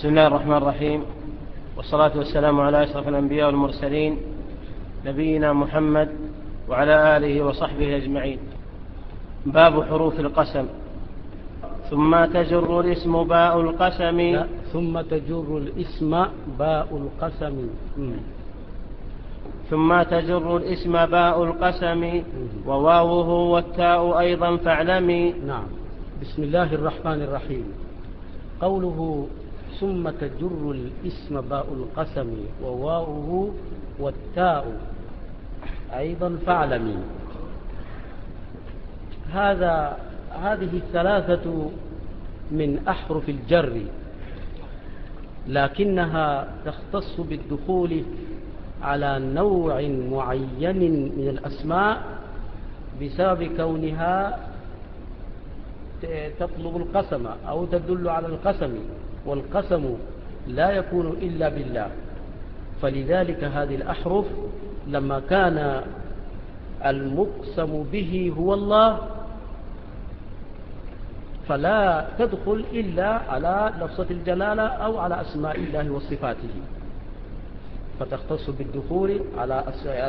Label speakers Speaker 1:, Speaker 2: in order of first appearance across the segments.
Speaker 1: بسم الله الرحمن الرحيم، والصلاة والسلام على أشرف الأنبياء والمرسلين نبينا محمد وعلى آله وصحبه أجمعين. باب حروف القسم. ثم تجر الاسم باء القسم.
Speaker 2: ثم تجر الاسم باء القسم.
Speaker 1: ثم تجر الاسم باء القسم وواوه والتاء أيضا فاعلمي.
Speaker 2: نعم. بسم الله الرحمن الرحيم. قوله ثم تجر الاسم باء القسم وواوه والتاء أيضا فاعلمي. هذه الثلاثة من أحرف الجر، لكنها تختص بالدخول على نوع معين من الأسماء بسبب كونها تطلب القسم أو تدل على القسم، والقسم لا يكون إلا بالله. فلذلك هذه الأحرف لما كان المقسم به هو الله فلا تدخل إلا على لفظة الجلالة أو على أسماء الله وصفاته، فتختص بالدخول على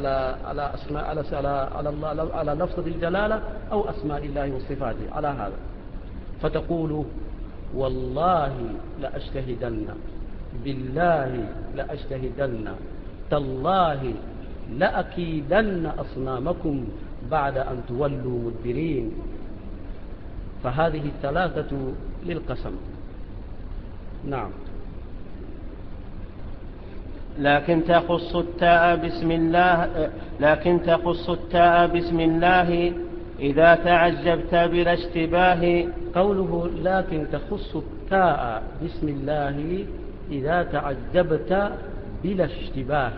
Speaker 2: لفظة الجلالة أو أسماء الله وصفاته. على هذا فتقول والله لأجتهدن، بالله لأجتهدن، تالله لأكيدن أصنامكم بعد أن تولوا مدبرين. فهذه الثلاثة للقسم. نعم.
Speaker 1: لكن تخص التاء بسم الله إذا تعجبت بلا اشتباه.
Speaker 2: قوله لكن تخص التاء بسم الله إذا تعجبت بلا اشتباه،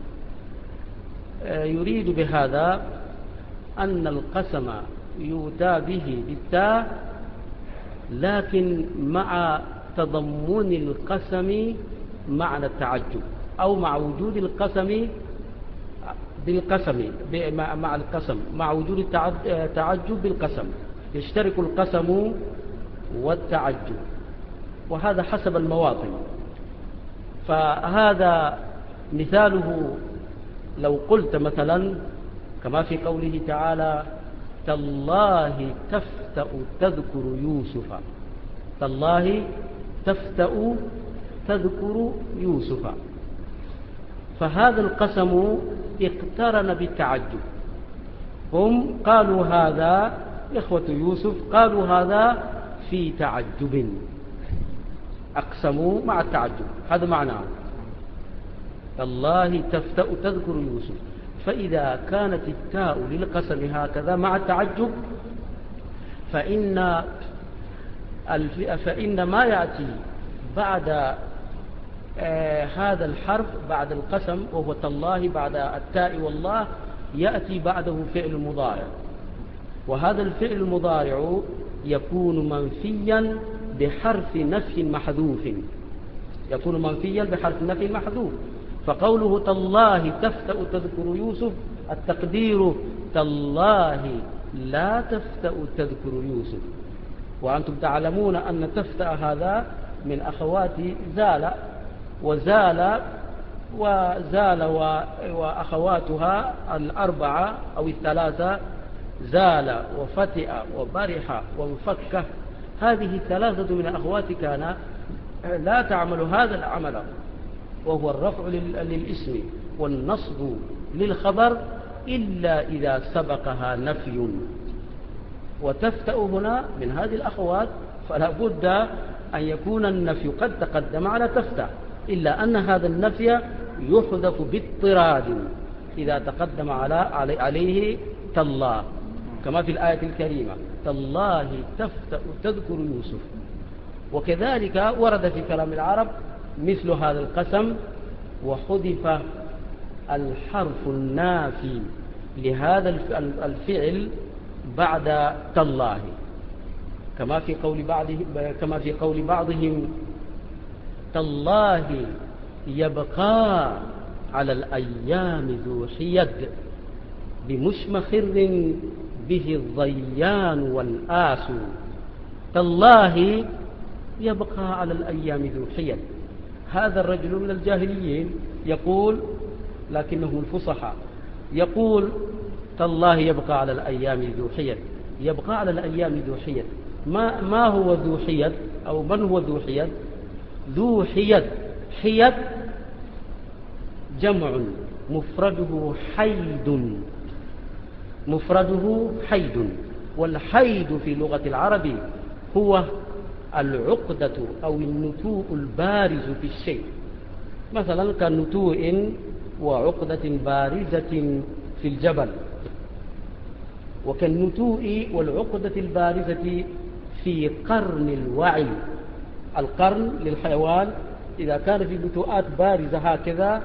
Speaker 2: يريد بهذا أن القسم يؤتى به بالتاء لكن مع تضمن القسم معنى التعجب، أو مع وجود القسم بالقسم مع القسم، مع وجود التعجب بالقسم، يشترك القسم والتعجب، وهذا حسب المواطن. فهذا مثاله لو قلت مثلا كما في قوله تعالى تالله تفتأ تذكر يوسف، تالله تفتأ تذكر يوسف، فهذا القسم اقترن بالتعجب. هم قالوا هذا إخوة يوسف قالوا هذا في تعجب، أقسموا مع التعجب، هذا معناه تالله تفتأ تذكر يوسف. فإذا كانت التاء للقسم هكذا مع التعجب فإن ما يأتي بعد هذا الحرف بعد القسم وهو تالله بعد التاء والله يأتي بعده فعل مضارع، وهذا الفعل المضارع يكون منفيا بحرف نفي محذوف، يكون منفيا بحرف نفي محذوف. فقوله تالله تفتأ تذكر يوسف التقدير تالله لا تفتأ تذكر يوسف. وأنتم تعلمون أن تفتأ هذا من أخوات زال، وزال وأخواتها الأربعة أو الثلاثة، زال وفتئ وبرح وانفك، هذه الثلاثة من أخوات كان لا تعمل هذا العمل، وهو الرفع للاسم والنصب للخبر إلا إذا سبقها نفي. وتفتأ هنا من هذه الأخوات فلا بد أن يكون النفي قد تقدم على تفتأ، إلا أن هذا النفي يحذف باضطراد إذا تقدم عليه تالله، كما في الآية الكريمة تالله تفتأ تذكر يوسف. وكذلك ورد في كلام العرب مثل هذا القسم وحذف الحرف النافي لهذا الفعل بعد تالله، كما في قول بعضهم تالله يبقى على الأيام ذو حيد بمشمخر به الضيان والآس. تالله يبقى على الأيام ذو حيل، هذا الرجل من الجاهليين يقول، لكنه الفصحاء، يقول تالله يبقى على الأيام ذو حيد، يبقى على الأيام ذو حيد. ما هو ذو حيد أو من هو ذو حيد؟ ذو حيد، حيد جمع مفرده حيد، مفرده حيد. والحيد في لغة العرب هو العقدة أو النتوء البارز في الشيء، مثلا كنتوء وعقدة بارزة في الجبل، وكالنتوء والعقدة البارزة في قرن الوعي. القرن للحيوان إذا كان في نتوءات بارزة هكذا،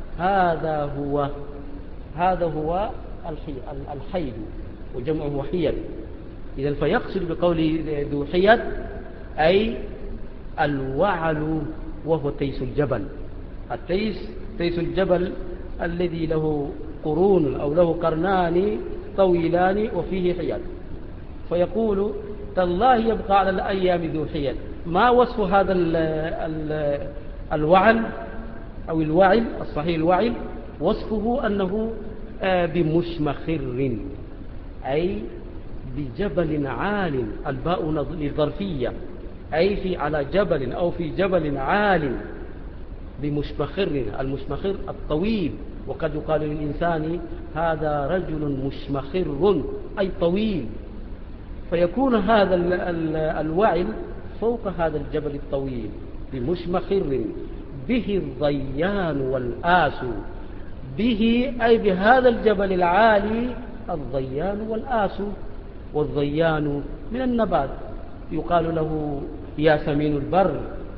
Speaker 2: هذا هو الحيد، وجمعه حيد. إذا فيقصد بقول ذو حيد أي الوعل، وهو تيس الجبل. تيس الجبل الذي له قرون أو له قرنان طويلان وفيه حيد. فيقول تالله يبقى على الأيام ذو حيد. ما وصف هذا الوعل أو الوعل الصحيح؟ الوعل وصفه أنه بمشمخر، أي بجبل عال، الباء للظرفية، أي في على جبل أو في جبل عال بمشمخر. المشمخر الطويل، وقد يقال للإنسان هذا رجل مشمخر أي طويل. فيكون هذا الوعل فوق هذا الجبل الطويل بمشمخر، به الضيان والآس، به أي بهذا الجبل العالي الضيان والآس. والضيان من النبات، يقال له ياسمين البر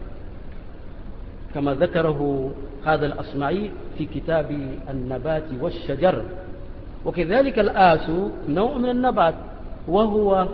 Speaker 2: كما ذكره هذا الأصمعي في كتاب النبات والشجر. وكذلك الآس نوع من النبات، وهو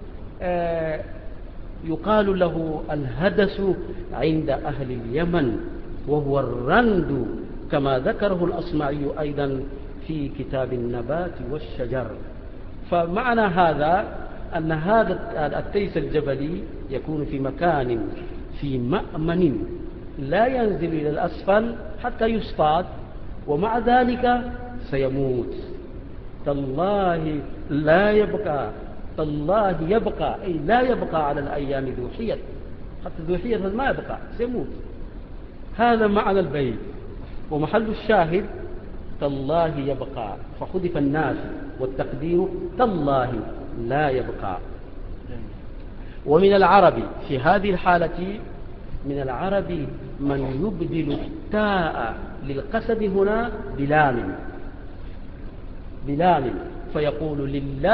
Speaker 2: يقال له الهدس عند أهل اليمن، وهو الرند كما ذكره الأصمعي أيضا في كتاب النبات والشجر. فمعنى هذا أن هذا التيس الجبلي يكون في مكان في مأمن لا ينزل إلى الأسفل حتى يصطاد، ومع ذلك سيموت. تالله لا يبقى، تالله يبقى أي لا يبقى على الأيام ذو حيد، حتى ذو حيد ما يبقى، سيموت. هذا معنى البيت، ومحل الشاهد تالله يبقى، فحذف الناس والتقدير تالله لا يبقى. ومن العرب في هذه الحالة، من العرب من يبدل التاء للقسم هنا بلام، فيقول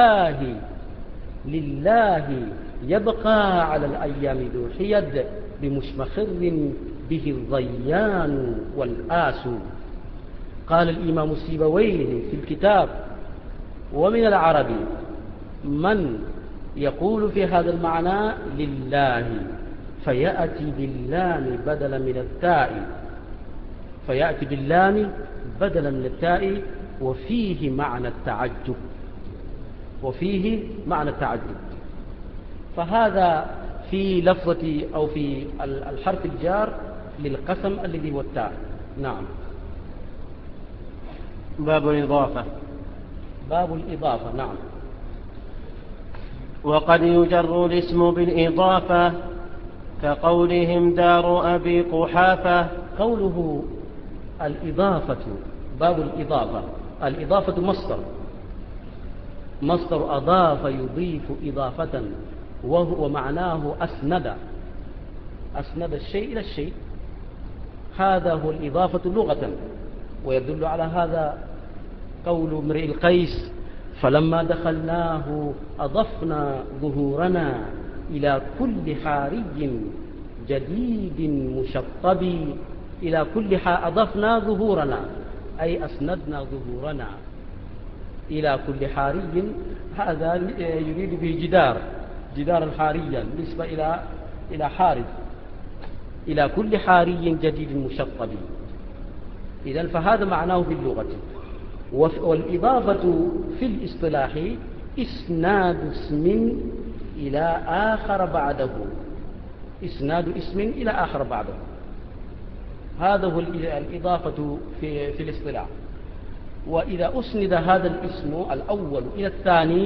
Speaker 2: لله يبقى على الأيام ذو حيد بمشمخر به الضيان والآس. قال الإمام السيبويه في الكتاب: ومن العرب من يقول في هذا المعنى لله، فيأتي باللام بدلا من التاء، فيأتي باللام بدلا من التاء، وفيه معنى التعجب، وفيه معنى التعجب. فهذا في لفظة أو في الحرف الجار للقسم الذي هو التاء. نعم.
Speaker 1: باب الإضافة.
Speaker 2: باب الإضافة. نعم.
Speaker 1: وقد يجر الاسم بالإضافة كقولهم دار أبي قحافة.
Speaker 2: قوله الإضافة، باب الإضافة، الإضافة مصدر أضاف يضيف إضافة، وهو معناه أسند الشيء إلى الشيء. هذا هو الإضافة لغة، ويدل على هذا قول امرئ القيس: فلما دخلناه أضفنا ظهورنا إلى كل حاري جديد مشطب. إلى كل أضفنا ظهورنا أي أسندنا ظهورنا إلى كل حاري. هذا يريد به جدار الحارية بالنسبة إلى حارث، إلى كل حاري جديد مشطب. إذن فهذا معناه في اللغة. والإضافة في الاصطلاح إسناد اسم إلى آخر بعده، إسناد اسم إلى آخر بعده. هذا هو الإضافة في الاصطلاح. وإذا أسند هذا الاسم الأول إلى الثاني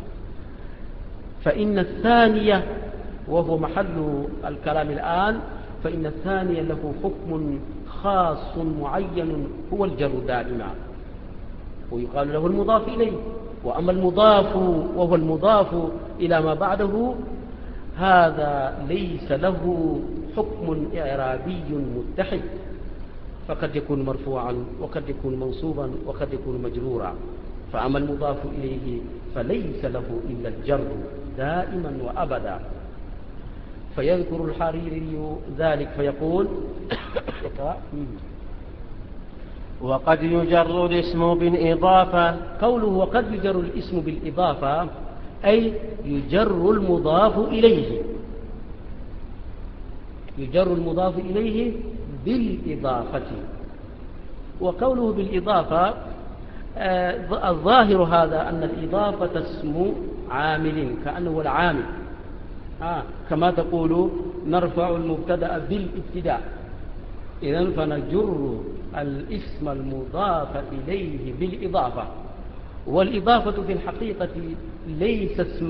Speaker 2: فإن الثانية، وهو محل الكلام الآن، فإن الثانية له حكم خاص معين هو الجر دائما، ويقال له المضاف إليه. وأما المضاف وهو المضاف إلى ما بعده هذا ليس له حكم إعرابي متحد، فقد يكون مرفوعا وقد يكون منصوبا وقد يكون مجرورا. فأما المضاف إليه فليس له إلا الجر دائما وأبدا. فيذكر الحريري ذلك فيقول
Speaker 1: وقد يجر الاسم بالإضافة.
Speaker 2: قوله وقد يجر الاسم بالإضافة أي يجر المضاف إليه، يجر المضاف إليه بالإضافة. وقوله بالإضافة الظاهر هذا أن الإضافة اسم عامل كأنه العامل، كما تقول نرفع المبتدأ بالابتداء، إذن فنجر الاسم المضاف إليه بالإضافة. والإضافة في الحقيقة ليس اسم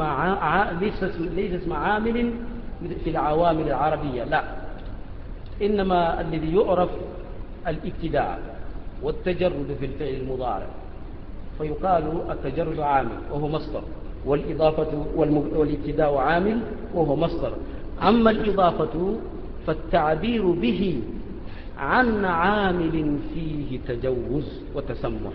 Speaker 2: عامل في العوامل العربية، لا، إنما الذي يعرف الابتداء والتجرد في الفعل المضارع، فيقال التجرد عامل وهو مصدر، والإضافة والابتداء عامل وهو مصدر. أما الإضافة فالتعبير به عن عامل فيه تجوز وتسمح،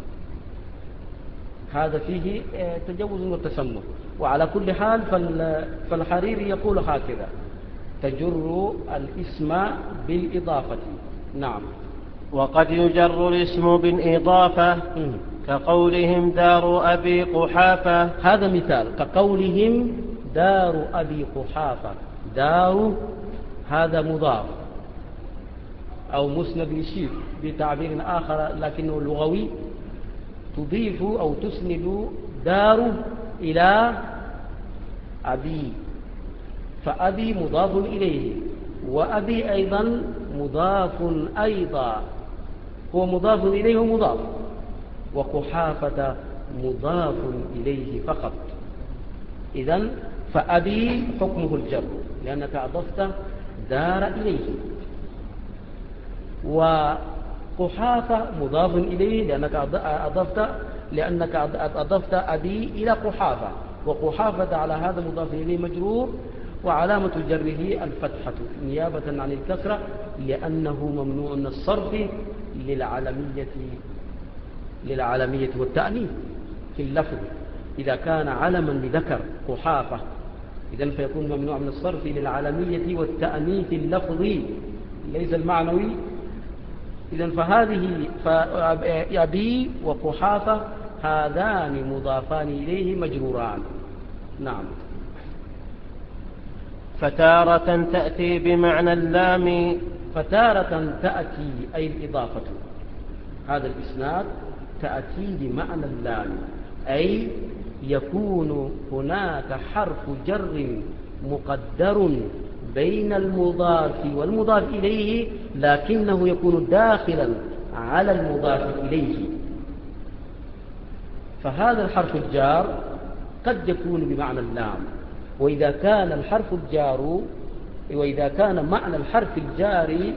Speaker 2: هذا فيه تجوز وتسمح. وعلى كل حال فالحريري يقول هكذا: تجر الاسم بالإضافة. نعم.
Speaker 1: وقد يجر الاسم بالإضافة كقولهم دار أبي قحافة.
Speaker 2: هذا مثال، كقولهم دار أبي قحافة. دار هذا مضاف أو مسند يشير بتعبير آخر لكنه لغوي، تضيف أو تسند دار إلى أبي، فأبي مضاف إليه، وأبي أيضا مضاف أيضا، هو مضاف إليه ومضاف، وقحافة مضاف إليه فقط. إذن فأبي حكمه الجر لأنك أضفت دار إليه، وقحافة مضاف إليه لأنك أضفت أبي إلى قحافة، وقحافة على هذا مضاف إليه مجرور، وعلامة جره الفتحة نيابة عن الكسرة لأنه ممنوع من الصرف للعالمية والتأنيث في اللفظ. إذا كان علما لذكر قحافة إذن فيكون ممنوع من الصرف للعالمية والتأنيث اللفظي ليس المعنوي. إذن فهذه أبي وقحافة هذان مضافان إليه مجروران. نعم.
Speaker 1: فتارة تأتي بمعنى اللام.
Speaker 2: فتارة تأتي أي الإضافة، هذا الإسناد تأتي بمعنى اللام، أي يكون هناك حرف جر مقدر بين المضاف والمضاف إليه، لكنه يكون داخلا على المضاف إليه. فهذا الحرف الجار قد يكون بمعنى اللام، وإذا كان الحرف الجار وإذا كان معنى الحرف الجاري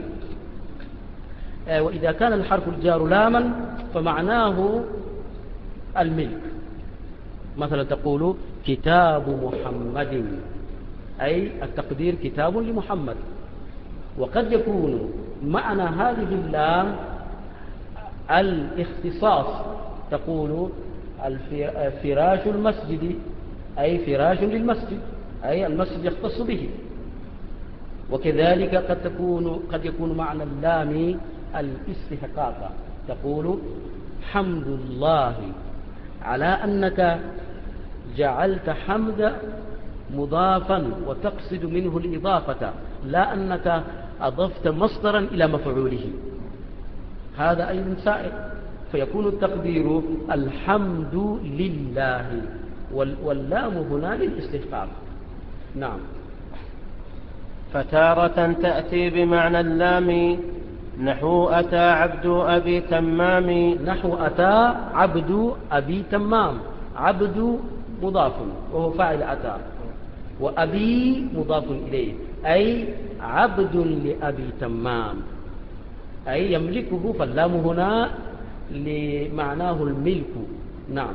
Speaker 2: وإذا كان الحرف الجار لاما فمعناه الملك. مثلا تقول كتاب محمد، أي التقدير كتاب لمحمد. وقد يكون معنى هذه اللام الاختصاص، تقول فراش المسجد، أي فراش للمسجد، أي المسجد يختص به. وكذلك قد يكون معنى اللام الاستحقاق، تقول حمد الله، على أنك جعلت حمد مضافا وتقصد منه الإضافة، لا أنك أضفت مصدرا إلى مفعوله، هذا أيضا سائر. فيكون التقدير الحمد لله، واللام هنا للاستحقاق. نعم.
Speaker 1: فتارة تأتي بمعنى اللام نحو أتى عبد أبي تمام.
Speaker 2: نحو أتى عبد أبي تمام. عبد مضاف وهو فاعل أتى، وأبي مضاف إليه، أي عبد لأبي تمام، أي يملكه، فاللام هنا لمعناه الملك. نعم.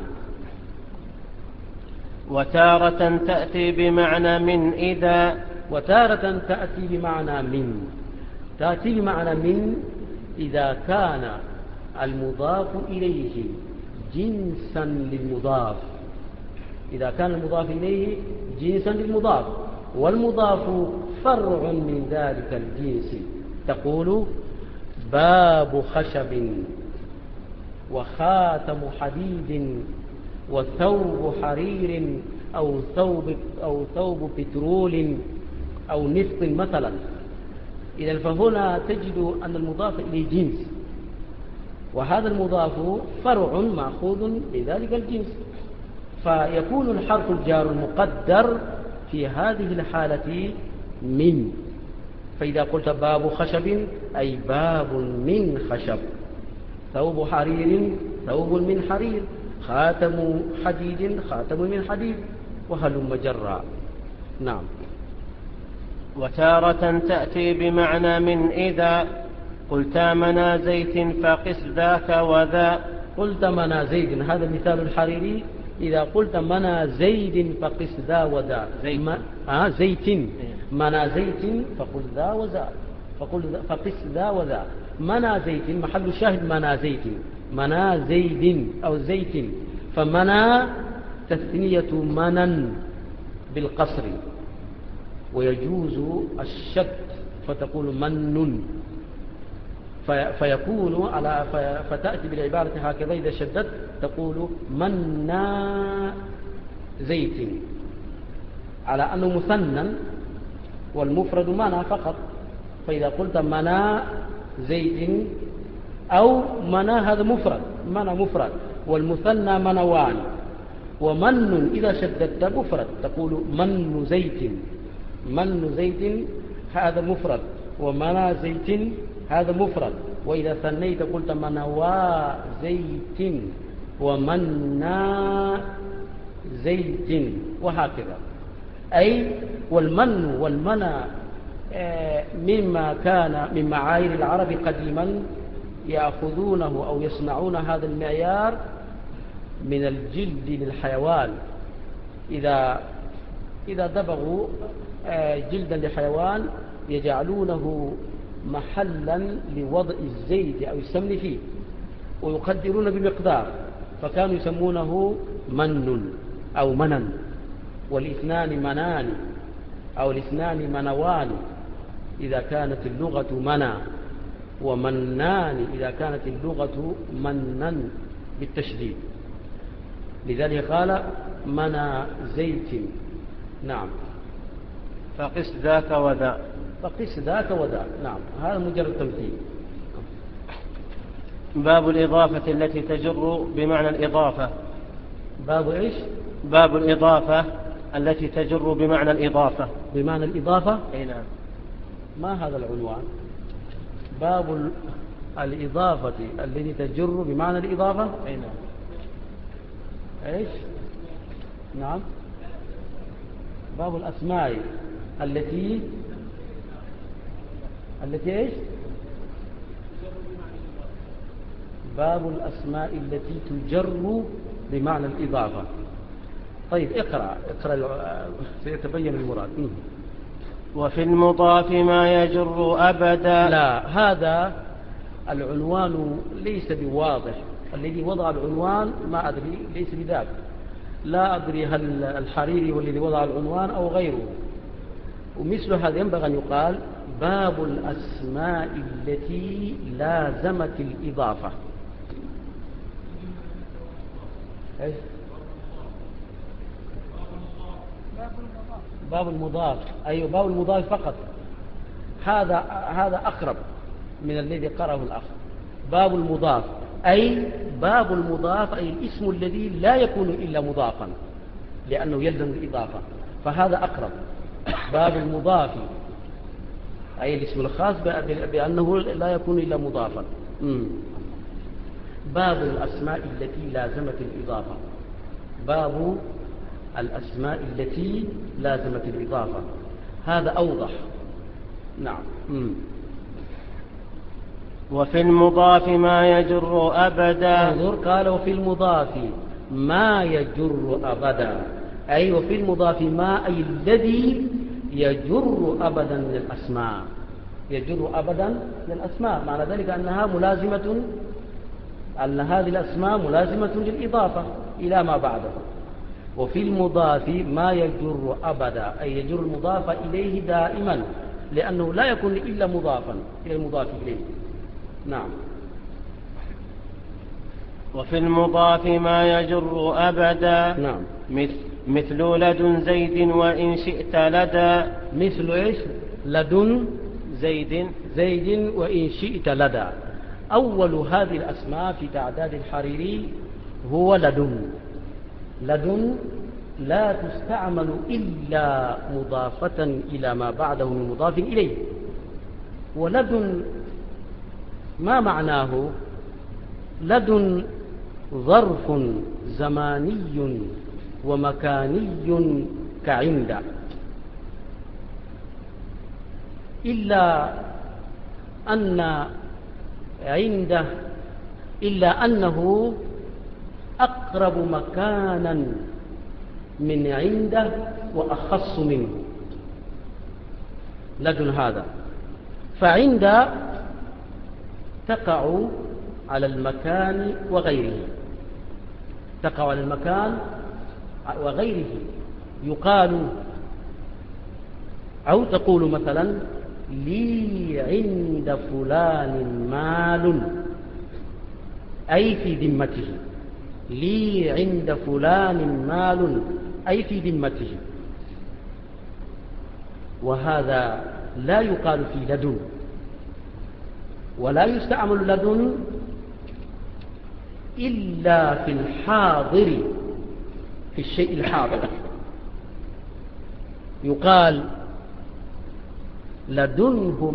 Speaker 1: وتارة تأتي بمعنى من إذا.
Speaker 2: وتارة تأتي بمعنى من. تأتي بمعنى من إذا كان المضاف إليه جنسا للمضاف. إذا كان المضاف إليه جنسا للمضاف، والمضاف فرع من ذلك الجنس. تقول باب خشب، وخاتم حديد، وثوب حرير، أو ثوب بترول، أو نفط مثلا. إذا فهنا تجد أن المضاف إليه جنس، وهذا المضاف فرع مأخوذ بذلك الجنس، فيكون الحرف الجار المقدر في هذه الحالة من. فإذا قلت باب خشب أي باب من خشب، ثوب حرير ثوب من حرير، خاتم حديد خاتم من حديد، وهلم جرا. نعم.
Speaker 1: وتارة تأتي بمعنى من إذا. قلت منا زيت فقس ذاك وذا.
Speaker 2: قلت منا زيد، هذا مثال الحريري. إذا قلت منا زيد فقس ذا وذا. زيت منا زيت فقل ذا وذا، فقس ذا وذا. منا زيت محل الشاهد منا زيت، منا زيد أو زيت، فمنا تثنية منن بالقصر، ويجوز الشد فتقول من، فيكون فتأتي بالعبارة هكذا. إذا شددت تقول منا زيت، على أنه مثنى والمفرد منا فقط. فإذا قلت منا زيت أو منا، هذا مفرد، منا مفرد، والمثنى منوان. ومن إذا شددت مفرد تقول من زيت، من زيت هذا مفرد، ومنا زيت هذا مفرد. وإذا ثنيت قلت منوا زيت ومنا زيت، وهكذا. أي والمن والمنى مما كان من معايير العرب قديما يأخذونه أو يصنعون هذا المعيار من الجلد للحيوان. إذا دبغوا جلدا لحيوان يجعلونه محلا لوضع الزيت أو السمن فيه، ويقدرون بمقدار، فكانوا يسمونه من أو منن، والاثنان منان أو الاثنان منوان إذا كانت اللغة منا، ومنان إذا كانت اللغة منن بالتشديد. لذلك قال منا زيت. نعم.
Speaker 1: فقس ذاك وذا.
Speaker 2: فقس ذاك وذا. نعم، هذا مجرد تمثيل.
Speaker 1: باب الإضافة التي تجر بمعنى الإضافة.
Speaker 2: باب إيش؟
Speaker 1: باب الإضافة التي تجر بمعنى الإضافة.
Speaker 2: بمعنى الإضافة؟
Speaker 1: أي نعم.
Speaker 2: ما هذا العنوان؟ باب الإضافة التي تجر بمعنى الإضافة؟
Speaker 1: أي نعم.
Speaker 2: إيش؟ نعم. باب الأسماء التي إيش؟ باب الأسماء التي تجر بمعنى الإضافة. طيب اقرأ سيتبين المراد.
Speaker 1: وفي المضاف ما يجر أبدا.
Speaker 2: لا، هذا العنوان ليس بواضح. الذي وضع العنوان ما أدري، ليس بذاك. لا أدري هل الحريري هو الذي وضع العنوان أو غيره. ومثل هذا ينبغي أن يقال باب الأسماء التي لازمت الإضافة. إيش؟ باب المضاف. أيوة، باب المضاف فقط. هذا أقرب من الذي قرأه الأخ. باب المضاف أي باب المضاف، أي الاسم الذي لا يكون إلا مضافا لأنه يلزم الإضافة، فهذا أقرب. باب المضاف أي الاسم الخاص بأنه لا يكون إلا مضافا. باب الأسماء التي لازمت الإضافة. باب الأسماء التي لازمت الإضافة، هذا أوضح. نعم.
Speaker 1: وفي المضاف ما يجر أبدا.
Speaker 2: انظر، قال وفي المضاف ما يجر أبدا، أي وفي المضاف ما، أي الذي يجر أبدا للأسماء، يجر أبدا للأسماء، معنى ذلك أنها ملازمة، أن هذه الأسماء ملازمة للإضافة إلى ما بعده. وفي المضاف ما يجر أبدا، أي يجر المضاف إليه دائما، لأنه لا يكون إلا مضافا إلى المضاف إليه. نعم.
Speaker 1: وفي المضاف ما يجر أبدا.
Speaker 2: نعم.
Speaker 1: مثل لدن زيد وإن شئت لدى.
Speaker 2: مثل إيش؟ لدن
Speaker 1: زيد
Speaker 2: وإن شئت لدى. أول هذه الأسماء في تعداد الحريري هو لدن. لدن لا تستعمل إلا مضافة إلى ما بعده من مضاف إليه. ولدن ما معناه؟ لدن ظرف زماني ومكاني كعند، إلا أنه أقرب مكانا من عنده وأخص منه. لدن هذا، فعند تقع على المكان وغيره، تقع على المكان وغيره. يقال أو تقول مثلا لي عند فلان مال، أي في ذمته. لي عند فلان مال أي في ذمته. وهذا لا يقال في لدن، ولا يستعمل لدن إلا في الحاضر، في الشيء الحاضر. يقال لدنه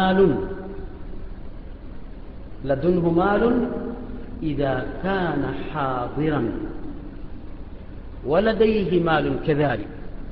Speaker 2: مال إذا كان حاضرا، ولديه مال كذلك.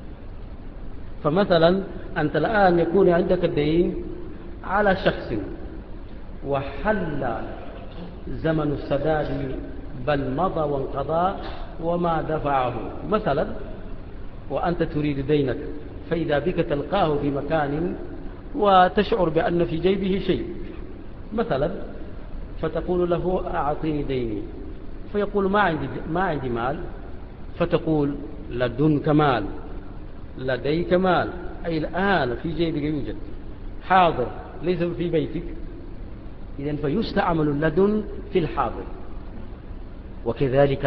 Speaker 2: فمثلا أنت الآن يكون عندك الدين على شخص، وحل زمن السداد بل مضى وانقضى وما دفعه مثلا، وأنت تريد دينك، فإذا بك تلقاه في مكان وتشعر بأن في جيبه شيء مثلا، فتقول له أعطيني ديني، فيقول ما عندي مال، فتقول لدنك مال، لديك مال، أي الآن في جيبك يوجد، حاضر ليس في بيتك. إذن فيستعمل اللدن في الحاضر. وكذلك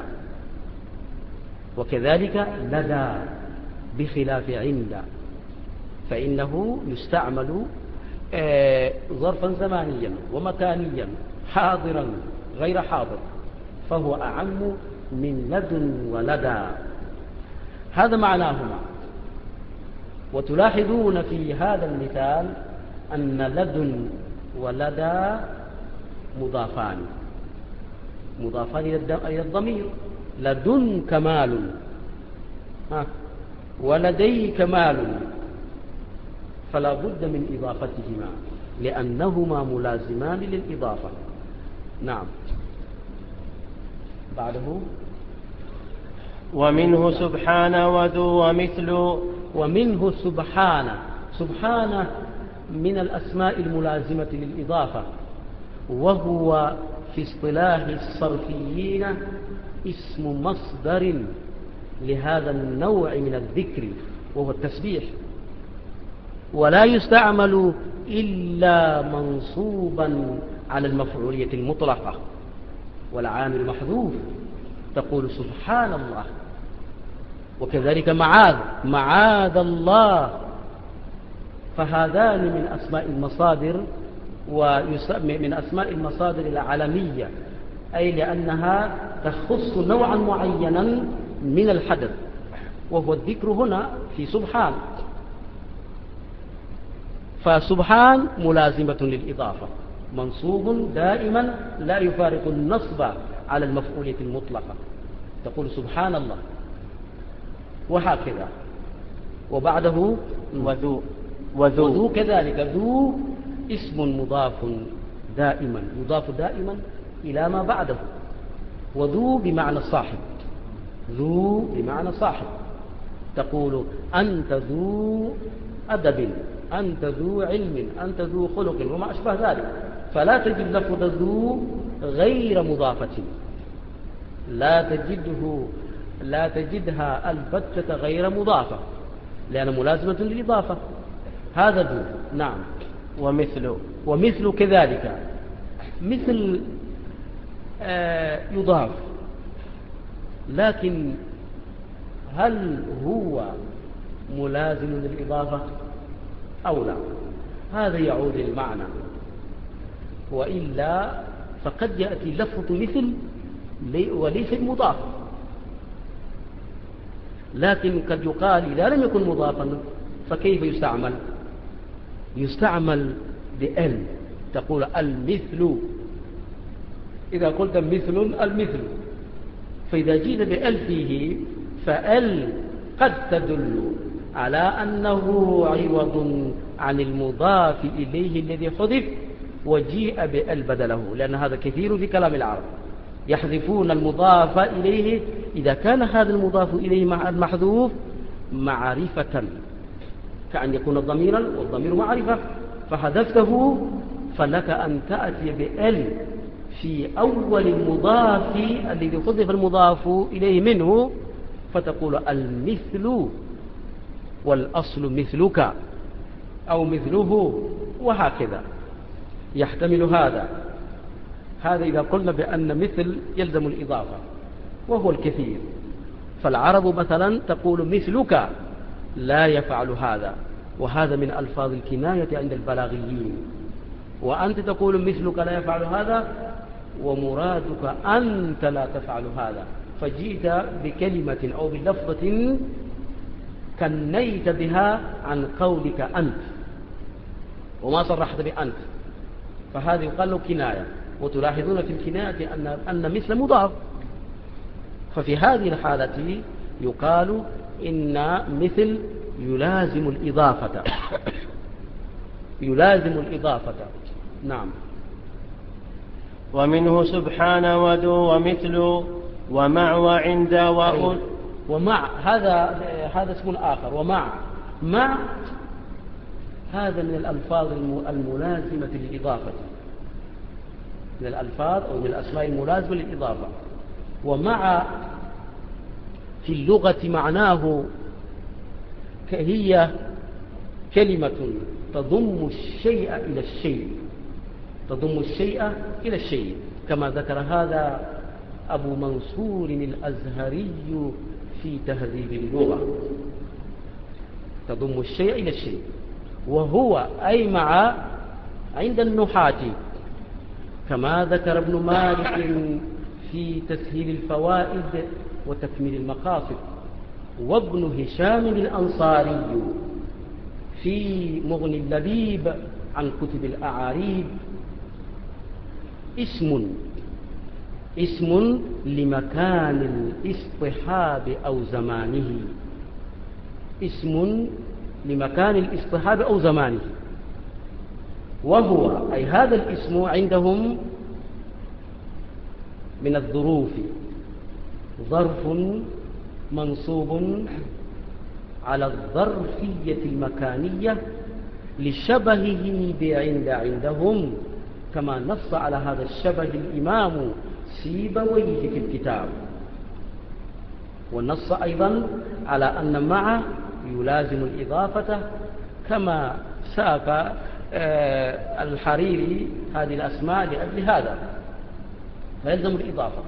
Speaker 2: لدى بخلاف عند، فإنه يستعمل ظرفا زمانيا ومكانيا، حاضرا غير حاضر، فهو أعم من لدن ولدى. هذا معناهما. وتلاحظون في هذا المثال أن لدن ولدى مضافان إلى الضمير. لدنك مال ولديك مال، فلا بد من إضافتهما لأنهما ملازمان للإضافة. نعم. بعده
Speaker 1: ومنه سبحان وذو ومثل.
Speaker 2: ومنه سبحانه من الأسماء الملازمة للإضافة، وهو في اصطلاح الصرفيين اسم مصدر لهذا النوع من الذكر، وهو التسبيح، ولا يستعمل إلا منصوبا على المفعولية المطلقة والعامل محذوف، تقول سبحان الله. وكذلك معاذ الله، فهذان من أسماء المصادر، ومن أسماء المصادر العلمية، أي لأنها تخص نوعا معينا من الحدث، وهو الذكر هنا في سبحان. فسبحان ملازمة للإضافة، منصوب دائما لا يفارق النصب على المفعولية المطلقة، تقول سبحان الله، وهكذا. وبعده وذو كذلك، ذو اسم مضاف دائما، يضاف دائما إلى ما بعده، وذو بمعنى صاحب، ذو بمعنى صاحب، تقول أنت ذو أدب، أنت ذو علم، أنت ذو خلق وما أشبه ذلك. فلا تجد لفظ ذو غير مضافة، لا تجدها البتة غير مضافة، لأن ملازمة للإضافة. هذا ذو. نعم. ومثل كذلك، مثل يضاف، لكن هل هو ملازم للإضافة أو لا؟ هذا يعود للمعنى، وإلا فقد يأتي لفظ مثل وليس مضاف، لكن قد يقال إذا لم يكن مضافا فكيف يستعمل؟ يستعمل بأل، تقول المثل، إذا قلت مثل المثل، فإذا جئت بأل فيه فأل قد تدل على أنه عوض عن المضاف إليه الذي حذف وجيء بأل بدله، لأن هذا كثير في كلام العرب، يحذفون المضاف إليه إذا كان هذا المضاف إليه مع المحذوف معرفة، كأن يكون ضميرا والضمير معرفة، فحذفته فلك أن تأتي بأل في أول المضاف الذي حذف المضاف إليه منه، فتقول المثل، والأصل مثلك أو مثله، وهكذا يحتمل هذا إذا قلنا بأن مثل يلزم الإضافة، وهو الكثير. فالعرب مثلا تقول مثلك لا يفعل هذا، وهذا من ألفاظ الكناية عند البلاغيين، وأنت تقول مثلك لا يفعل هذا ومرادك أنت لا تفعل هذا، فجئت بكلمة أو بلفظة كنيت بها عن قولك أنت وما صرحت بأنت، فهذا يقال له كناية. وتلاحظون في الكناية أن مثل مضاف، ففي هذه الحالة يقال إن مثل يلازم الإضافة، يلازم الإضافة. نعم.
Speaker 1: ومنه سبحان وذو ومثل ومع وعند وأول.
Speaker 2: ومع هذا اسم آخر، ومع هذا من الألفاظ الملازمة للإضافة، من الألفاظ أو من الأسماء الملازمة للإضافة. ومع في اللغة معناه هي كلمة تضم الشيء إلى الشيء، تضم الشيء إلى الشيء، كما ذكر هذا أبو منصور الأزهري في تهذيب اللغة، تضم الشيء إلى الشيء. وهو أي مع عند النحاة، كما ذكر ابن مالك في تسهيل الفوائد وتكميل المقاصد، وابن هشام الأنصاري في مغني اللبيب عن كتب الأعاريب. اسم لمكان الاصطحاب أو زمانه، اسم لمكان الاصطحاب أو زمانه. وهو أي هذا الاسم عندهم من الظروف، ظرف منصوب على الظرفية المكانية لشبهه عندهم، كما نص على هذا الشبه الإمام سيبويه في الكتاب، ونص أيضا على أن مع يلازم الإضافة، كما ساق الحريري هذه الأسماء لأجل هذا، فيلزم الإضافة.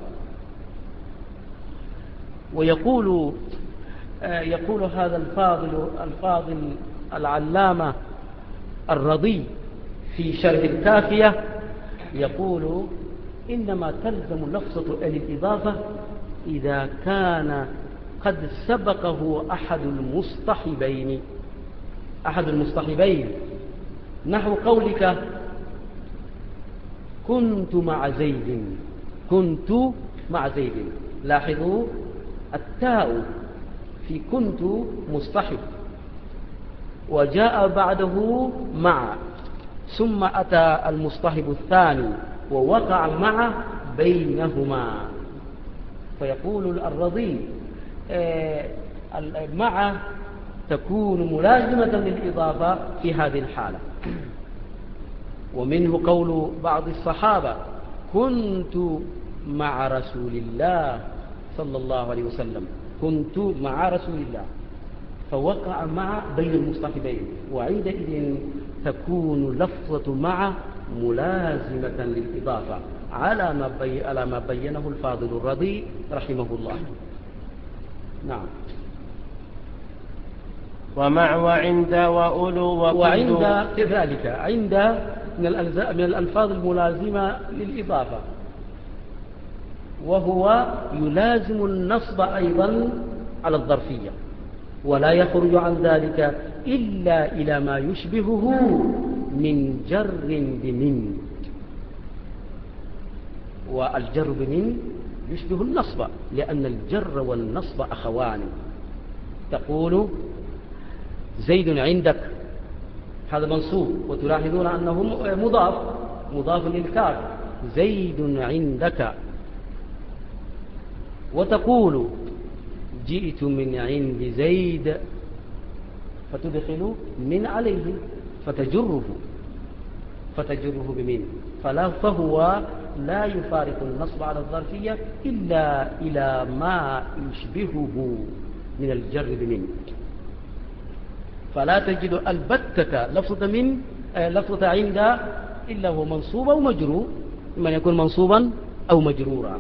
Speaker 2: ويقول هذا الفاضل العلامة الرضي في شرح الكافية، يقول إنما تلزم لفظة الإضافة إذا كان قد سبقه أحد المصطحبين، نحو قولك كنت مع زيد، كنت مع زيد. لاحظوا التاء في كنت مصطحب، وجاء بعده مع، ثم أتى المصطحب الثاني ووقع مع بينهما، فيقول الرضي مع تكون ملازمة للإضافة في هذه الحالة. ومنه قول بعض الصحابة كنت مع رسول الله صلى الله عليه وسلم، كنت مع رسول الله، فوقع مع بين المصطحبين، وعندئذ تكون لفظة مع ملازمة للإضافة على ما بينه الفاضل الرضي رحمه الله. نعم.
Speaker 1: ومع وعند وأولو
Speaker 2: وعند كذلك، عند من الألفاظ الملازمة للإضافة، وهو يلازم النصب أيضا على الظرفية، ولا يخرج عن ذلك إلا إلى ما يشبهه من جر بمن، والجر بمن يشبه النصب، لأن الجر والنصب أخوان. تقول زيد عندك، هذا منصوب، وتلاحظون أنه مضاف للكاف، زيد عندك. وتقول جئت من عند زيد، فتدخل من عليه فتجره بمن، فهو لا يفارق النصب على الظرفية إلا إلى ما يشبهه من الجر بمن. فلا تجد البتة لفظة عند إلا هو منصوب أو مجرور، إما أن يكون منصوبا أو مجرورا.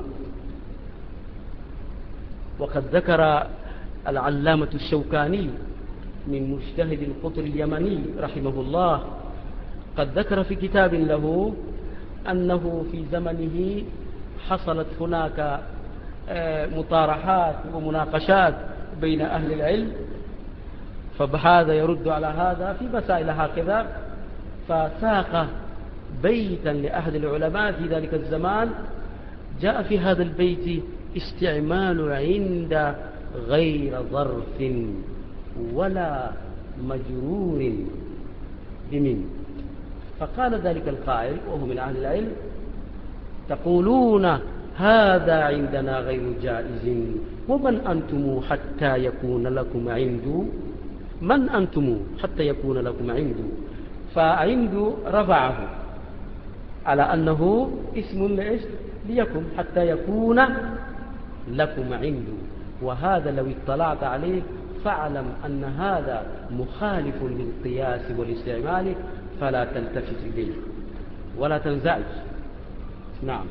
Speaker 2: وقد ذكر العلامة الشوكاني من مجتهد القطر اليمني رحمه الله، قد ذكر في كتاب له أنه في زمنه حصلت هناك مطارحات ومناقشات بين أهل العلم، فهذا يرد على هذا في مسائل هكذا، فساق بيتا لأحد العلماء في ذلك الزمان، جاء في هذا البيت استعمال عند غير ظرف ولا مجرور بمن، فقال ذلك القائل وهو من أهل العلم تقولون هذا عندنا غير جائز، ومن أنتم حتى يكون لكم عنده، من أنتم حتى يكون لكم عنده، فعنده رفعه على أنه اسم ليكم حتى يكون لكم عنده، وهذا لو اطلعت عليه فاعلم أن هذا مخالف للقياس والاستعمال، فلا تلتفت إليه ولا تنزعج. نعم.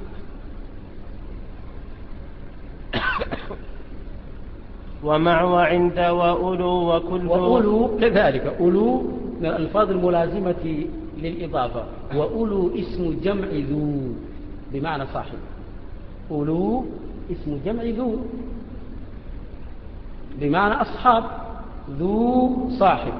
Speaker 1: ومع وعند وأولو وكل.
Speaker 2: وأولو كذلك، أولو من الألفاظ الملازمة للإضافة، وأولو اسم جمع ذو بمعنى صاحب، أولو اسم جمع ذو بمعنى أصحاب، ذو صاحب،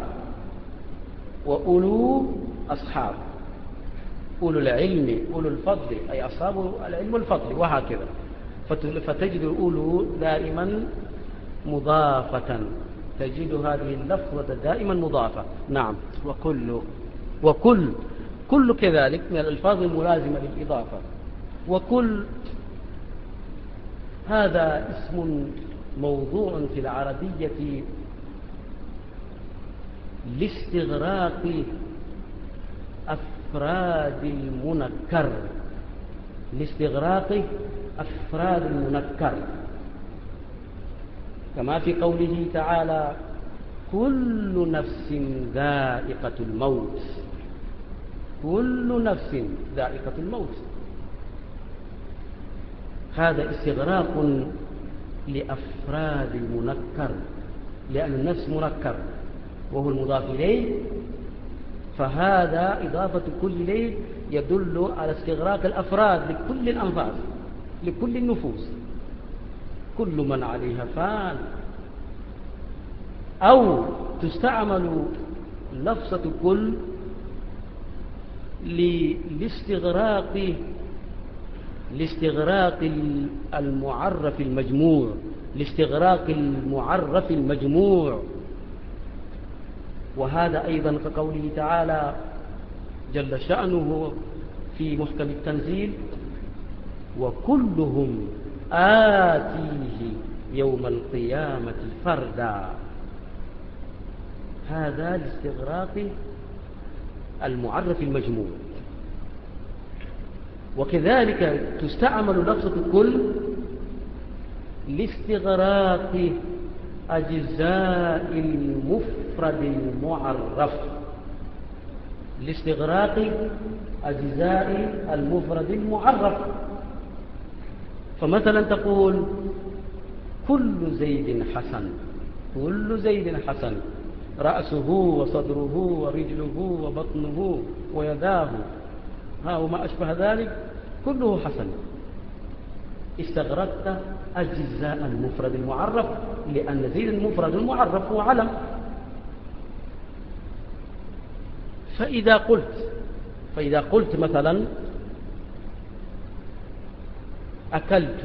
Speaker 2: وأولو أصحاب، أولو العلم أولو الفضل أي أصحاب العلم والفضل، وهكذا. فتجد الأولو دائما مضافة، تجد هذه اللفظة دائما مضافة. نعم. وكل كذلك من الألفاظ الملازمة للإضافة. وكل هذا اسم موضوع في العربية لاستغراق أفراد المنكر، لاستغراق أفراد المنكر، كما في قوله تعالى كل نفس ذائقة الموت، كل نفس ذائقة الموت، هذا استغراق لأفراد المنكر، لأن النفس منكر وهو المضاف إليه، فهذا إضافة كل إليه يدل على استغراق الأفراد لكل الأنفاس، لكل النفوس، كل من عليها فان. أو تستعمل لفظة كل لاستغراق المعرف المجموع، لاستغراق المعرف المجموع. وهذا أيضا كقوله تعالى جل شأنه في محكم التنزيل: وكلهم آتيه يوم القيامة فردا. هذا لاستغراق المعرف المجموع. وكذلك تستعمل لفظة كل لاستغراق أجزاء المفرد المعرف، لاستغراق أجزاء المفرد المعرف. فمثلا تقول كل زيد حسن، كل زيد حسن، رأسه وصدره ورجله وبطنه ويداه وما أشبه ذلك كله حسن. استغرقت أجزاء المفرد المعرف، لأن زيد المفرد المعرف هو علم. فإذا قلت مثلا أكلت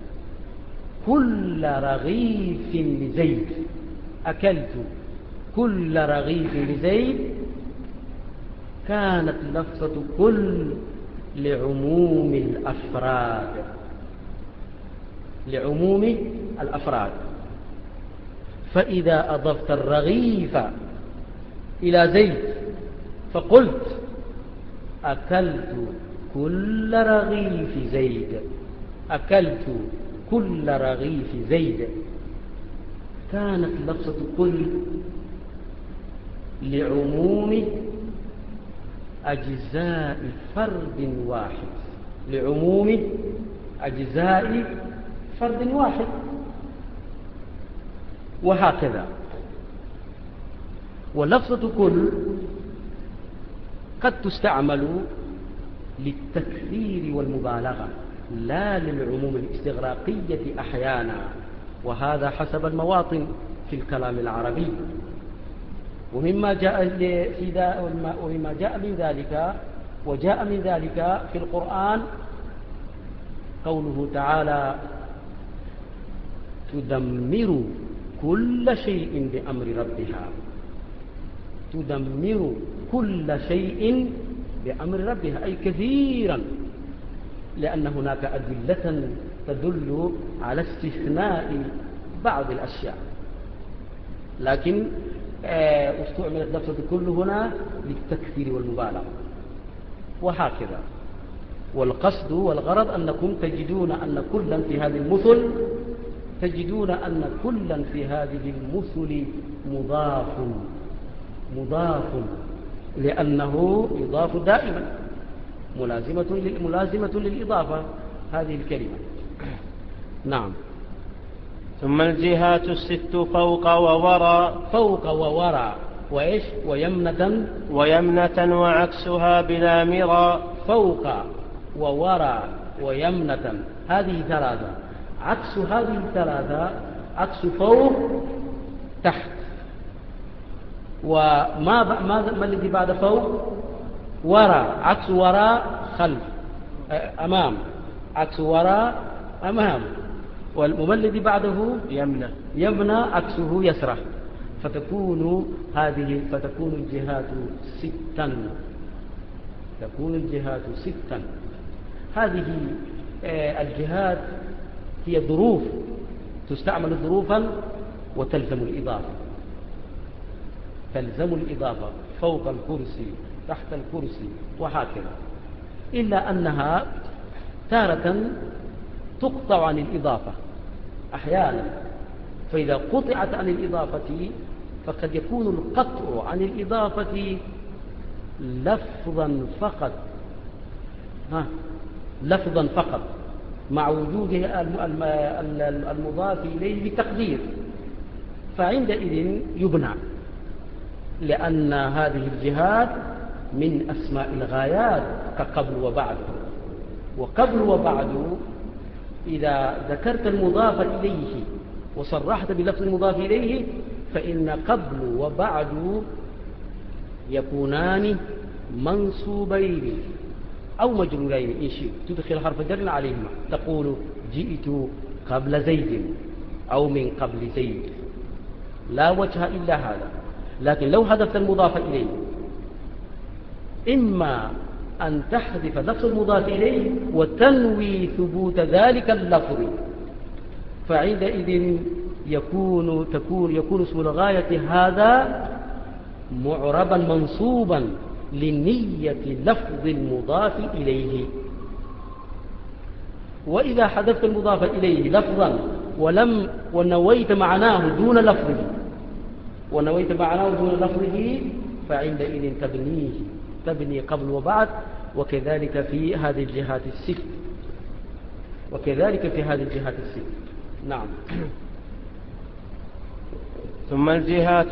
Speaker 2: كل رغيف لزيد، أكلت كل رغيف لزيد، كانت لفظة كل لعموم الأفراد، لعموم الأفراد. فإذا أضفت الرغيف إلى زيد فقلت أكلت كل رغيف زيد، أكلت كل رغيف زيد، كانت لفظة كل لعموم أجزاء فرد واحد، لعموم أجزاء فرد واحد. وهكذا. ولفظة كل قد تستعمل للتكثير والمبالغة لا للعموم الاستغراقية أحيانا، وهذا حسب المواطن في الكلام العربي. ومما جاء من ذلك وجاء من ذلك في القرآن قوله تعالى تدمر كل شيء بأمر ربها، تدمر كل شيء بأمر ربها، أي كثيرا، لأن هناك أدلة تدل على استثناء بعض الأشياء، لكن استعملت لفظة كل هنا للتكثير والمبالغة. وهكذا. والقصد والغرض أنكم تجدون أن كلا في هذه المثل، تجدون أن كلا في هذه المثل مضاف لأنه يضاف دائما، ملازمة للإضافة هذه الكلمة. نعم.
Speaker 1: ثم الجهات الست فوق ووراء،
Speaker 2: فوق ووراء وإيش
Speaker 1: ويمنة وعكسها بلا مرى.
Speaker 2: فوق ووراء ويمنة، هذه ثلاثة. عكس هذه الثلاثة، عكس فوق تحت. ما الذي بعد فوق؟ وراء. عكس وراء خلف، أمام. عكس وراء أمام. وما الذي بعده؟ يمنى عكسه يسرى. فتكون الجهات ستا، تكون الجهات ستا. هذه الجهات هي ظروف، تستعمل ظروفا وتلزم الإضافة، تلزم الإضافة فوق الكرسي، تحت الكرسي، وهكذا. إلا أنها تارة تقطع عن الإضافة أحيانا. فإذا قطعت عن الإضافة فقد يكون القطع عن الإضافة لفظا فقط، لفظا فقط، مع وجود المضاف إليه بتقدير، فعندئذ يبنى، لأن هذه الجهات من أسماء الغايات كقبل وبعد. وقبل وبعد إذا ذكرت المضاف إليه وصرحت بلفظ المضاف إليه فإن قبل وبعد يكونان منصوبين أو مجرورين إن شئت تدخل حرف جر عليهما، تقول جئت قبل زيد أو من قبل زيد، لا وجه إلا هذا. لكن لو حذفت المضاف إليه إما أن تحذف لفظ المضاف إليه وتنوي ثبوت ذلك اللفظ، فعندئذ يكون اسم الغاية هذا معربا منصوبا لنية لفظ المضاف إليه. وإذا حذفت المضاف إليه لفظا ونويت معناه دون لفظه فعندئذ تبني قبل وبعد، وكذلك في هذه الجهات الست. نعم.
Speaker 1: ثم الجهات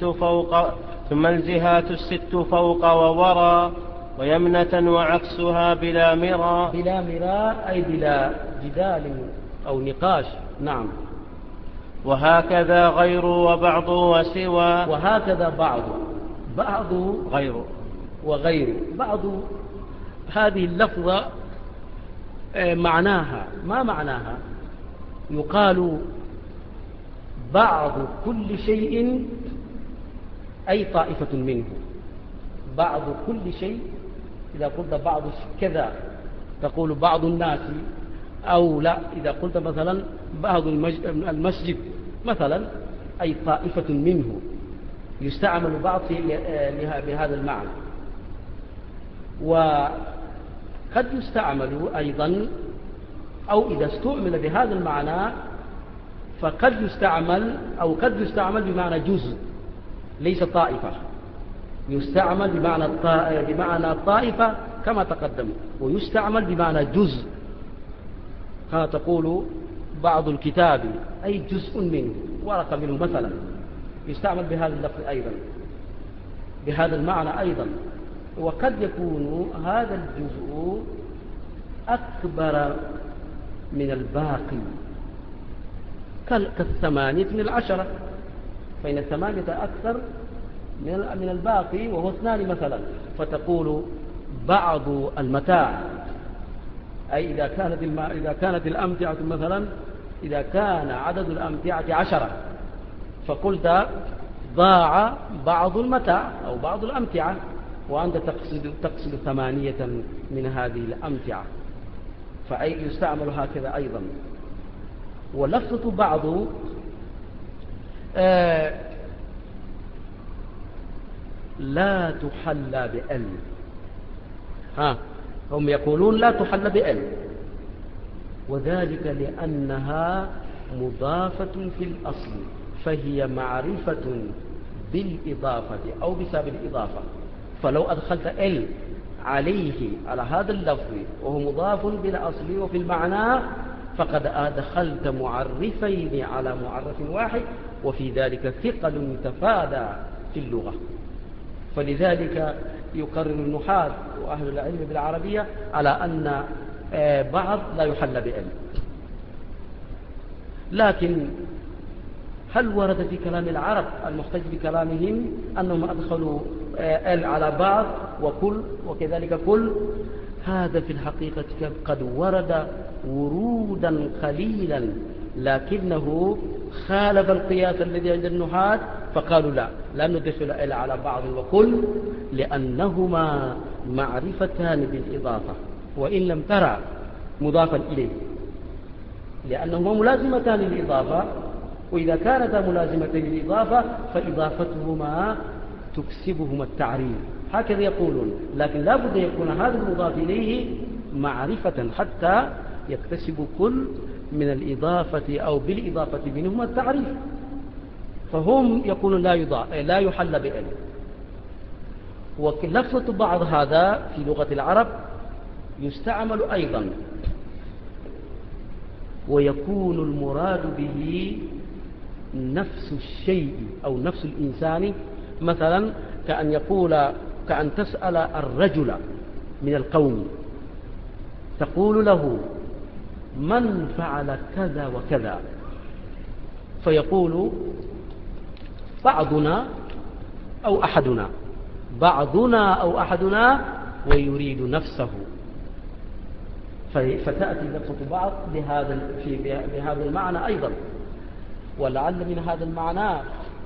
Speaker 1: الست فوق وورى ويمنة وعكسها بلا مرى.
Speaker 2: بلا مراء أي بلا جدال أو نقاش. نعم.
Speaker 1: وهكذا غير وبعض وسوى.
Speaker 2: وهكذا بعض
Speaker 1: غير
Speaker 2: وغير. بعض هذه اللفظة معناها ما معناها؟ يقال بعض كل شيء أي طائفة منه. بعض كل شيء، إذا قلت بعض كذا تقول بعض الناس، أو لا إذا قلت مثلا بعض المسجد مثلا أي طائفة منه، يستعمل بعض بهذا المعنى. وقد يستعمل أيضا، أو إذا استعمل بهذا المعنى فقد يستعمل أو قد يستعمل بمعنى جزء ليس طائفة، يستعمل بمعنى الطائفة كما تقدم، ويستعمل بمعنى جزء كما تقول بعض الكتاب أي جزء منه، ورقة منه مثلا، يستعمل بهذا اللفظ أيضا بهذا المعنى أيضا. وقد يكون هذا الجزء أكبر من الباقي كالثمانية من العشرة، فإن الثمانية أكثر من الباقي وهو 2 مثلا، فتقول بعض المتاع أي إذا كانت الأمتعة مثلا، إذا كان عدد الأمتعة 10 فقلت ضاع بعض المتاع أو بعض الأمتعة، وأنت تقصد 8 من هذه الأمتعة، فأي يستعمل هكذا أيضا. ولفظة بعض لا تحلى بأل. هم يقولون لا تحلى بأل، وذلك لأنها مضافة في الأصل، فهي معرفة بالإضافة أو بسبب الإضافة. فلو أدخلت ال عليه على هذا اللفظ وهو مضاف بالأصل وفي المعنى، فقد أدخلت معرفين على معرف واحد، وفي ذلك ثقل متفادى في اللغة. فلذلك يقرر النحاة وأهل العلم بالعربية على أن بعض لا يحل بأل. لكن هل ورد في كلام العرب المحتج بكلامهم أنهم أدخلوا ال على بعض وكل وكذلك كل؟ هذا في الحقيقة قد ورد ورودا قليلا، لكنه خالف القياس الذي عند النحاة، فقالوا لا ندخل ال على بعض وكل، لأنهما معرفتان بالإضافة وإن لم ترى مضافا إليه، لأنهما ملازمتان للإضافة، وإذا كانتا ملازمتين للإضافة فإضافتهما تكسبهما التعريف، هكذا يقولون. لكن لا بد يكون هذا المضاف إليه معرفة حتى يكتسب كل من الإضافة أو بالإضافة منهما التعريف، فهم يقولون لا يحل بأل. ولفظة بعض هذا في لغة العرب يستعمل أيضا، ويكون المراد به نفس الشيء أو نفس الإنسان، مثلا كأن تسأل الرجل من القوم تقول له من فعل كذا وكذا، فيقول بعضنا أو أحدنا، بعضنا أو أحدنا ويريد نفسه، فتأتي لفظة بعض بهذا المعنى أيضا. ولعل من هذا المعنى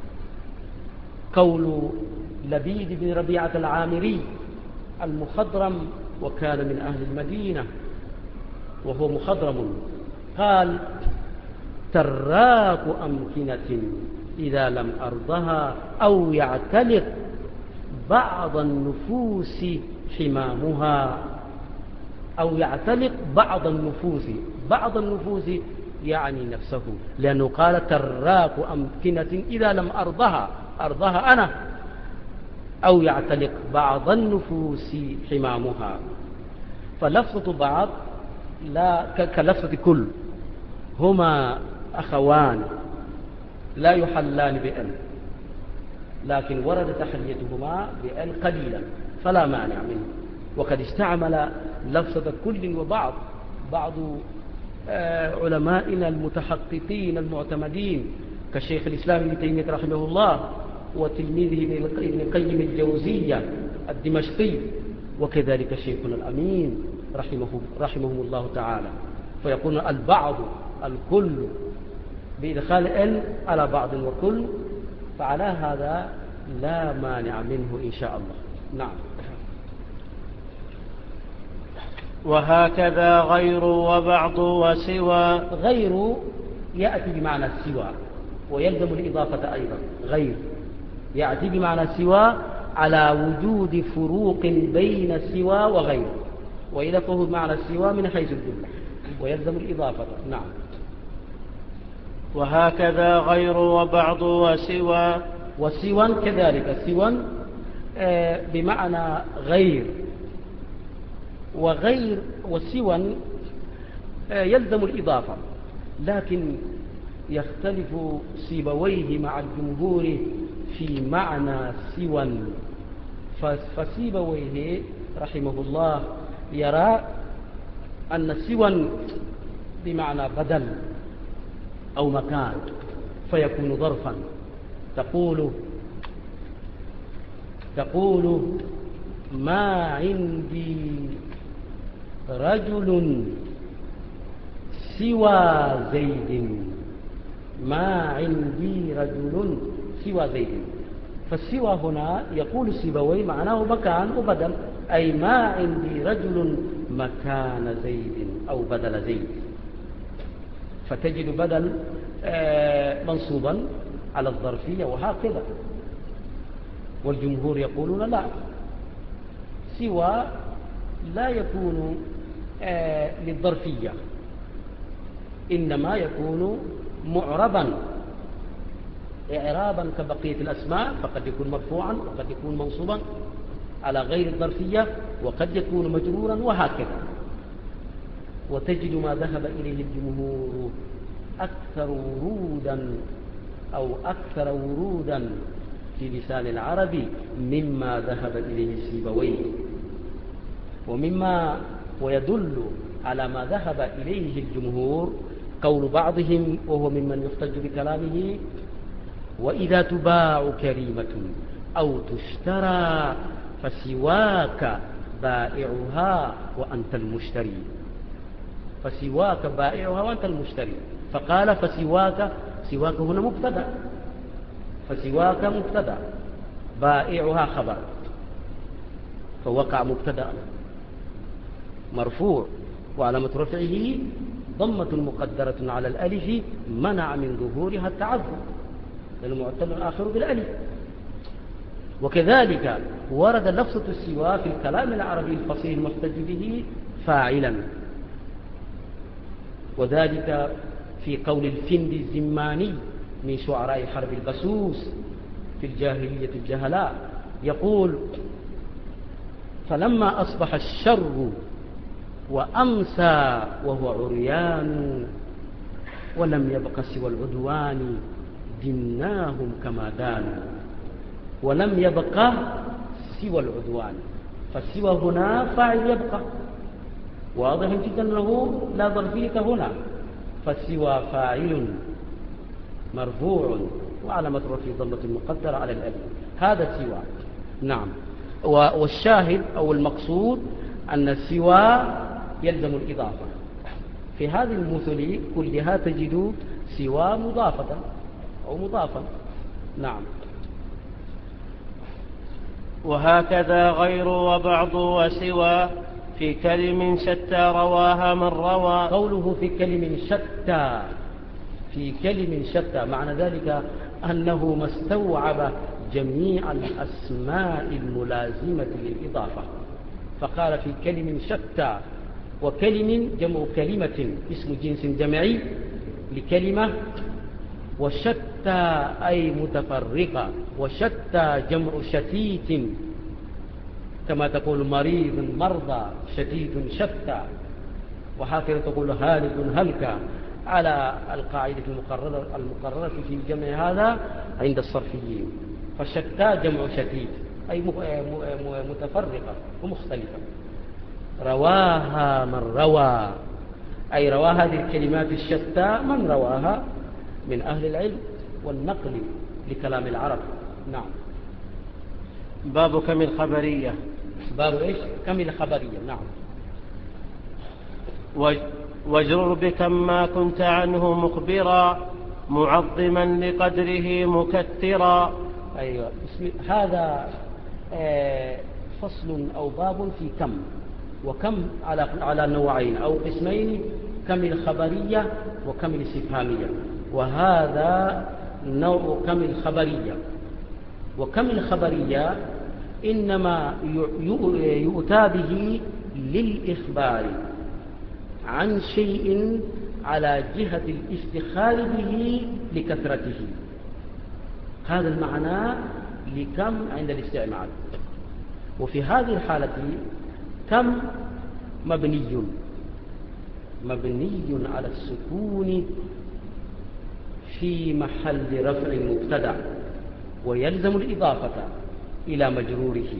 Speaker 2: قول لبيد بن ربيعة العامري المخضرم، وكان من أهل المدينة وهو مخضرم، قال: تراك أمكنة إذا لم أرضها أو يعتلق بعض النفوس حمامها، أو يعتلق بعض النفوس يعني نفسه، لأنه قال: تراك أمكنة إذا لم أرضها أنا، أو يعتلق بعض النفوس حمامها. فلفظة بعض لا كلفظة كل، هما أخوان لا يحلان بأل، لكن ورد تحليتهما بأل قليلا فلا مانع منه. وقد استعمل لفظة كل وبعض بعض علمائنا المتحققين المعتمدين كشيخ الإسلام ابن تيمية رحمه الله، وتلميذه ابن القيم الجوزية الدمشقي، وكذلك شيخنا الأمين رحمهم الله تعالى، فيقول البعض الكل بإدخال ال على بعض وكل، فعلى هذا لا مانع منه إن شاء الله. نعم.
Speaker 1: وهكذا غير وبعض وسوى.
Speaker 2: غير يأتي بمعنى السوى ويلزم الإضافة أيضا. غير يأتي بمعنى سوى على وجود فروق بين سوى وغير، وإذا فهو معنى السوى من حيث الجملة ويلزم الإضافة. نعم.
Speaker 1: وهكذا غير وبعض وسوى.
Speaker 2: وسوى كذلك، سوى بمعنى غير، وغير وسوى يلزم الإضافة، لكن يختلف سيبويه مع الجمهور في معنى سوى. فسيبويه رحمه الله يرى أن سوى بمعنى بدل أو مكان، فيكون ظرفا. تقول ما عندي رجل سوى زيد، ما عندي رجل سوى زيد. فالسوى هنا يقول سيبويه معناه مكان وبدل، أي ما عندي رجل مكان زيد أو بدل زيد، فتجد بدل منصوبا على الظرفية وهكذا. والجمهور يقولون لا، سوى لا يكون للظرفية، إنما يكون معربا إعرابا كبقية الأسماء، فقد يكون مرفوعا وقد يكون منصوبا على غير الظرفية، وقد يكون مجرورا وهكذا. وتجد ما ذهب إليه الجمهور أكثر ورودا في لسان العرب مما ذهب إليه سيبويه. ويدل على ما ذهب إليه الجمهور قول بعضهم، وهو ممن يحتج بكلامه: وإذا تباع كريمة أو تشترى فسواك بائعها وأنت المشتري. فسواك بائعها وأنت المشتري، فقال فسواك، سواك هنا مبتدأ، فسواك مبتدأ، بائعها خبر، فوقع مبتدأ مرفوع وعلامة رفعه ضمة مقدرة على الألف منع من ظهورها التعذر، المعتل الآخر بالألف. وكذلك ورد لفظة السواء في الكلام العربي الفصيح المحتج به فاعلا، وذلك في قول الفند الزماني من شعراء حرب البسوس في الجاهلية الجهلاء، يقول: فلما أصبح الشر وأمسى وهو عريان ولم يبق سوى العدوان دناهم كما دانوا. ولم يبق سوى العدوان، فالسوى هنا فاعل يبقى، واضح جدا أنه لا ظرفية هنا، فالسوى فاعل مرفوع وعلامة رفعه ضمة مقدرة على الألف، هذا سوى. نعم. والشاهد أو المقصود أن سوى يلزم الإضافة. في هذه المثل كلها تجد سوى مضافة أو مضافا. نعم.
Speaker 1: وهكذا غير وبعض وسوى في كلم شتى رواها من روى.
Speaker 2: قوله في كلم شتى، في كلم شتى معنى ذلك أنه ما استوعب جميع الأسماء الملازمة للإضافة، فقال في كلم شتى. وكلم جمع كلمة اسم جنس جمعي لكلمة، وشتى أي متفرقة، وشتى جمع شتيت كما تقول مريض مرضى، شتيت شتى، وهكذا تقول هالك هلك، على القاعدة المقررة في الجمع هذا عند الصرفيين. فشتى جمع شتيت أي متفرقة ومختلفة. رواها من روى، أي روى هذه الكلمات الشتى من رواها من أهل العلم والنقل لكلام العرب. نعم.
Speaker 1: باب كم الخبرية.
Speaker 2: باب إيش؟ كم الخبرية. نعم.
Speaker 1: واجرر بكم ما كنت عنه مخبرا معظما لقدره مكثرا.
Speaker 2: أيوة. هذا فصل أو باب في كم. وكم على نوعين أو قسمين، كم الخبرية وكم الاستفهامية. وهذا نوع كم الخبرية. وكم الخبرية إنما يؤتى به للإخبار عن شيء على جهة الافتخار به لكثرته. هذا المعنى لكم عند الاستعمال. وفي هذه الحالة كم مبني على السكون في محل رفع مبتدأ، ويلزم الإضافة إلى مجروره.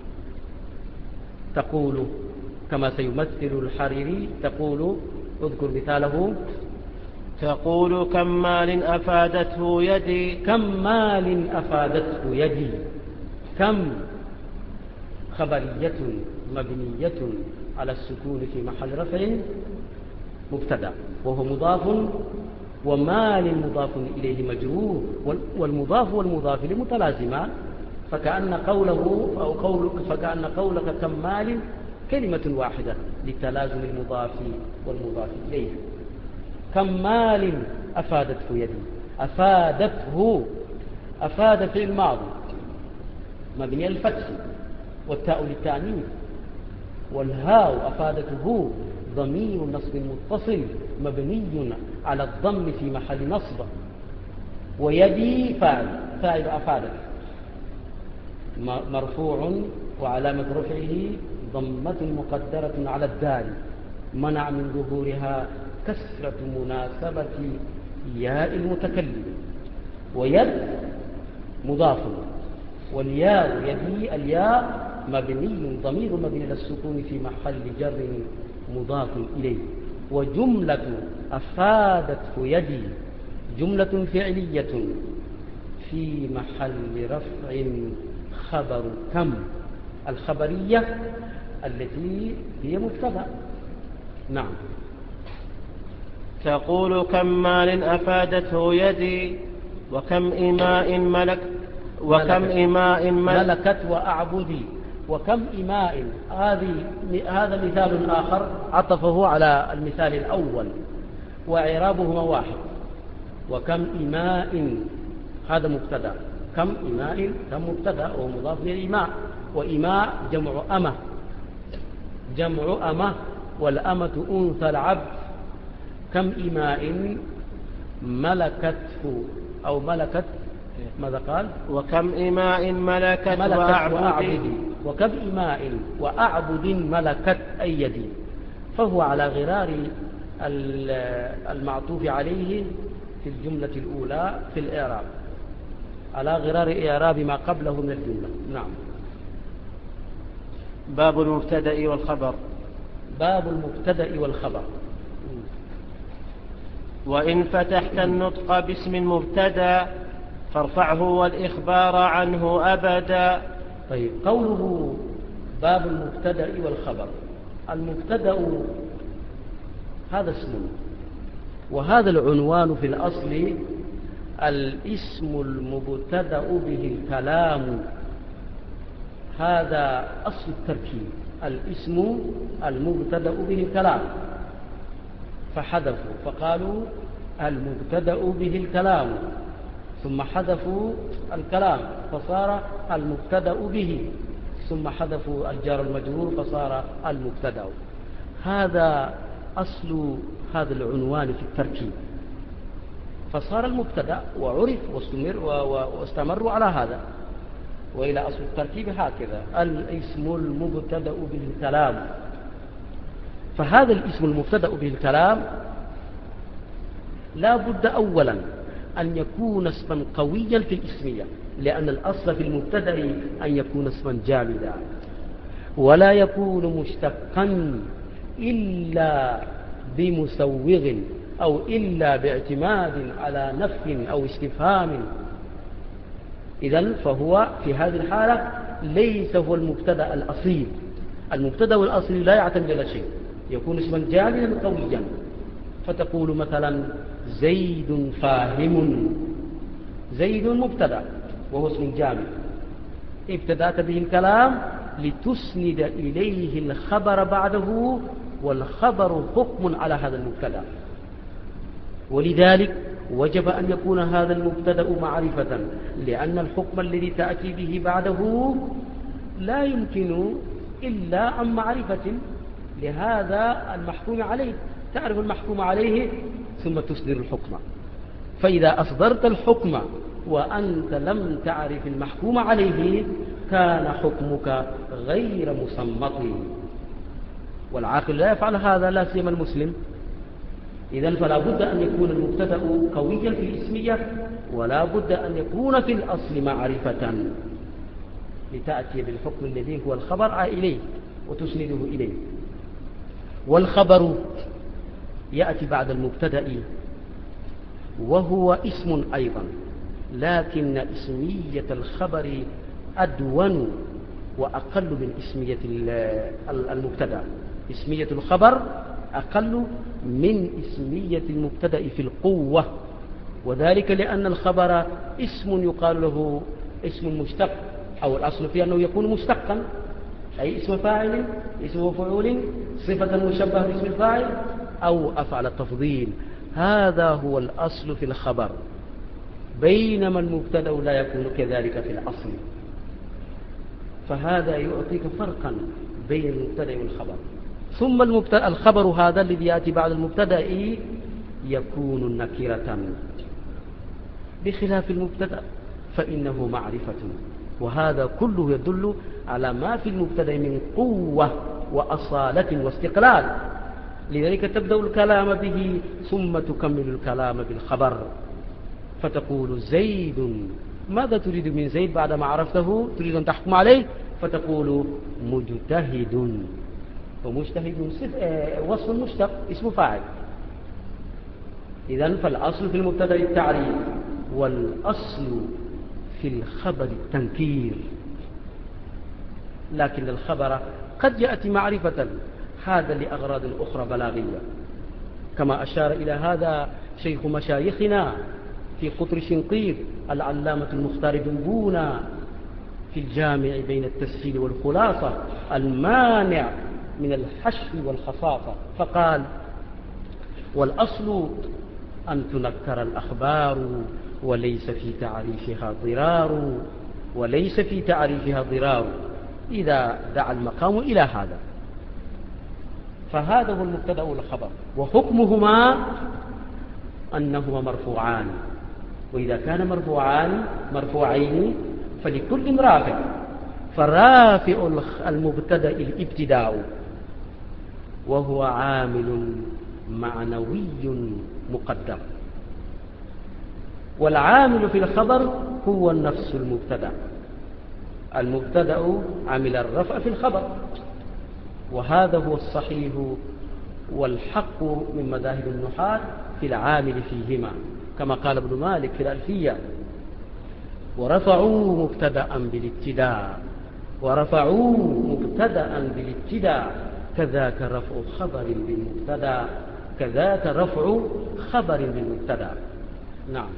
Speaker 2: تقول كما سيمثل الحريري، تقول اذكر مثاله.
Speaker 1: تقول كم مال أفادته يدي.
Speaker 2: كم مال أفادته يدي. كم خبرية مبنية على السكون في محل رفع مبتدأ وهو مضاف، ومال مضاف إليه مجرور، والمضاف والمضاف لمتلازمان، فكأن قولك كم مال كلمة واحدة لتلازم المضاف والمضاف إليه. كم مال أفادته يدي. أفادته، أفاد في الماضي مبني الفتح والتاء للتأنيث، والهاء أفادته ضمير نصب متصل مبني على الضم في محل نصب. ويدي فاعل أفادت مرفوع وعلامة رفعه ضمة مقدرة على الدال منع من ظهورها كسرة مناسبة ياء المتكلم. ويد مضاف، والياء يدي الياء مبني ضمير مبني للسكون في محل جر مضاف إليه. وجملة أفادته يدي جملة فعلية في محل رفع خبر كم الخبرية التي هي مبتدأ. نعم.
Speaker 1: تقول كم مال أفادته يدي وكم إماء
Speaker 2: ملكت وأعبدي. وكم إماء هذا مثال آخر عطفه على المثال الأول وإعرابهما واحد. وكم إماء هذا مبتدأ، كم إماء كم مبتدأ ومضاف للإماء. وإماء جمع أمة، والأمة أنثى العبد. كم إماء ملكته أو ملكت، ماذا قال؟
Speaker 1: وكم إماء ملكت وأعبد.
Speaker 2: وكم إماء وأعبد ملكت أيدي، فهو على غرار المعطوف عليه في الجملة الأولى في الإعراب، على غرار إعراب ما قبله من الجملة. نعم.
Speaker 1: باب المبتدأ والخبر.
Speaker 2: باب المبتدأ والخبر.
Speaker 1: وإن فتحت النطق باسم مبتدأ فارفعه والإخبار عنه أبدا
Speaker 2: طيب، قوله باب المبتدأ والخبر. المبتدأ هذا اسم، وهذا العنوان في الأصل الاسم المبتدأ به الكلام، هذا أصل التركيب، الاسم المبتدأ به الكلام، فحذفوا فقالوا المبتدأ به الكلام، ثم حذفوا الكلام فصار المبتدأ به، ثم حذفوا الجار المجرور فصار المبتدأ. هذا أصل هذا العنوان في التركيب، فصار المبتدأ وعرف واستمروا على هذا، وإلى أصل التركيب هكذا الاسم المبتدأ به الكلام. فهذا الاسم المبتدأ به الكلام لا بد أولا أن يكون اسما قويا في الاسمية، لأن الأصل في المبتدأ أن يكون اسما جامدا، ولا يكون مشتقا إلا بمسوغ أو إلا باعتماد على نفي أو استفهام. إذن فهو في هذه الحالة ليس هو المبتدأ الأصيل. المبتدأ الأصيل لا يعتمد على شيء، يكون اسما جامدا قويا، فتقول مثلا زيد فاهم. زيد مبتدأ وهو اسم جامد، ابتدأت به الكلام لتسند إليه الخبر بعده، والخبر حكم على هذا المبتدأ، ولذلك وجب أن يكون هذا المبتدأ معرفة، لأن الحكم الذي تأتي به بعده لا يمكن إلا عن معرفة لهذا المحكوم عليه. تعرف المحكوم عليه ثم تصدر الحكم، فإذا أصدرت الحكم وأنت لم تعرف المحكوم عليه كان حكمك غير مصمت، والعاقل لا يفعل هذا، لا سيما المسلم. إذن فلا بد أن يكون المبتدأ قويا في الاسمية، ولا بد أن يكون في الأصل معرفة لتأتي بالحكم الذي هو الخبر إليه وتسنده إليه. والخبر يأتي بعد المبتدأ وهو اسم أيضا، لكن اسمية الخبر أدون وأقل من اسمية المبتدأ. اسمية الخبر أقل من اسمية المبتدأ في القوة، وذلك لأن الخبر اسم يقال له اسم مشتق، أو الأصل فيه أنه يكون مشتقا، أي اسم فاعل، اسم مفعول، صفة مشبهة باسم الفاعل، أو أفعل التفضيل. هذا هو الأصل في الخبر، بينما المبتدأ لا يكون كذلك في الأصل. فهذا يعطيك فرقا بين المبتدأ والخبر. ثم الخبر هذا الذي يأتي بعد المبتدأ يكون نكرة، بخلاف المبتدأ فإنه معرفة، وهذا كله يدل على ما في المبتدأ من قوة وأصالة واستقلال. لذلك تبدأ الكلام به ثم تكمل الكلام بالخبر، فتقول زيد، ماذا تريد من زيد بعدما عرفته؟ تريد أن تحكم عليه، فتقول مجتهد، ومجتهد وصف مشتق اسم فاعل. إذن فالأصل في المبتدأ التعريف، والأصل في الخبر التنكير، لكن الخبر قد يأتي معرفة، هذا لأغراض أخرى بلاغية، كما أشار إلى هذا شيخ مشايخنا في قطر شنقيط العلامة المختار بن بونا في الجامع بين التسهيل والخلاصة المانع من الحشو والخصاصة، فقال: والأصل أن تنكر الأخبار وليس في تعريفها ضرار، وليس في تعريفها ضرار إذا دعا المقام إلى هذا. فهذا هو المبتدأ والخبر، وحكمهما أنهما مرفوعان، وإذا كان مرفوعين فلكل رافع، فرافع المبتدأ الابتداء، وهو عامل معنوي مقدر، والعامل في الخبر هو النفس المبتدأ. المبتدأ عمل الرفع في الخبر، وهذا هو الصحيح والحق من مذاهب النحاة في العامل فيهما، كما قال ابن مالك في الألفية: ورفعوا مبتدأ بالابتداء ورفعوا مبتدأ بالابتداء، كذاك رفع خبر بالمبتدأ، كذاك رفع خبر بالمبتدأ. نعم.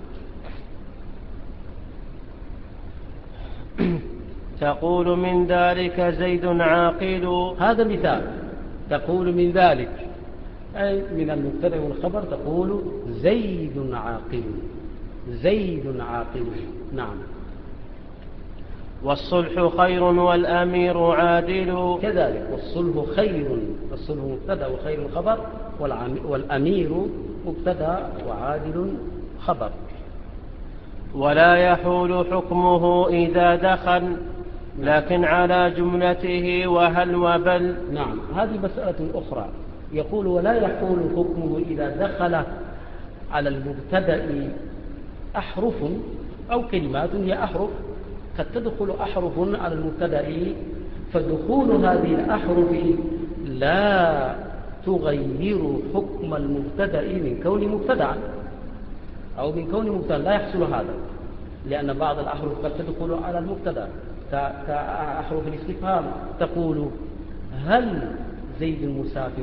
Speaker 1: تقول من ذلك زيد عاقل.
Speaker 2: هذا مثال. تقول من ذلك أي من المبتدأ والخبر، تقول زيد عاقل، زيد عاقل. نعم.
Speaker 1: والصلح خير والأمير عادل.
Speaker 2: كذلك والصلح خير، الصلح مبتدأ وخير خبر، والأمير مبتدأ وعادل خبر.
Speaker 1: ولا يحول حكمه إذا دخل، لكن على جملته وهل وبل.
Speaker 2: نعم. هذه مسألة أخرى. يقول ولا يحول حكمه إذا دخل على المبتدأ أحرف أو كلمات، هي أحرف قد تدخل أحرف على المبتدأ، فدخول هذه الأحرف لا تغير حكم المبتدأ من كون مبتدأ أو من كون مبتدأ، لا يحصل هذا، لأن بعض الأحرف قد تدخل على المبتدأ كأحرف الاستفهام. تقول هل زيد مسافر؟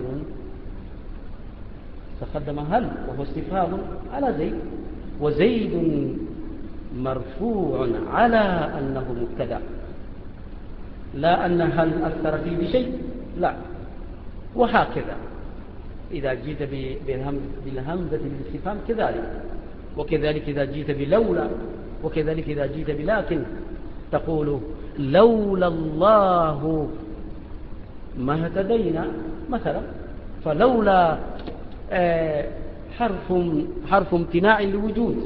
Speaker 2: تقدم هل وهو استفهام على زيد، وزيد مرفوع على أنه مبتدأ، لا أن هل أثر فيه بشيء، لا. وهكذا إذا جئت بالهمزة بالاستفهام كذلك، وكذلك إذا جئت بلولا، وكذلك إذا جئت بلكن. تقول لولا الله ما اهتدينا مثلا، فلولا حرف امتناع لوجود،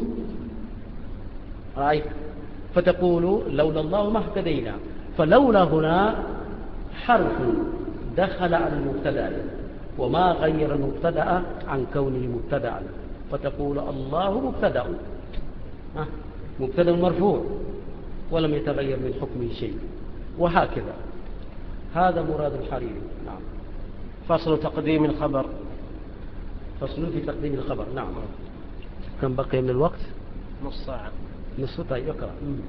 Speaker 2: رأيت؟ فتقول لولا الله ما اهتدينا، فلولا هنا حرف دخل على المبتدأ وما غير المبتدأ عن كونه مبتدأ، فتقول الله مبتدأ، مبتدأ مرفوع ولم يتغير من حكمه شيء، وهكذا. هذا مراد الحريري. نعم.
Speaker 1: فصل تقديم الخبر.
Speaker 2: فصل في تقديم الخبر. نعم. كم بقي من الوقت؟
Speaker 1: نص ساعة.
Speaker 2: نص. طيب اقرأ.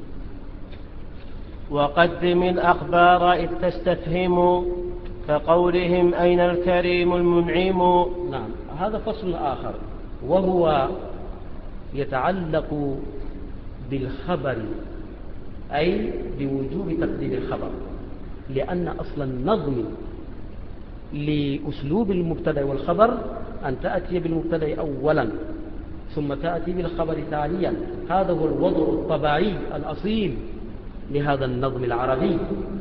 Speaker 1: وقدم الأخبار إذ تستفهم، كقولهم أين الكريم المنعم.
Speaker 2: نعم. هذا فصل آخر، وهو يتعلق بالخبر، أي بوجوب تقديم الخبر، لأن أصل النظم لأسلوب المبتدأ والخبر أن تأتي بالمبتدأ أولا ثم تأتي بالخبر ثانيا. هذا هو الوضع الطبيعي الأصيل لهذا النظم العربي.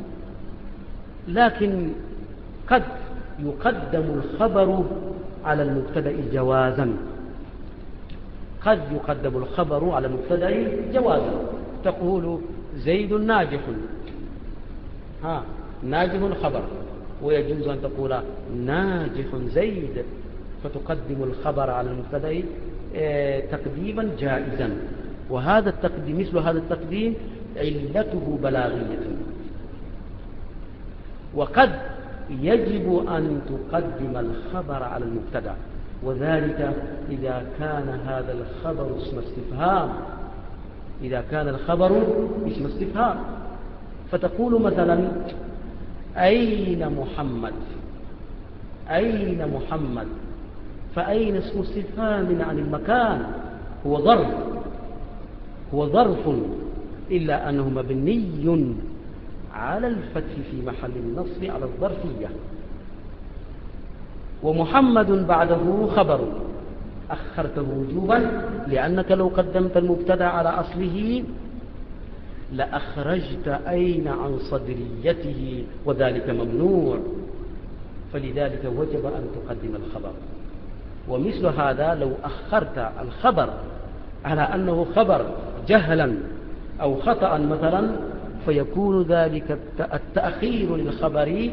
Speaker 2: لكن قد يقدم الخبر على المبتدأ جوازا، قد يقدم الخبر على المبتدأ جوازا. تقول زيد ناجح، ناجح خبر، ويجوز أن تقول ناجح زيد، فتقدم الخبر على المبتدأ تقديما جائزا. وهذا التقديم، مثل هذا التقديم علته بلاغية. وقد يجب أن تقدم الخبر على المبتدأ، وذلك إذا كان هذا الخبر اسم استفهام، إذا كان الخبر اسم استفهام. فتقول مثلا أين محمد؟ أين محمد؟ فأين اسم استفهام عن المكان، هو ظرف إلا أنه مبني على الفتح في محل النصب على الظرفية. ومحمد بعده خبر أخرته وجوبا، لأنك لو قدمت المبتدأ على أصله لأخرجت أين عن صدريته، وذلك ممنوع، فلذلك وجب أن تقدم الخبر. ومثل هذا لو أخرت الخبر على أنه خبر جهلا أو خطأ مثلا، فيكون ذلك التأخير للخبر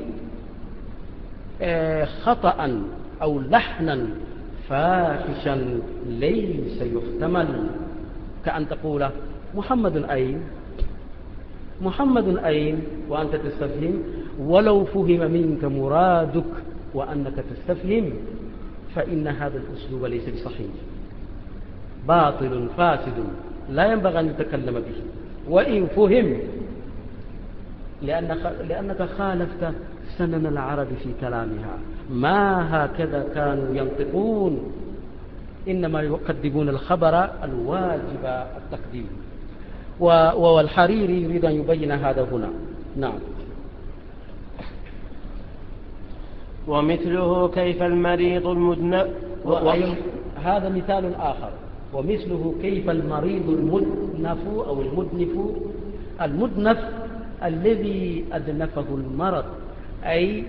Speaker 2: خطأ أو لحنا فاحشا ليس يحتمل، كأن تقول محمد أين؟ محمد أين وأنت تستفهم، ولو فهم منك مرادك وأنك تستفهم فإن هذا الأسلوب ليس بصحيح، باطل فاسد، لا ينبغي أن يتكلم به. وإن فهم لأنك خالفت سنن العرب في كلامها، ما هكذا كانوا ينطقون، إنما يقدمون الخبر الواجب التقديم. والحريري يريد أن يبين هذا هنا. نعم.
Speaker 1: ومثله كيف المريض المدنف
Speaker 2: هذا مثال آخر. ومثله كيف المريض المدنف أو المدنف الذي أدنفه المرض، أي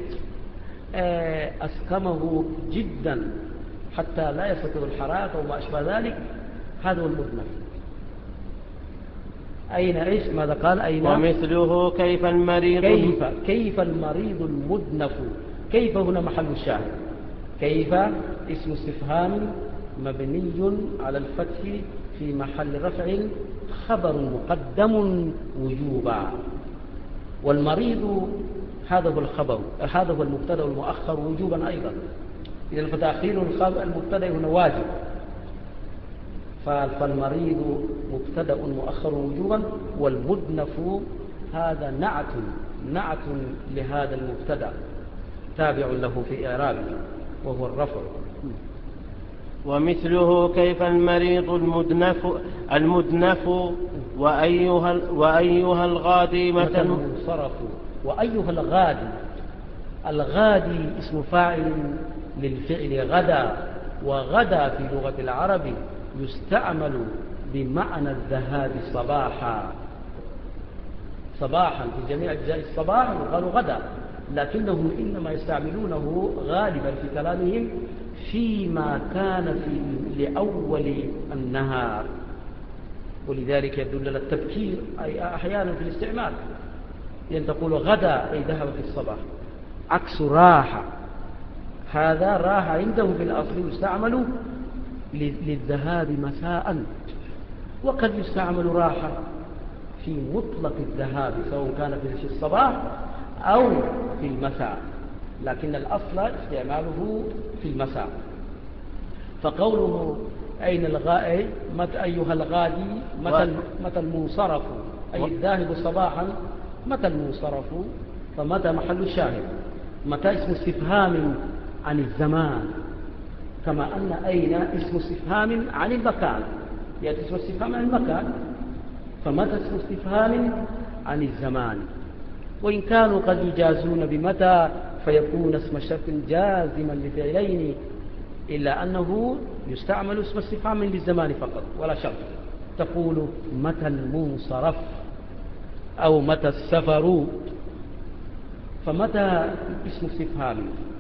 Speaker 2: أسكمه جدا حتى لا يستطيع الحركة وما أشبه ذلك، هذا هو المدنف. أين إيش ماذا قال؟ أين؟
Speaker 1: ومثله كيف المريض
Speaker 2: كيف المريض المدنف. كيف هنا محل الشاهد. كيف اسم استفهام مبني على الفتح في محل رفع، خبر مقدم وجوبا. والمريض هذا هو الخبر، هذا هو المبتدا والمؤخر وجوبا أيضا، إذن فتأخير المبتدا هنا واجب. فالمريض مبتدا مؤخر وجوبا، والمدنف هذا نعت لهذا المبتدا تابع له في إعرابه وهو الرفع.
Speaker 1: ومثله كيف المريض المدنف وأيها الغادي متى
Speaker 2: المنصرف. وأيها الغادي اسم فاعل للفعل غدا، وغدا في لغة العرب يستعمل بمعنى الذهاب صباحا في جميع أجزاء الصباح قالوا غدا، لكنهم إنما يستعملونه غالبا في كلامهم فيما كان في لأول النهار، ولذلك يدل على التبكير أي أحيانا في الاستعمال، لأن تقول غدا أي ذهب في الصباح، عكس راحة. هذا راحة عنده في الأصل يستعمل للذهاب مساء، وقد يستعمل راحة في مطلق الذهاب سواء كان في الصباح أو في المساء، لكن الأصل استعماله في المساء. فقوله أين الغائي متى أيها الغادي متى المنصرف أي الذاهب صباحا، متى المنصرف فمتى محل الشاهد. متى اسم استفهام عن الزمان، كما أن أين اسم استفهام عن المكان، يأتي اسم استفهام عن المكان، فمتى اسم استفهام عن الزمان. وإن كانوا قد يجازون بمتى فيكون اسم شرط جازما لفعلين، إلا أنه يستعمل اسم استفهام للزمان فقط ولا شرط. تقول متى المنصرف أو متى السفر. فمتى اسم استفهام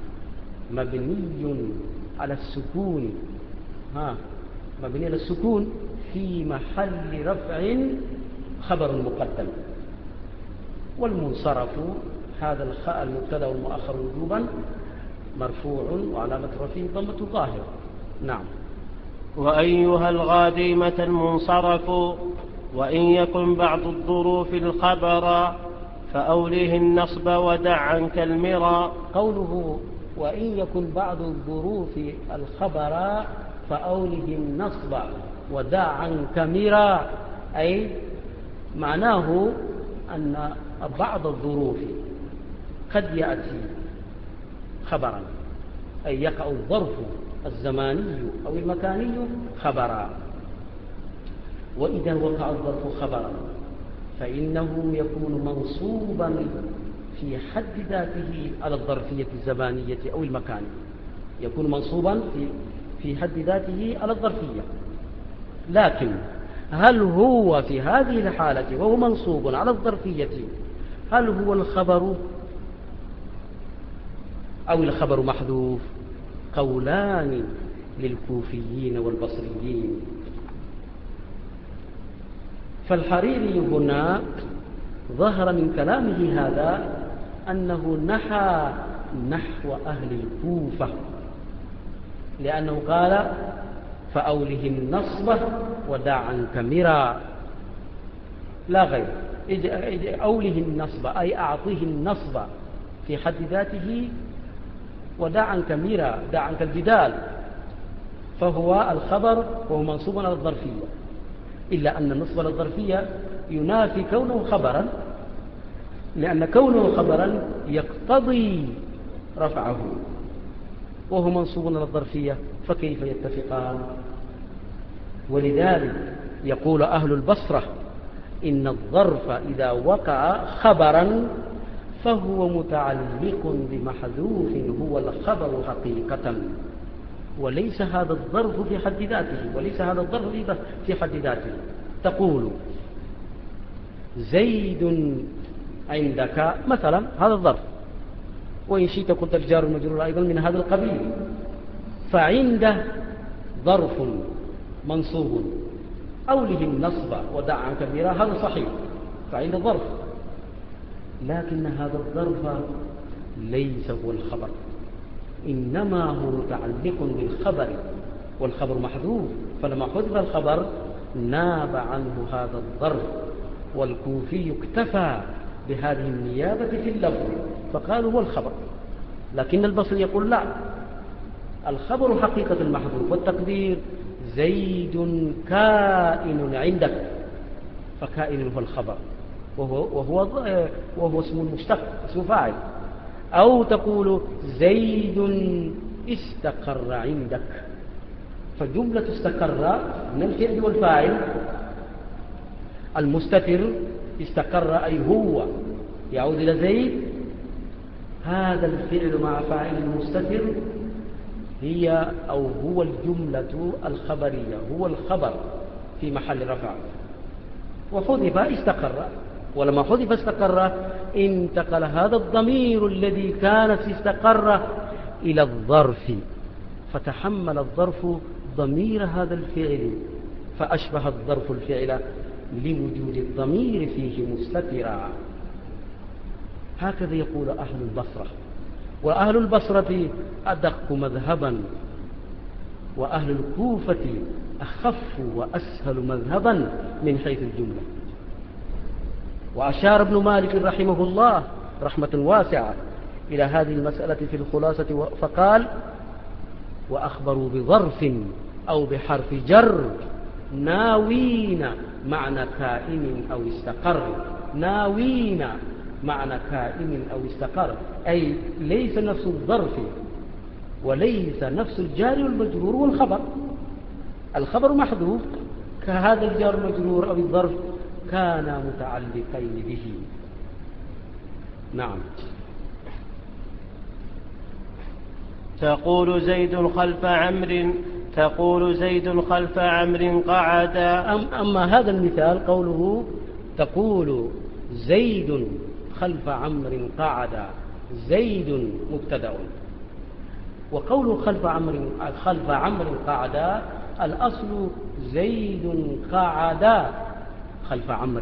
Speaker 2: مبني على السكون، مبني على السكون في محل رفع خبر مقدم. والمنصرف هذا الخاء المبتدا والمؤخر وجوبا مرفوع وعلامة رفعه ضمة ظاهرة. نعم.
Speaker 1: وأيها الغادي متى المنصرف وإن يكن بعض الظروف الخبر فأوله النصب ودع عنك المرى.
Speaker 2: قوله وإن يكن بعض الظروف الخبر فأوله النصب ودع عنك مرى، أي معناه أن بعض الظروف قد يأتي خبرا، أي يقع الظرف الزماني أو المكاني خبرا. وإذا وقع الظرف خبرا فإنه يكون منصوبا في حد ذاته على الظرفية الزمانية أو المكانية، يكون منصوبا في حد ذاته على الظرفية. لكن هل هو في هذه الحالة وهو منصوب على الظرفية هل هو الخبر أو الخبر محذوف؟ قولان للكوفيين والبصريين. فالحريري هنا ظهر من كلامه هذا أنه نحى نحو أهل الكوفة، لأنه قال فأوله النصب ودع عنك مرى، لا غير. أوله النصب أي أعطيه النصب في حد ذاته، ودع عنك مرى دع عنك الجدال، فهو الخبر وهو منصوب على الظرفية، إلا أن النصب على الظرفية ينافي كونه خبرا، لأن كونه خبرا يقتضي رفعه، وهو منصوب على الظرفية، فكيف يتفقان؟ ولذلك يقول أهل البصرة إن الظرف إذا وقع خبرا فهو متعلق بمحذوف هو الخبر حقيقة، وليس هذا الظرف في حد ذاته، وليس هذا الظرف في حد ذاته. تقول زيد عندك مثلا، هذا الظرف، وإن شئت قلت الجار المجرور أيضا من هذا القبيل، فعنده ظرف منصوب أوله النصب ودع عن كبيرة، هذا صحيح، فعند ظرف، لكن هذا الظرف ليس هو الخبر، إنما هو متعلق بالخبر، والخبر محذوف، فلما حذف الخبر ناب عنه هذا الظرف. والكوفي اكتفى بهذه النيابة في اللفظ فقالوا هو الخبر، لكن البصري يقول لا، الخبر حقيقة المحذوف، والتقدير زيد كائن عندك، فكائن هو الخبر، وهو اسم المشتق، اسم فاعل. أو تقول زيد استقر عندك، فجملة استقر من الفعل والفاعل، المستتر استقر أي هو يعود إلى زيد، هذا الفعل مع فاعل المستتر هي أو هو الجملة الخبرية، هو الخبر في محل رفع، وحذف استقر، ولما حذف استقر انتقل هذا الضمير الذي كانت استقر إلى الظرف، فتحمل الظرف ضمير هذا الفعل، فأشبه الظرف الفعل لوجود الضمير فيه مستترا. هكذا يقول أهل البصرة، وأهل البصرة أدق مذهبا، وأهل الكوفة أخف وأسهل مذهبا من حيث الجملة. وأشار ابن مالك رحمه الله رحمة واسعة إلى هذه المسألة في الخلاصة فقال: وأخبروا بظرف أو بحرف جر ناوين معنى كائن أو استقر، ناوين معنى كائن أو استقر، أي ليس نفس الظرف وليس نفس الجار والمجرور والخبر، الخبر محذوف كهذا الجار المجرور أو الظرف كانا متعلقين به. نعم.
Speaker 1: تقول زيد خلف عمرو، تقول زيد خلف عمرو قعد.
Speaker 2: أما هذا المثال قوله تقول زيد خلف عمرو قعد، زيد مبتدأ، وقوله خلف عمرو قعد الأصل زيد قعد خلف عمرو،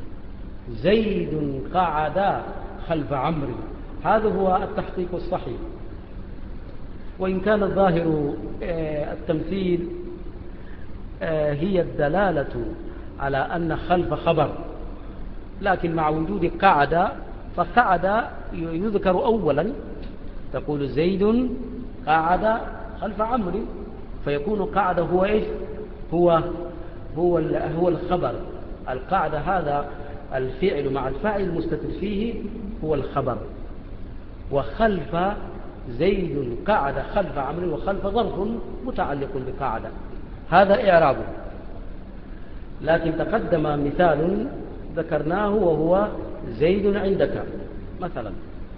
Speaker 2: زيد قعد خلف عمرو، هذا هو التحقيق الصحيح. وإن كان الظاهر التمثيل هي الدلالة على أن خلف خبر، لكن مع وجود قعد، فقعد يذكر أولا، تقول زيد قعد خلف عمرو، فيكون قعد هو إيش؟ هو الخبر، القعد هذا الفعل مع الفاعل المستتر فيه هو الخبر، وخلف زيد قعد خلف عمرو، وخلف ظرف متعلق بقعد، هذا إعرابه. لكن تقدم مثال ذكرناه وهو زيد عندك مثلا،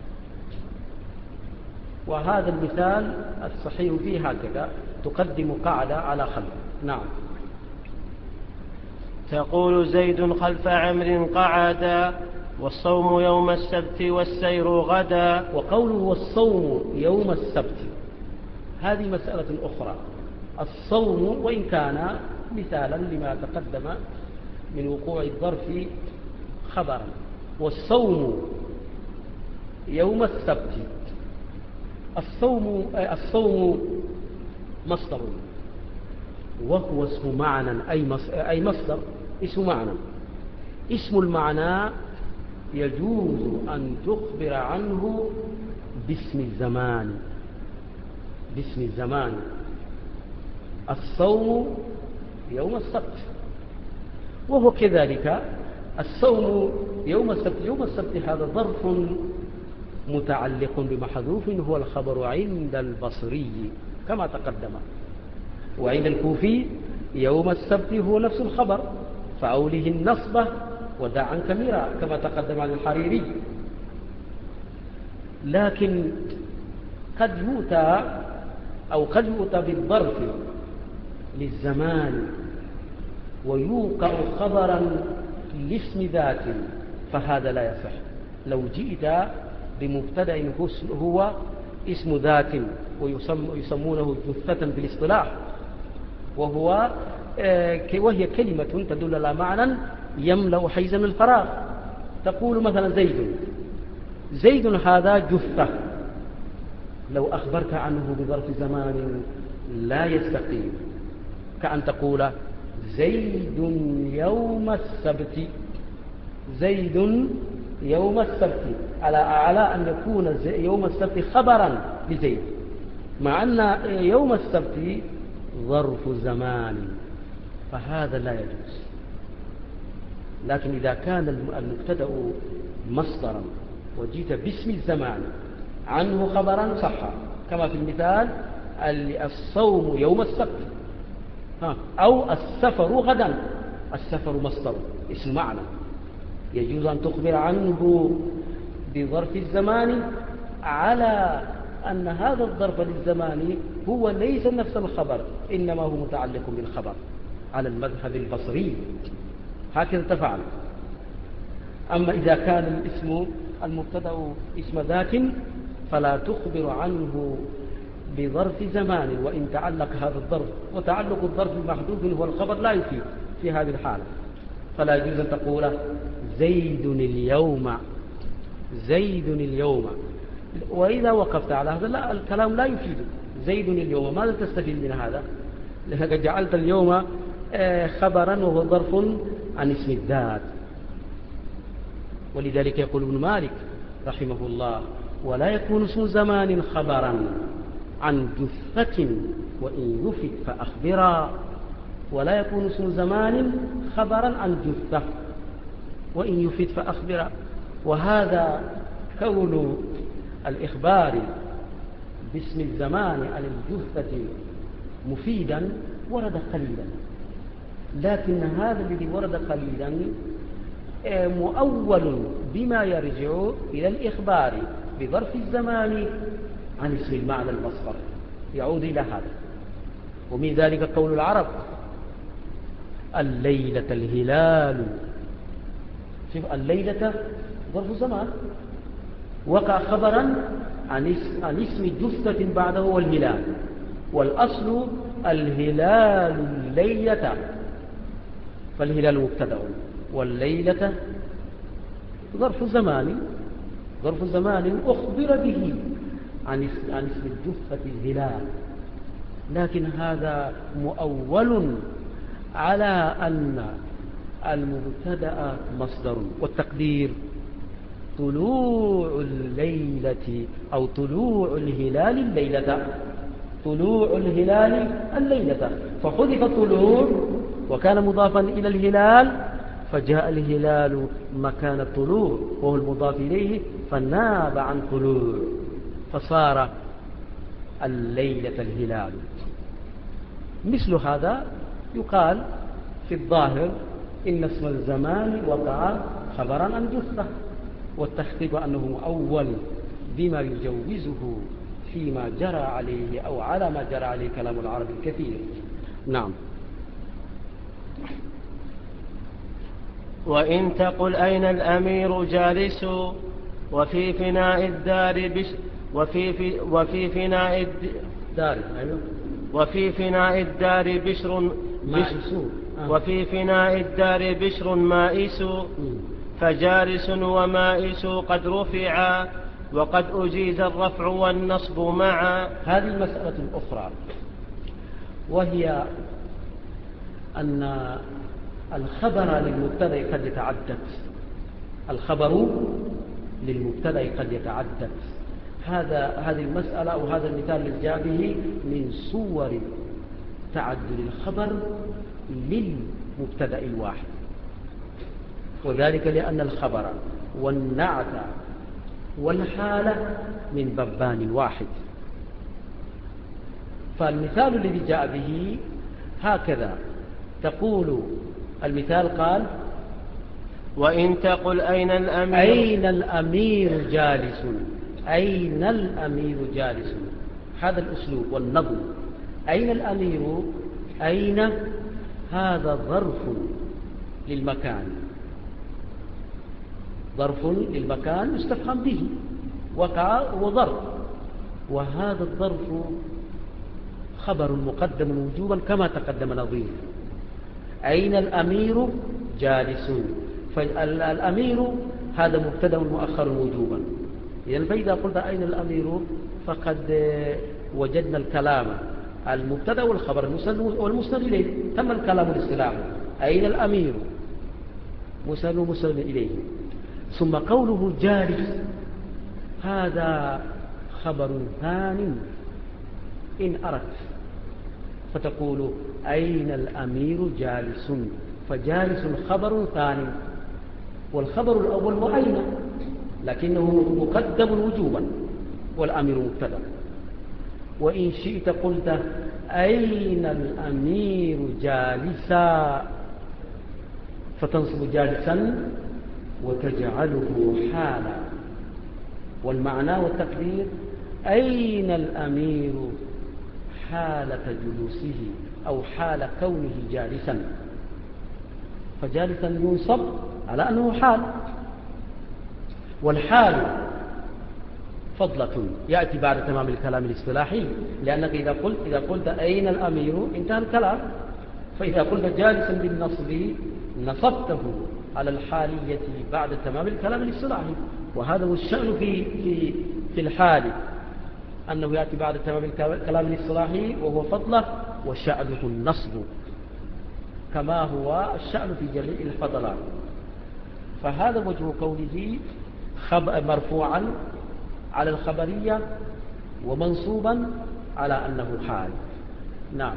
Speaker 2: وهذا المثال الصحيح فيه هكذا، تقدم قعد على خلف. نعم.
Speaker 1: تقول زيد خلف عمرو قعد، والصوم يوم السبت والسير غدا.
Speaker 2: وقوله والصوم يوم السبت هذه مسألة أخرى. الصوم وإن كان مثالا لما تقدم من وقوع الظرف خبرا، والصوم يوم السبت، الصوم مصدر، وهو اسم معنى، أي مصدر اسم معنى. اسم المعنى يجوز أن تخبر عنه باسم الزمان، باسم الزمان. الصوم يوم السبت، وهو كذلك الصوم يوم السبت، يوم السبت هذا ظرف متعلق بمحذوف هو الخبر عند البصري كما تقدم، وعند الكوفي يوم السبت هو نفس الخبر فأوله النصبة ودع عنك ميرا كما تقدم عن الحريري. لكن قد يؤتى بالظرف للزمان ويوقع خبرا لاسم ذات، فهذا لا يصح. لو جئت بمبتدأ هو اسم ذات ويسمونه جثة بالاصطلاح، وهي كلمة تدل على معنى يملأ حيزا الفراغ. تقول مثلا زيد هذا جثة، لو أخبرت عنه بظرف زمان لا يستقيم، كأن تقول زيد يوم السبت، زيد يوم السبت، على أن يكون يوم السبت خبرا لزيد، مع أن يوم السبت ظرف زمان، فهذا لا يجوز. لكن إذا كان المبتدأ مصدرا وجيت باسم الزمان عنه خبرا صح، كما في المثال الصوم يوم السبت أو السفر غدا، السفر مصدر اسم معنى، يجوز أن تخبر عنه بظرف الزمان على أن هذا الظرف للزمان هو ليس نفس الخبر، إنما هو متعلق بالخبر على المذهب البصري، هكذا تفعل. أما إذا كان الاسم المبتدأ اسم ذات فلا تخبر عنه بظرف زمان، وإن تعلق هذا الظرف، وتعلق الظرف المحذوف هو الخبر لا يفيد في هذه الحالة، فلا يجوز أن تقول زيد اليوم، زيد اليوم. وإذا وقفت على هذا لا، الكلام لا يفيد زيد اليوم، ماذا تستفيد من هذا؟ لأنك جعلت اليوم خبرا وهو ظرف عن اسم الذات. ولذلك يقول ابن مالك رحمه الله: ولا يكون اسم زمان خبرا عن جثة وإن يفد فأخبرا، ولا يكون اسم زمان خبرا عن جثة وإن يفد فأخبرا. وهذا كون الإخبار باسم الزمان عن الجثة مفيدا ورد قليلا، لكن هذا الذي ورد قليلا مؤول بما يرجع إلى الإخبار بظرف الزمان عن اسم المعنى المصدر، يعود إلى هذا. ومن ذلك قول العرب: الليلة الهلال. شوف، الليلة ظرف زمان وقع خبرا عن اسم جثة بعده والهلال، والأصل الهلال الليلة، فالهلال مبتدأ والليلة ظرف زمان، ظرف زمان أخبر به عن اسم الجثة الهلال، لكن هذا مؤول على أن المبتدأ مصدر، والتقدير طلوع الليلة أو طلوع الهلال الليلة، طلوع الهلال الليلة، فحذف الطلوع وكان مضافا إلى الهلال، فجاء الهلال مكان الطلوع وهو المضاف إليه فناب عن طلوع، فصار الليلة الهلال. مثل هذا يقال في الظاهر إن اسم الزمان وقع خبرا عن جثة، والتحقيق أنه مؤول بما يجوزه فيما جرى عليه أو على ما جرى عليه كلام العرب الكثير. نعم.
Speaker 1: وإن تقل أين الأمير جالس وفي فناء الدار وفي فناء الدار وفي فناء الدار وفي فناء الدار بشر مائس، فجالس ومائس قد رفعا وقد أجيز الرفع والنصب معا.
Speaker 2: هذه المسألة الأخرى، وهي أن الخبر للمبتدأ قد يتعدد، الخبر للمبتدأ قد يتعدد. هذه المسألة أو هذا المثال الذي جاء به من صور تعدد الخبر للمبتدأ الواحد. وذلك لأن الخبر والنعت والحالة من بابان واحد. فالمثال الذي جاء به هكذا تقول، المثال قال:
Speaker 1: وإن تقل أين الأمير،
Speaker 2: أين الأمير جالس، أين الأمير جالس، هذا الأسلوب والنظم. أين الأمير، أين هذا ظرف للمكان، ظرف للمكان مستفهم به، وقع وظرف، وهذا الظرف خبر مقدم وجوبا كما تقدم نظير. أين الأمير جالس، فالأمير هذا مبتدأ مؤخر وجوبا. يعني فإذا قلت أين الأمير فقد وجدنا الكلام المبتدأ والخبر والمسند إليه، تم الكلام الاصطلاحي. أين الأمير مسند إليه. ثم قوله جالس هذا خبر ثان إن أردت، فتقول أين الأمير جالس، فجالس خبر ثاني، والخبر الأول وأين، لكنه مقدم وجوبا والأمير مبتدأ. وإن شئت قلت أين الأمير جالسا، فتنصب جالسا وتجعله حالا، والمعنى والتقدير أين الأمير حالة جلوسه أو حال كونه جالسا، فجالسا ينصب على أنه حال. والحال فضلة يأتي بعد تمام الكلام الاصطلاحي، لأنك إذا قلت أين الأمير انتهى الكلام، فإذا قلت جالسا بالنصب نصبته على الحالية بعد تمام الكلام الاصطلاحي. وهذا هو الشأن في الحال، أنه يأتي بعد تمام الكلام الاصطلاحي وهو فضله، وشأنه النصب كما هو الشأن في جميع الفضلات. فهذا وجه كونه مرفوعا على الخبرية ومنصوبا على أنه حال. نعم.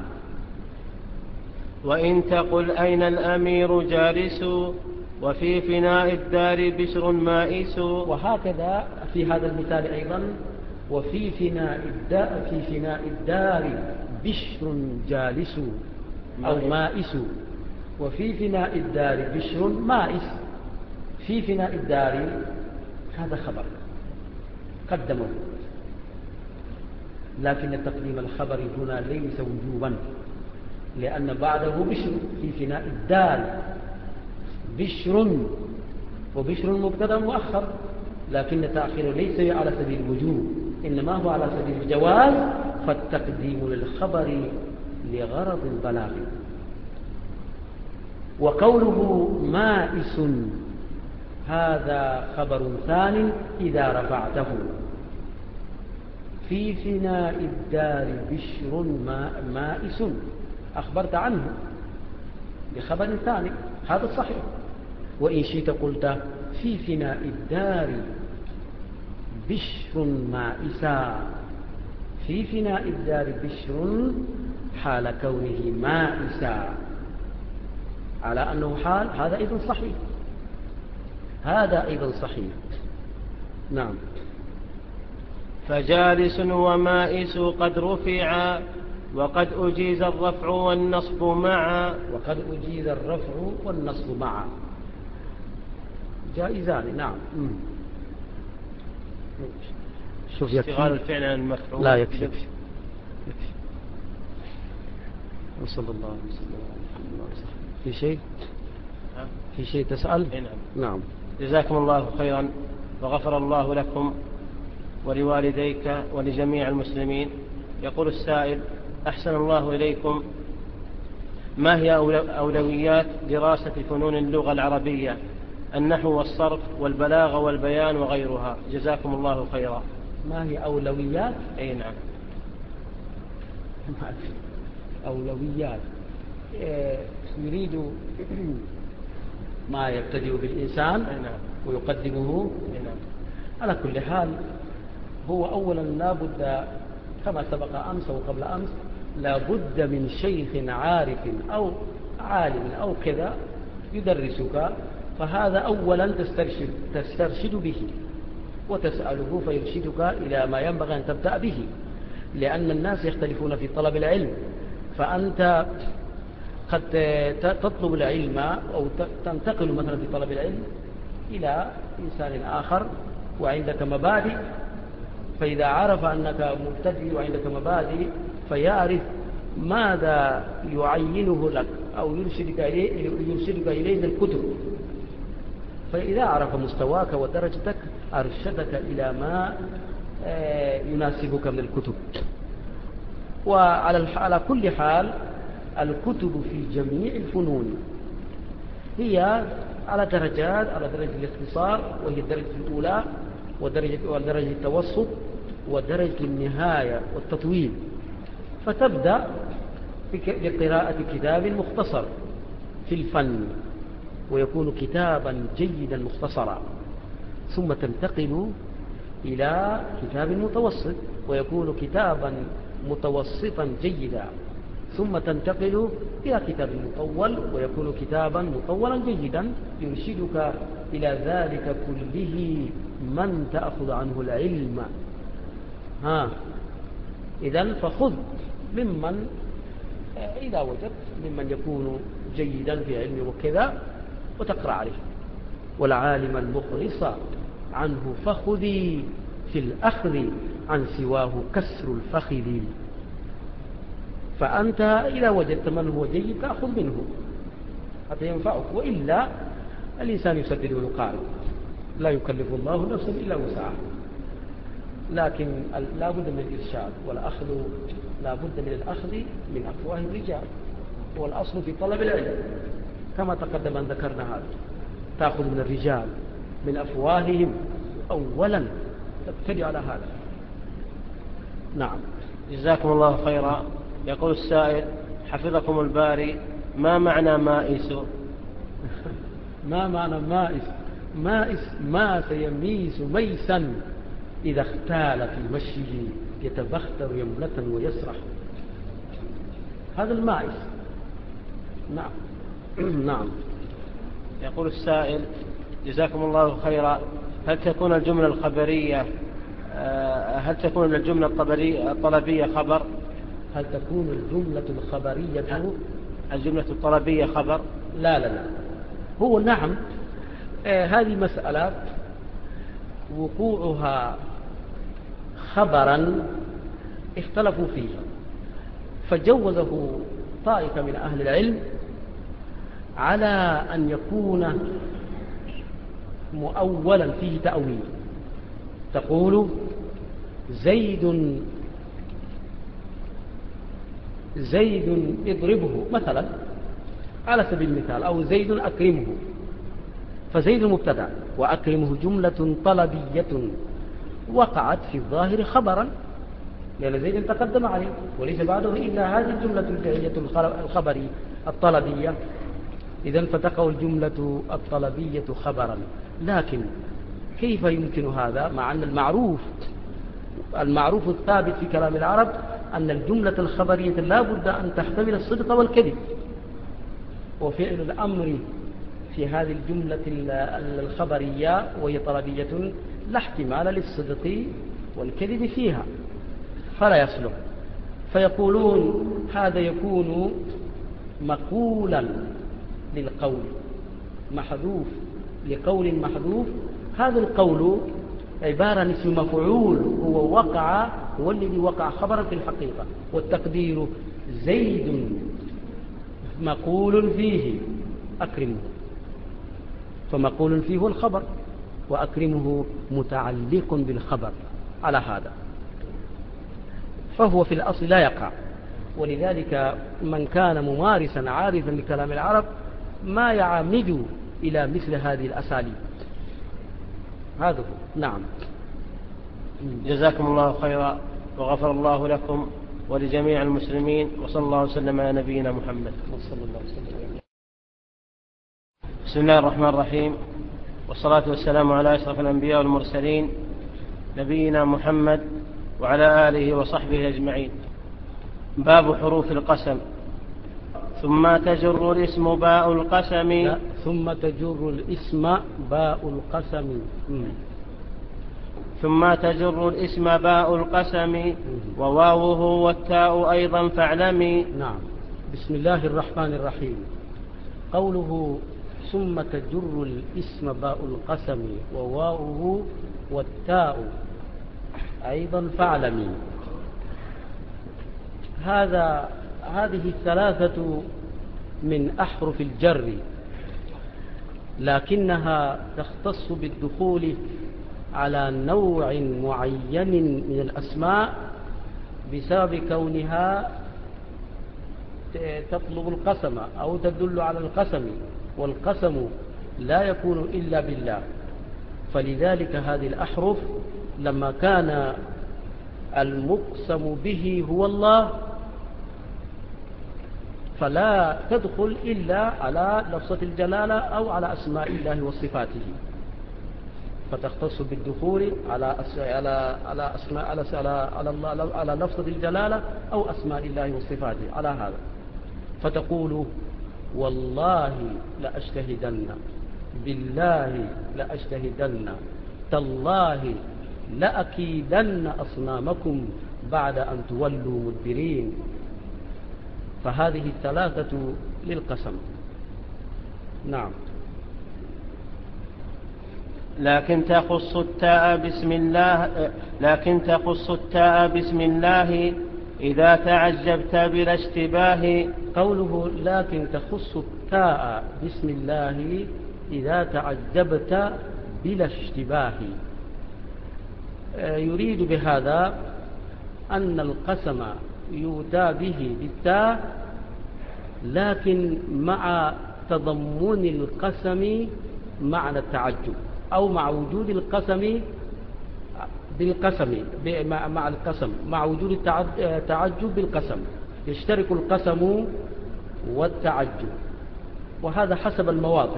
Speaker 1: وإن تقل أين الأمير جالس، وفي فناء الدار بشر مائس.
Speaker 2: وهكذا في هذا المثال أيضا، وفي فناء الدار بشر جالس أو مائس، وفي فناء الدار بشر مائس. في فناء الدار هذا خبر قدمه، لكن تقديم الخبر هنا ليس وجوبا، لأن بعده بشر. في فناء الدار بشر، وبشر مبتدا مؤخر، لكن تأخيره ليس على سبيل الوجوب، إنما هو على سبيل الجواز، فالتقديم للخبر لغرض البلاغ. وقوله مائس هذا خبر ثان إذا رفعته. في فناء الدار بشر مائس أخبرت عنه بخبر ثاني، هذا صحيح. وإن شئت قلت في فناء الدار بشر مائسا، في فناء الدار بشر حال كونه مائسا على أنه حال، هذا أيضا صحيح، هذا أيضا صحيح. نعم.
Speaker 1: فجالس ومائس قد رفعا، وقد أجيز الرفع والنصب معا.
Speaker 2: وقد أجيز الرفع والنصب معا جائزان. نعم.
Speaker 1: شوف اشتغال الفعل عن المفعول
Speaker 2: لا يكفي. صلى الله عليه وسلم. في شيء تسأل؟
Speaker 1: نعم. جزاكم الله خيرا، وغفر الله لكم ولوالديك ولجميع المسلمين. يقول السائل: أحسن الله إليكم، ما هي أولويات دراسة فنون اللغة العربية، النحو والصرف والبلاغة والبيان وغيرها؟ جزاكم الله خيرا.
Speaker 2: ما هي أولويات؟
Speaker 1: أي نعم.
Speaker 2: أولويات يريد ما يبتدئ بالإنسان ويقدمه. على كل حال هو أولا لا بد كما سبق أمس وقبل أمس، لا بد من شيخ عارف أو عالم أو كذا يدرسك فهذا أولا تسترشد به وتسأله فيرشدك إلى ما ينبغي أن تبدأ به، لأن الناس يختلفون في طلب العلم. فأنت قد تطلب العلم أو تنتقل مثلا في طلب العلم إلى إنسان آخر وعندك مبادئ، فإذا عرف أنك مبتدئ وعندك مبادئ فيعرف ماذا يعينه لك أو يرشدك إليه من الكتب، فإذا عرف مستواك ودرجتك أرشدك إلى ما يناسبك من الكتب. وعلى كل حال الكتب في جميع الفنون هي على درجات، على درجة الاختصار وهي الدرجة الأولى ودرجة التوسط ودرجة النهاية والتطويل. فتبدأ بقراءة كتاب مختصر في الفن ويكون كتابا جيدا مختصرا، ثم تنتقل إلى كتاب متوسط ويكون كتابا متوسطا جيدا، ثم تنتقل إلى كتاب مطول ويكون كتابا مطولا جيدا يرشدك إلى ذلك كله من تأخذ عنه العلم. إذن فخذ ممن إذا وجدت ممن يكون جيدا في علمه وكذا وتقرأ عليه. والعالم المخلص عنه فخذي، في الأخذ عن سواه كسر الفخذ. فأنت إذا وجدت من هو جيد تأخذ منه حتى ينفعك، وإلا الإنسان يسدد ويقارب، لا يكلف الله نفسا إلا وسعها. لكن لا بد من الإرشاد، والأخذ لا بد من الأخذ من أفواه الرجال، والأصل في طلب العلم كما تقدم أن ذكرنا هذا، تأخذ من الرجال من أفواههم أولا، تبتدي على هذا. نعم.
Speaker 1: جزاكم الله خيرا. يقول السائل: حفظكم الباري، ما معنى مائس؟
Speaker 2: ما معنى مائس؟ مائس ما سيميس ميسا إذا اختال في مشيه يتبختر يمنة ويسرح، هذا المائس. نعم. نعم.
Speaker 1: يقول السائل: جزاكم الله خيرا، هل تكون الجملة الخبرية الطلبية خبر؟
Speaker 2: هل تكون الجملة الخبرية
Speaker 1: الجملة الطلبية خبر؟
Speaker 2: لا. هو نعم، هذه مسألة وقوعها خبرا اختلفوا فيه، فجوزه طائفة من أهل العلم على أن يكون مؤولا فيه تأويل. تقول زيد اضربه مثلا على سبيل المثال، أو زيد أكرمه، فزيد مبتدأ وأكرمه جملة طلبية وقعت في الظاهر خبرا، لأن زيد تقدم عليه وليس بعده إلا هذه الجملة الفعلية الخبرية الطلبية، إذن فتقع الجملة الطلبية خبرا. لكن كيف يمكن هذا مع أن المعروف الثابت في كلام العرب أن الجملة الخبرية لا بد أن تحتمل الصدق والكذب، وفعل الأمر في هذه الجملة الخبرية وهي طلبية لا احتمال للصدق والكذب فيها، فلا يصلح. فيقولون هذا يكون مقولا للقول محذوف، لقول محذوف. هذا القول عبارة عن اسم مفعول، هو الذي وقع خبرا في الحقيقة، والتقدير زيد مقول فيه أكرمه، فمقول فيه هو الخبر وأكرمه متعلق بالخبر على هذا، فهو في الأصل لا يقع. ولذلك من كان ممارسا عارفا لكلام العرب ما يعمد إلى مثل هذه الأساليب. هذا هو. نعم.
Speaker 1: جزاكم الله خيرا وغفر الله لكم ولجميع المسلمين، وصلى الله وسلم على نبينا محمد. بسم الله الرحمن الرحيم، والصلاة والسلام على أشرف الأنبياء والمرسلين نبينا محمد وعلى آله وصحبه أجمعين. باب حروف القسم. ثم تجر الاسم باء القسم.
Speaker 2: ثم تجر الاسم باء القسم.
Speaker 1: ثم تجر الاسم باء القسم وواوه والتاء أيضا فاعلمي.
Speaker 2: نعم. بسم الله الرحمن الرحيم. قوله ثم تجر الاسم باء القسم وواوه والتاء أيضا فاعلمي. هذه الثلاثة من أحرف الجر، لكنها تختص بالدخول على نوع معين من الأسماء بسبب كونها تطلب القسم أو تدل على القسم، والقسم لا يكون إلا بالله. فلذلك هذه الأحرف لما كان المقسم به هو الله فلا تدخل إلا على لفظة الجلالة أو على أسماء الله وصفاته، فتختص بالدخول على لفظة الجلالة أو أسماء الله وصفاته على هذا. فتقول والله لأجتهدن، بالله لأجتهدن، تالله لأكيدن أصنامكم بعد أن تولوا مدبرين. فهذه الثلاثة للقسم. نعم.
Speaker 1: لكن تخص التاء بسم الله إذا تعجبت بلا اشتباه.
Speaker 2: قوله لكن تخص التاء بسم الله إذا تعجبت بلا اشتباه، يريد بهذا أن القسم يؤتى به بالتاء، لكن مع تضمن القسم معنى التعجب، أو مع وجود القسم بالقسم مع القسم، مع وجود التعجب بالقسم، يشترك القسم والتعجب، وهذا حسب المواطن.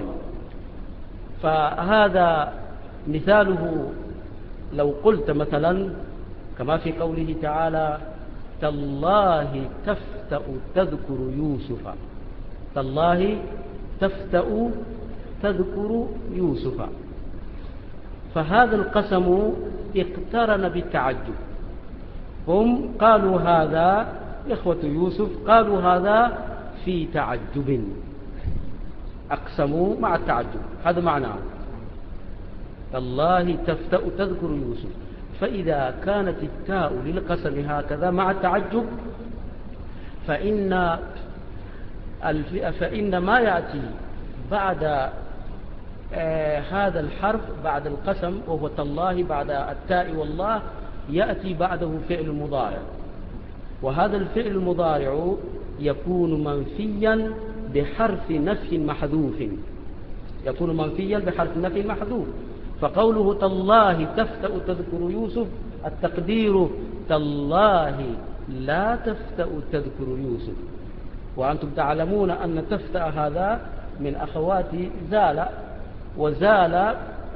Speaker 2: فهذا مثاله لو قلت مثلا كما في قوله تعالى تالله تفتأ تذكر يوسف، تالله تفتأ تذكر يوسف، فهذا القسم اقترن بالتعجب. هم قالوا هذا إخوة يوسف قالوا هذا في تعجب، أقسموا مع التعجب، هذا معناه تالله تفتأ تذكر يوسف. فإذا كانت التاء للقسم هكذا مع التعجب فإن ما يأتي بعد هذا الحرف بعد القسم وهو تالله بعد التاء والله يأتي بعده فعل مضارع، وهذا الفعل المضارع يكون منفيا بحرف نفي محذوف، يكون منفيا بحرف نفي محذوف. فقوله تالله تفتأ تذكر يوسف التقدير تالله لا تفتأ تذكر يوسف، وأنتم تعلمون أن تفتأ هذا من أخوات زال، وزال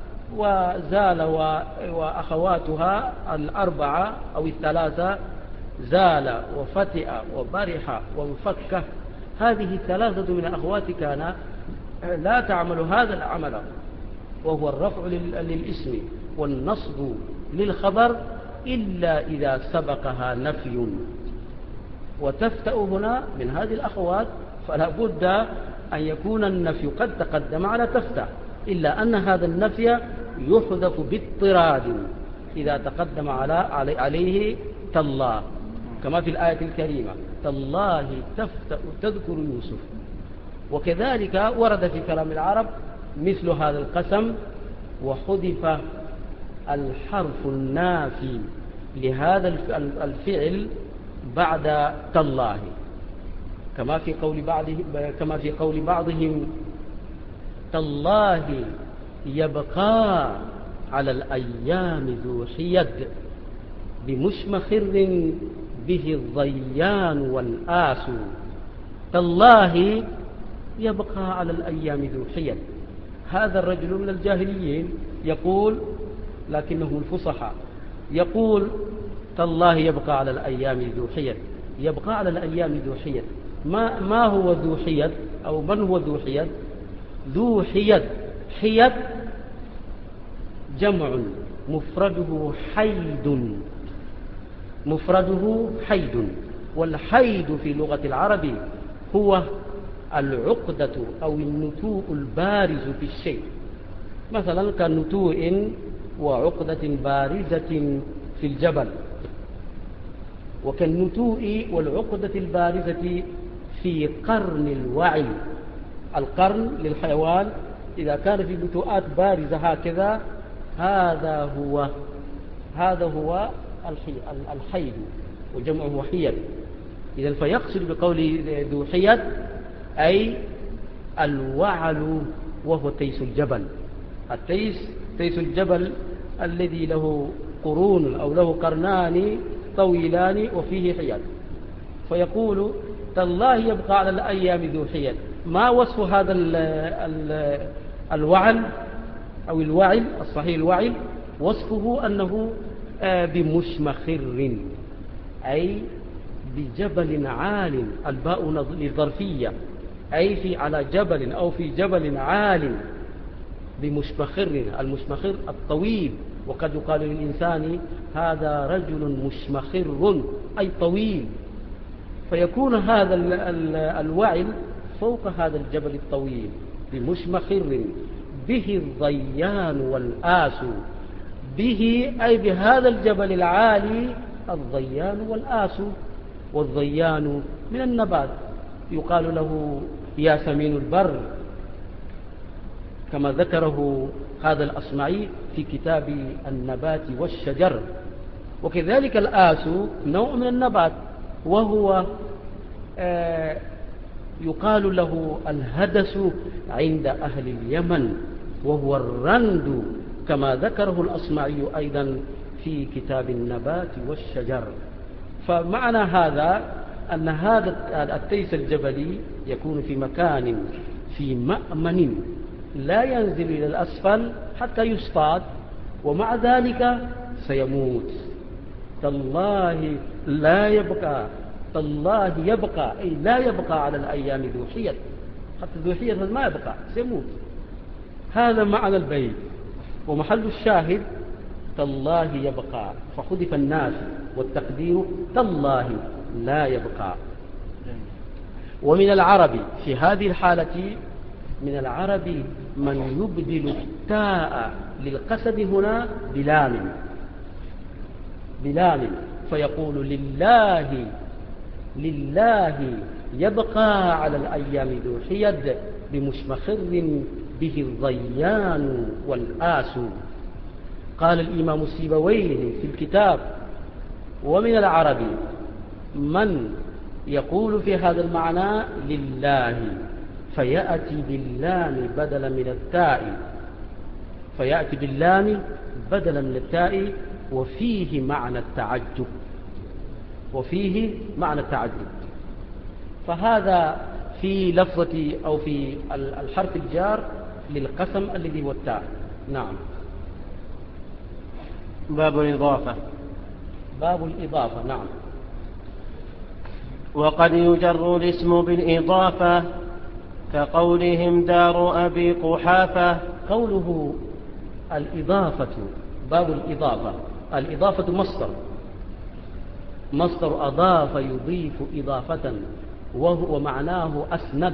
Speaker 2: وأخواتها الأربعة أو الثلاثة زال وفتئ وبرح وانفك، هذه الثلاثة من أخوات كان لا تعمل هذا العمل، وهو الرفع للاسم والنصب للخبر إلا إذا سبقها نفي. وتفتأ هنا من هذه الأخوات فلا بد أن يكون النفي قد تقدم على تفتأ، إلا أن هذا النفي يحذف باضطراد إذا تقدم عليه تالله، كما في الآية الكريمة تالله تفتأ تذكر يوسف. وكذلك ورد في كلام العرب مثل هذا القسم، وحذف الحرف النافي لهذا الفعل بعد تالله، كما في قول بعضهم تالله يبقى على الأيام ذو حيد بمشمخر به الضيان والآس. تالله يبقى على الأيام ذو حيد، هذا الرجل من الجاهليين يقول، لكنه الفصحى يقول تالله يبقى على الأيام ذو حيد، يبقى على الأيام ذو حيد، ما هو ذو حيد أو من هو ذو حيد؟ ذو حيد، حيد جمع مفرده حيد، مفرده حيد. والحيد في لغة العرب هو العقدة أو النتوء البارز في الشيء، مثلا كنتوء وعقدة بارزة في الجبل، وكالنتوء والعقدة البارزة في قرن الوعي. القرن للحيوان إذا كان في نتوءات بارزة هكذا هذا هو الحيد، وجمعه حيد. إذن فيقصد بقول ذو حيد أي الوعل، وهو تيس الجبل. تيس الجبل الذي له قرون أو له قرنان طويلان وفيه حيد. فيقول تالله يبقى على الأيام ذو حيد. ما وصف هذا الوعل أو الوعل الصحيح؟ الوعل وصفه أنه بمشمخر، أي بجبل عال. الباء للظرفية، أي على جبل أو في جبل عال بمشمخر. المشمخر الطويل، وقد يقال للإنسان هذا رجل مشمخر أي طويل. فيكون هذا الوعل فوق هذا الجبل الطويل بمشمخر، به الضيان والآس. به أي بهذا الجبل العالي الضيان والآس. والضيان من النبات، يقال له ياسمين البر كما ذكره هذا الأصمعي في كتاب النبات والشجر. وكذلك الآس نوع من النبات، وهو يقال له الهدس عند أهل اليمن، وهو الرند كما ذكره الأصمعي أيضا في كتاب النبات والشجر. فمعنى هذا أن هذا التيس الجبلي يكون في مكان في مأمن لا ينزل إلى الأسفل حتى يصطاد، ومع ذلك سيموت. تالله لا يبقى، تالله يبقى أي لا يبقى على الأيام ذو حيد، حتى ذو حيد ما يبقى، سيموت. هذا معنى البيت. ومحل الشاهد تالله يبقى، فحذف الناس والتقدير تالله لا يبقى. ومن العرب في هذه الحالة، من العرب من يبدل التاء للقسم هنا بلام، فيقول لله يبقى على الأيام ذو حيد بمشمخر به الضيان والآس. قال الإمام السيبويه في الكتاب: ومن العرب من يقول في هذا المعنى لله، فيأتي باللام بدلا من التاء، فيأتي باللام بدلا من التاء، وفيه معنى التعجب، وفيه معنى التعجب. فهذا في لفظة أو في الحرف الجار للقسم الذي هو التاء. نعم.
Speaker 1: باب الإضافة.
Speaker 2: باب الإضافة. نعم.
Speaker 1: وقد يجر الاسم بالإضافة كقولهم دار أبي قحافة.
Speaker 2: قوله الإضافة، باب الإضافة. الإضافة مصدر أضاف يضيف إضافة، وهو معناه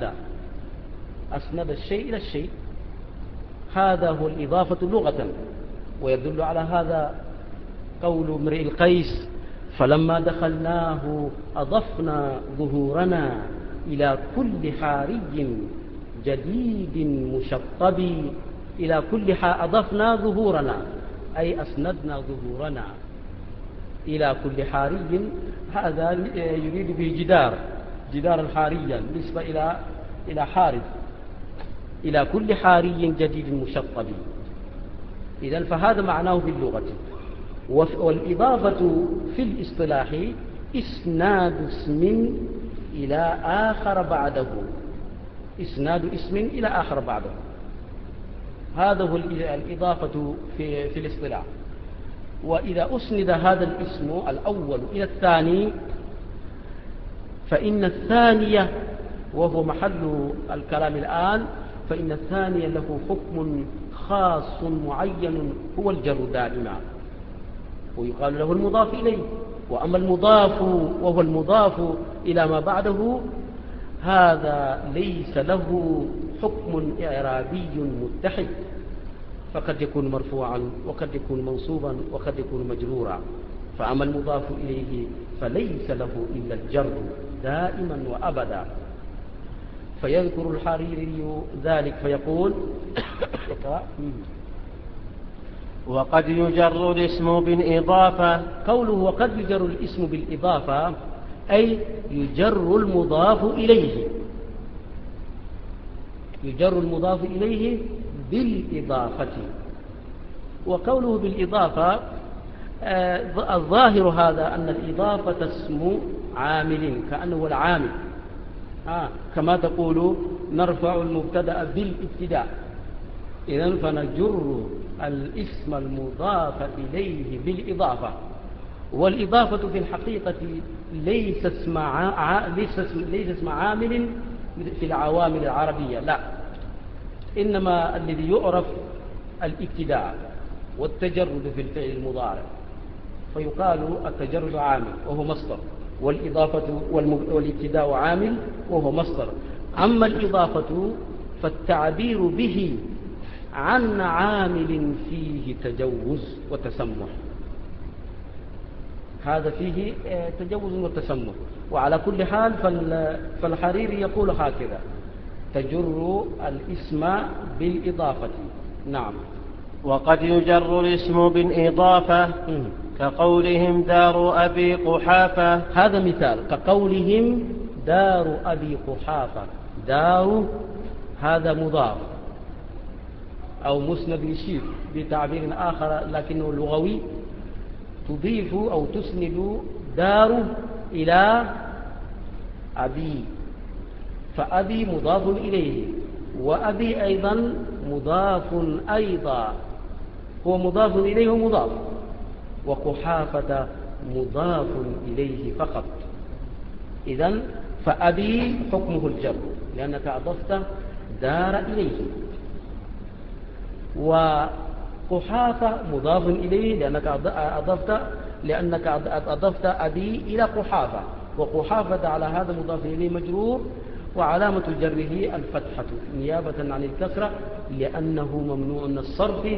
Speaker 2: أسند الشيء إلى الشيء. هذا هو الإضافة لغة. ويدل على هذا قول امرئ القيس: فلما دخلناه أضفنا ظهورنا إلى كل حاري جديد مشطب. إلى كل أضفنا ظهورنا أي أسندنا ظهورنا إلى كل حاري. هذا يريد به جدار حاريا بالنسبة إلى حارث، إلى كل حاري جديد مشطب. إذن فهذا معناه في اللغة. والإضافة في الاصطلاح إسناد اسم إلى آخر بعده، إسناد اسم إلى آخر بعده. هذا هو الإضافة في الاصطلاح. وإذا أسند هذا الاسم الأول إلى الثاني فإن الثانية، وهو محل الكلام الآن، فإن الثانية له حكم خاص معين هو الجر دائما، ويقال له المضاف إليه. وأما المضاف وهو المضاف إلى ما بعده، هذا ليس له حكم إعرابي متحد، فقد يكون مرفوعا وقد يكون منصوبا وقد يكون مجرورا. فأما المضاف إليه فليس له إلا الجر دائما وأبدا. فيذكر الحريري ذلك فيقول
Speaker 1: وقد يجر الاسم بالإضافة.
Speaker 2: قوله وقد يجر الاسم بالإضافة أي يجر المضاف إليه، يجر المضاف إليه بالإضافة. وقوله بالإضافة الظاهر هذا أن الإضافة اسم عامل، كأنه العامل، كما تقول نرفع المبتدأ بالابتداء. إذن فنجر الاسم المضاف إليه بالإضافة. والإضافة في الحقيقة ليس اسم عامل في العوامل العربية، لا، إنما الذي يعرف الابتداء والتجرد في الفعل المضارع، فيقال التجرد عامل وهو مصدر، والإضافة والابتداء عامل وهو مصدر. أما الإضافة فالتعبير به عن عامل فيه تجوز وتسمح، هذا فيه تجوز وتسمح. وعلى كل حال فالحريري يقول هكذا: تجر الاسم بالإضافة. نعم.
Speaker 1: وقد يجر الاسم بالإضافة كقولهم دار أبي قحافة.
Speaker 2: هذا مثال، كقولهم دار أبي قحافة. دار هذا مضاف أو مسند يشير بتعبير آخر لكنه لغوي، تضيف أو تسند دار إلى أبي، فأبي مضاف إليه، وأبي أيضا مضاف أيضا، هو مضاف إليه ومضاف، وقحافة مضاف إليه فقط. إذن فأبي حكمه الجر لأنك أضفت دار إليه، وقحافة مضاف إليه لأنك أضفت أبي إلى قحافة، وقحافة على هذا مضاف إليه مجرور، وعلامة جره الفتحة نيابة عن الكسرة، لأنه ممنوع من الصرف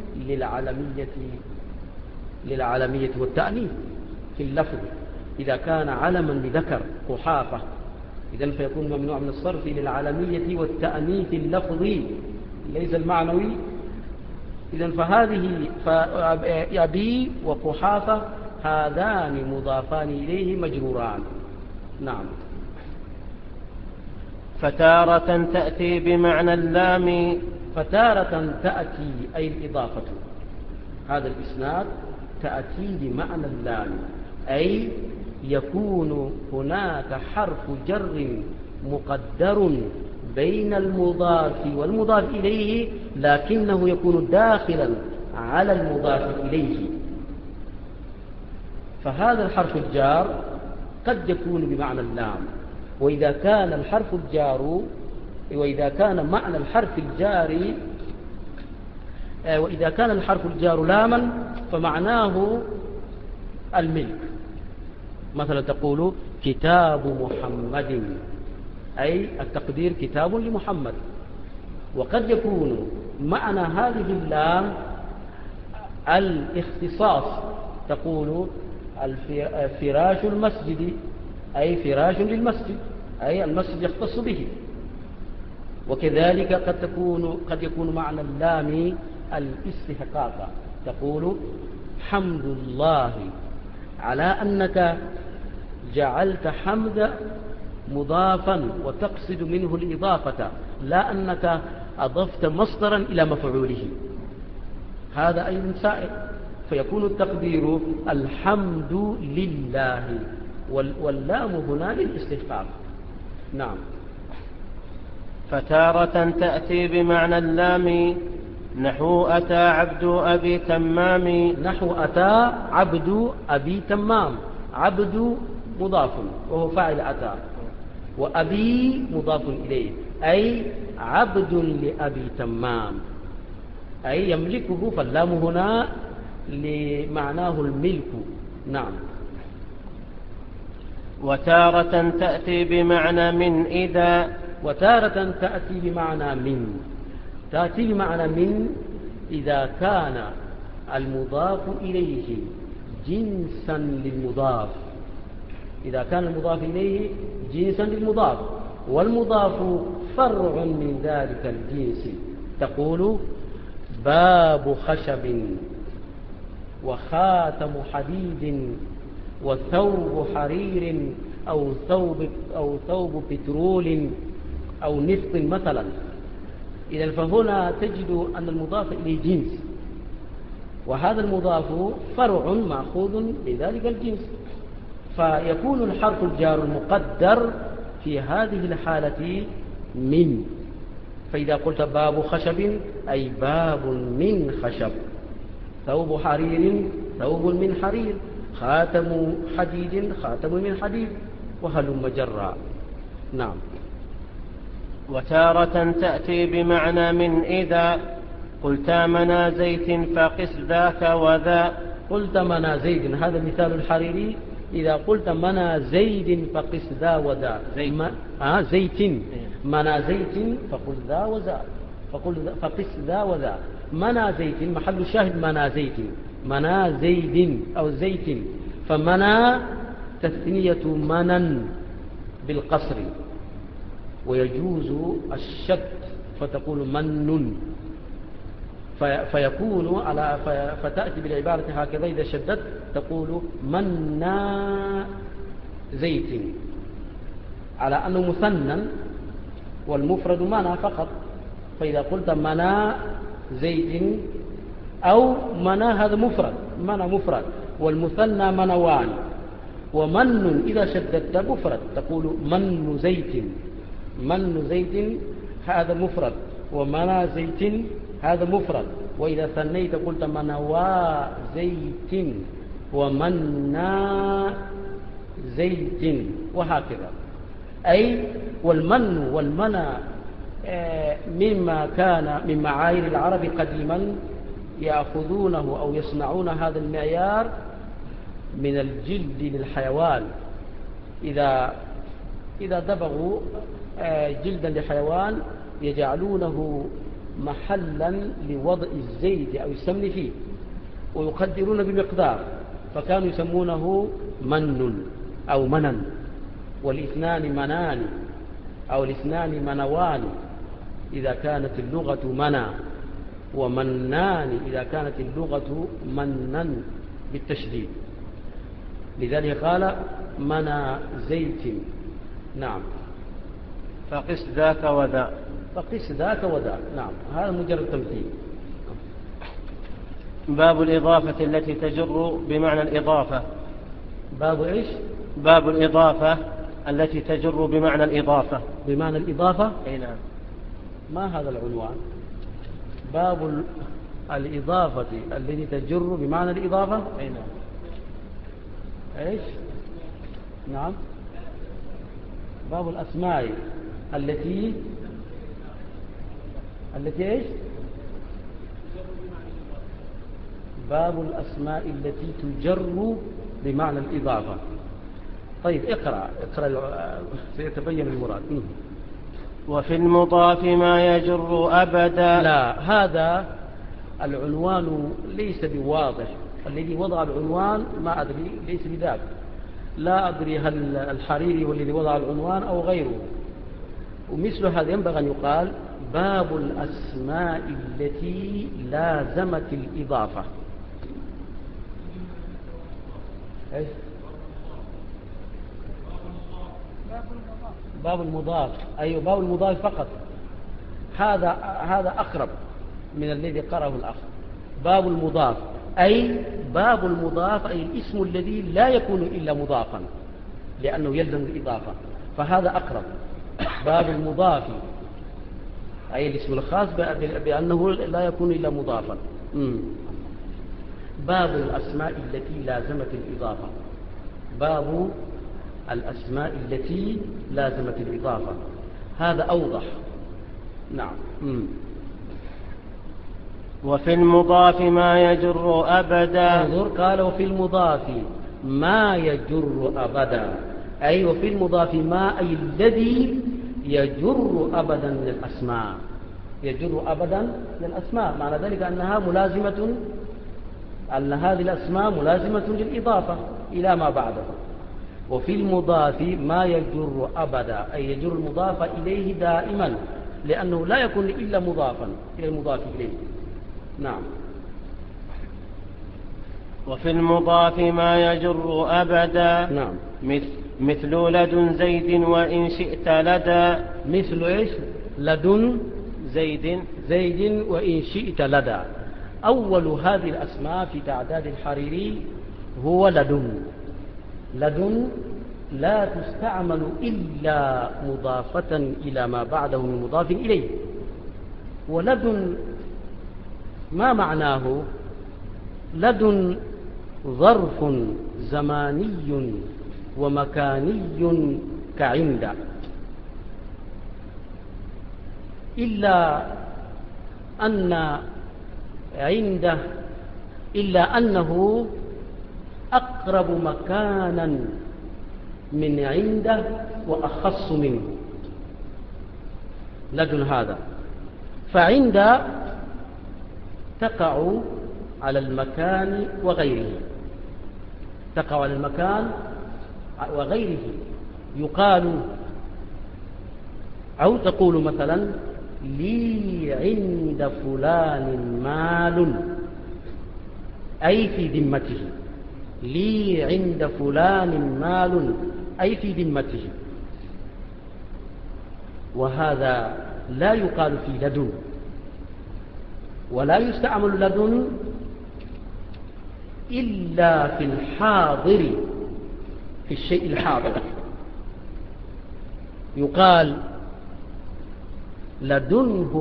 Speaker 2: للعالمية والتأنيث في اللفظ. إذا كان علما لذكر قحافة إذن فيكون ممنوع من الصرف للعالمية والتأنيث اللفظي ليس المعنوي. إذن فهذه أبي وقحافة هذان مضافان إليه مجروران. نعم.
Speaker 1: فتارة تأتي بمعنى اللام.
Speaker 2: فتارة تأتي أي الإضافة، هذا الإسناد تأتي بمعنى اللام، أي يكون هناك حرف جر مقدر بين المضاف والمضاف إليه، لكنه يكون داخلا على المضاف إليه. فهذا الحرف الجار قد يكون بمعنى اللام، وإذا كان الحرف الجار وإذا كان معنى الحرف الجاري وإذا كان الحرف الجار لاما فمعناه الملك. مثلا تقول كتاب محمد، أي التقدير كتاب لمحمد. وقد يكون معنى هذه اللام الاختصاص، تقول فراش المسجد، أي فراش للمسجد، أي المسجد يختص به. وكذلك قد يكون معنى اللام الاستحقاق، تقول حمد الله، على أنك جعلت حمد مضافا وتقصد منه الإضافة، لا أنك أضفت مصدرا إلى مفعوله، هذا أيضا سائر. فيكون التقدير الحمد لله، واللام هنا للاستحقاق. نعم.
Speaker 1: فتارة تأتي بمعنى اللام، نحو أتى عبد أبي تمام.
Speaker 2: نحو أتى عبد أبي تمام. عبد مضاف وهو فاعل أتى، وأبي مضاف إليه، أي عبد لأبي تمام، أي يملكه، فاللام هنا لمعناه الملك. نعم.
Speaker 1: وتارة تأتي بمعنى من إذا،
Speaker 2: وتارة تأتي بمعنى من، تأتي بمعنى من إذا كان المضاف إليه جنسا للمضاف، إذا كان المضاف إليه جنسا للمضاف، والمضاف فرع من ذلك الجنس. تقول باب خشب، وخاتم حديد، وثوب حرير، أو ثوب بترول، أو نفط مثلا. إذا فهنا تجد أن المضاف إليه جنس، وهذا المضاف فرع مأخوذ من ذلك الجنس، فيكون الحرف الجار المقدر في هذه الحالة من. فإذا قلت باب خشب أي باب من خشب، ثوب حرير ثوب من حرير، خاتم حديد خاتم من حديد، وهلم جرا. نعم.
Speaker 1: وتارة تأتي بمعنى من إذا، قلت منا زيت فقس ذاك وذا.
Speaker 2: قلت منا زيد، هذا مثال الحريري. إذا قلت منا زيد فقس ذا وذا، زيت منا زيت فقل ذا وذا، فقس ذا وذا. منا زيت محل الشاهد منا زيت، منا زيد أو زيت، فمنا تثنية منن بالقصر، ويجوز الشد فتقول من، فيكون على فتأتي بالعبارة هكذا إذا شدت تقول منا زيت، على أنه مثنى والمفرد منا فقط. فإذا قلت منا زيت أو منا، هذا مفرد، منا مفرد، والمثنى منوان. ومن إذا شددت مفرد تقول من زيت، من زيت هذا مفرد، ومنا زيت هذا مفرد. وإذا ثنيت قلت منوا زيت ومنا زيت، وهكذا. أي والمن والمنى مما كان من معايير العرب قديما يأخذونه أو يصنعون هذا المعيار من الجلد للحيوان. إذا دبغوا جلدا لحيوان يجعلونه محلا لوضع الزيت أو السمن فيه، ويقدرون بمقدار، فكانوا يسمونه من أو منن، والاثنان منان أو الاثنان منوان إذا كانت اللغة منا، ومنان إذا كانت اللغة منن بالتشديد. لذلك قال منا زيت. نعم.
Speaker 1: فقس ذاك وذا،
Speaker 2: فقس ذاك وذا. نعم، هذا مجرد تمثيل.
Speaker 1: باب الإضافة التي تجر بمعنى الإضافة.
Speaker 2: باب إيش؟
Speaker 1: باب الإضافة التي تجر بمعنى الإضافة.
Speaker 2: بمعنى الإضافة؟
Speaker 1: أي نعم.
Speaker 2: ما هذا العنوان؟ باب الإضافة التي تجر بمعنى الإضافة؟
Speaker 1: أي نعم.
Speaker 2: إيش؟ نعم. باب الأسماء التي إيش؟ باب الأسماء التي تجر بمعنى الإضافة. طيب اقرأ سيتبين المراد.
Speaker 1: وفي المضاف ما يجر أبدا.
Speaker 2: لا، هذا العنوان ليس بواضح. الذي وضع العنوان ما أدري، ليس بذاك. لا أدري هل الحريري والذي وضع العنوان أو غيره. ومثل هذا ينبغي أن يقال باب الأسماء التي لازمت الإضافة. إيش؟ باب المضاف. أيوة، باب المضاف فقط. هذا أقرب من الذي قرأه الأخ. باب المضاف أي باب المضاف، أي الاسم الذي لا يكون إلا مضافا لأنه يلزم الإضافة، فهذا أقرب. باب المضاف أي الاسم الخاص بأنه لا يكون إلا مضافا. باب الأسماء التي لازمت الإضافة. باب الأسماء التي لازمت الإضافة. هذا أوضح. نعم.
Speaker 1: وفي المضاف ما يجر أبدا.
Speaker 2: انظر، قال وفي المضاف ما يجر أبدا، أي وفي المضاف ما، أي الذي يجر أبدا للأسماء، يجر أبدا للأسماء، معنى ذلك أنها ملازمة، أن هذه الأسماء ملازمة للإضافة إلى ما بعده. وفي المضاف ما يجر أبدا، أي يجر المضاف إليه دائما، لأنه لا يكون إلا مضافا إلى المضاف إليه. نعم.
Speaker 1: وفي المضاف ما يجر أبدا.
Speaker 2: نعم.
Speaker 1: مثل لدن زيد وإن شئت لدى.
Speaker 2: مثل إيش؟ لدن
Speaker 1: زيد
Speaker 2: وإن شئت لدى. أول هذه الأسماء في تعداد الحريري هو لدن. لدن لا تستعمل إلا مضافة إلى ما بعده من مضاف إليه. ولدن ما معناه؟ لدن ظرف زماني ومكاني كعند، إلا أنه أقرب مكانا من عنده وأخص منه. لدن هذا، فعند تقع على المكان وغيره، تقع على المكان وغيره. يقال أو تقول مثلا لي عند فلان مال، أي في ذمته. لي عند فلان مال أي في ذمته. وهذا لا يقال في لدن. ولا يستعمل لدن إلا في الحاضر، في الشيء الحاضر. يقال لدنه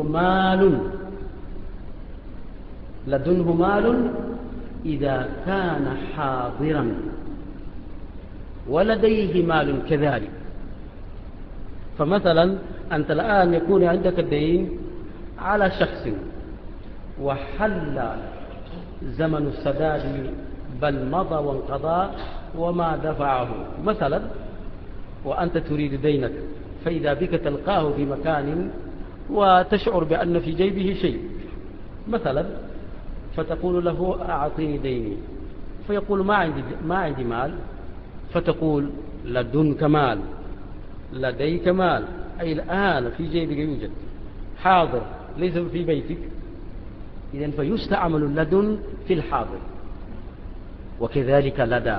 Speaker 2: مال إذا كان حاضرا، ولديه مال كذلك. فمثلا أنت الآن يكون عندك الدين على شخص، وحل زمن السداد بل مضى وانقضى وما دفعه مثلا، وأنت تريد دينك، فإذا بك تلقاه في مكان وتشعر بأن في جيبه شيء مثلا، فتقول له أعطيني ديني، فيقول ما عندي مال، فتقول لدنك مال، لديك مال، أي الآن في جيبك يوجد، حاضر ليس في بيتك. إذن فيستعمل اللدن في الحاضر. وكذلك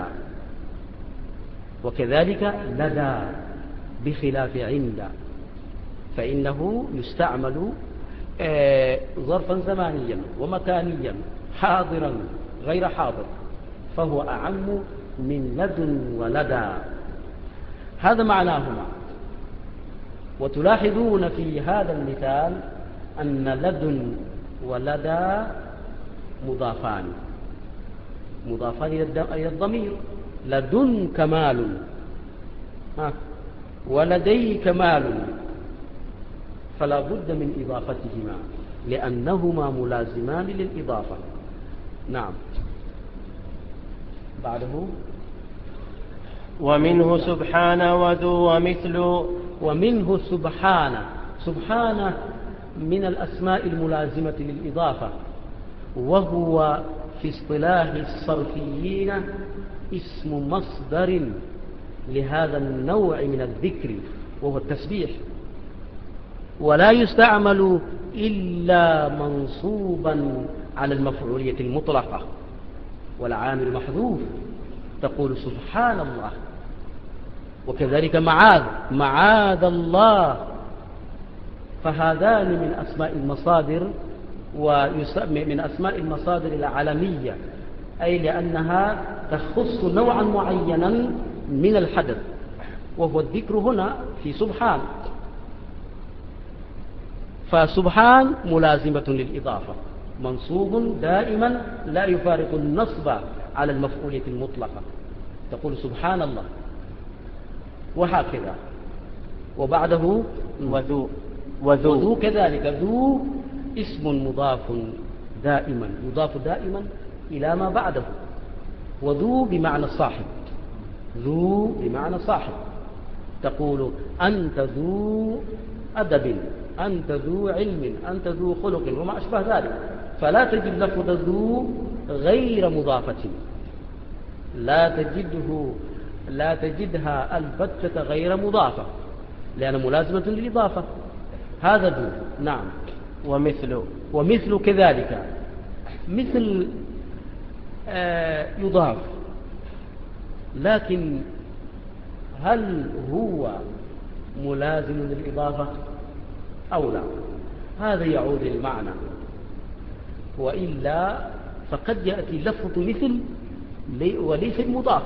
Speaker 2: لدى بخلاف عند، فإنه يستعمل ظرفا زمانيا ومكانيا، حاضرا غير حاضر، فهو أعم من لدن ولدى. هذا معناهما. وتلاحظون في هذا المثال أن لدن ولدى مضافان إلى الضمير. لدنك مال ولديك مال، فلا بد من إضافتهما لأنهما ملازمان للإضافة. نعم. بعده
Speaker 1: ومنه سبحان وذو ومثل.
Speaker 2: ومنه سبحان من الأسماء الملازمة للإضافة، وهو في اصطلاح الصرفيين اسم مصدر لهذا النوع من الذكر، وهو التسبيح. ولا يستعمل إلا منصوبا على المفعولية المطلقة، والعامل محذوف، تقول سبحان الله. وكذلك معاذ الله، فهذان من أسماء المصادر، ومن أسماء المصادر العالمية، أي لأنها تخص نوعا معينا من الحدث، وهو الذكر هنا في سبحان. فسبحان ملازمة للإضافة، منصوب دائما لا يفارق النصب على المفعولية المطلقة، تقول سبحان الله. وهكذا. وبعده
Speaker 1: وذو
Speaker 2: كذلك. ذو اسم مضاف دائما، يضاف دائما إلى ما بعده. وذو بمعنى صاحب، ذو بمعنى صاحب. تقول أنت ذو أدب، أنت ذو علم، أنت ذو خلق وما أشبه ذلك. فلا تجد لفظ ذو غير مضافة، لا تجدها البتة غير مضافة، لأن ملازمة للإضافة. هذا ذو. نعم.
Speaker 1: ومثل
Speaker 2: كذلك. مثل يضاف، لكن هل هو ملازم للإضافة أو لا؟ هذا يعود للمعنى، وإلا فقد يأتي لفظ مثل وليس مضاف.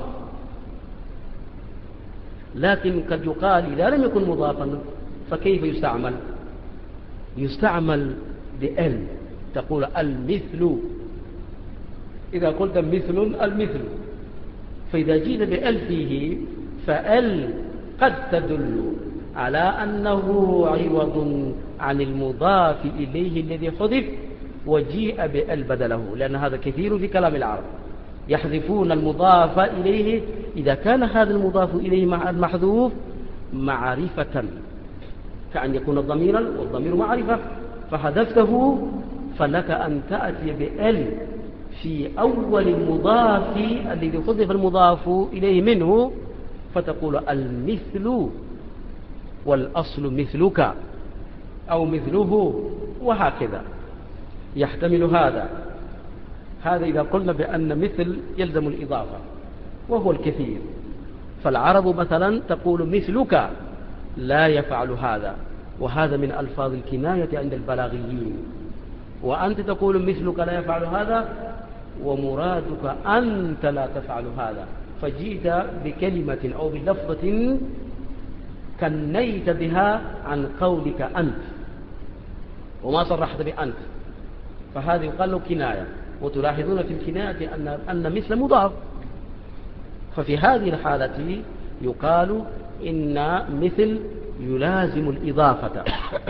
Speaker 2: لكن قد يقال إذا لم يكن مضافا فكيف يستعمل؟ يستعمل بأل. تقول المثل، إذا قلت مثل المثل، فإذا جيت بأل فيه فأل قد تدل على أنه عوض عن المضاف إليه الذي حذف وجيء بأل بدله، لأن هذا كثير في كلام العرب، يحذفون المضاف إليه إذا كان هذا المضاف إليه مع المحذوف معرفة، كأن يكون ضميرا والضمير معرفة، فحذفته فلك أن تأتي بأل في أول المضاف الذي حذف المضاف إليه منه، فتقول المثل، والأصل مثلك أو مثله، وهكذا يحتمل هذا إذا قلنا بأن مثل يلزم الإضافة، وهو الكثير. فالعرب مثلا تقول مثلك لا يفعل هذا، وهذا من ألفاظ الكناية عند البلاغيين. وأنت تقول مثلك لا يفعل هذا، ومرادك أنت لا تفعل هذا، فجئت بكلمة أو بلفظة كنيت بها عن قولك أنت وما صرحت بأنت، فهذا يقال له كناية. وتلاحظون في الكناية أن مثل مضاف، ففي هذه الحالة يقال إن مثل يلازم الإضافة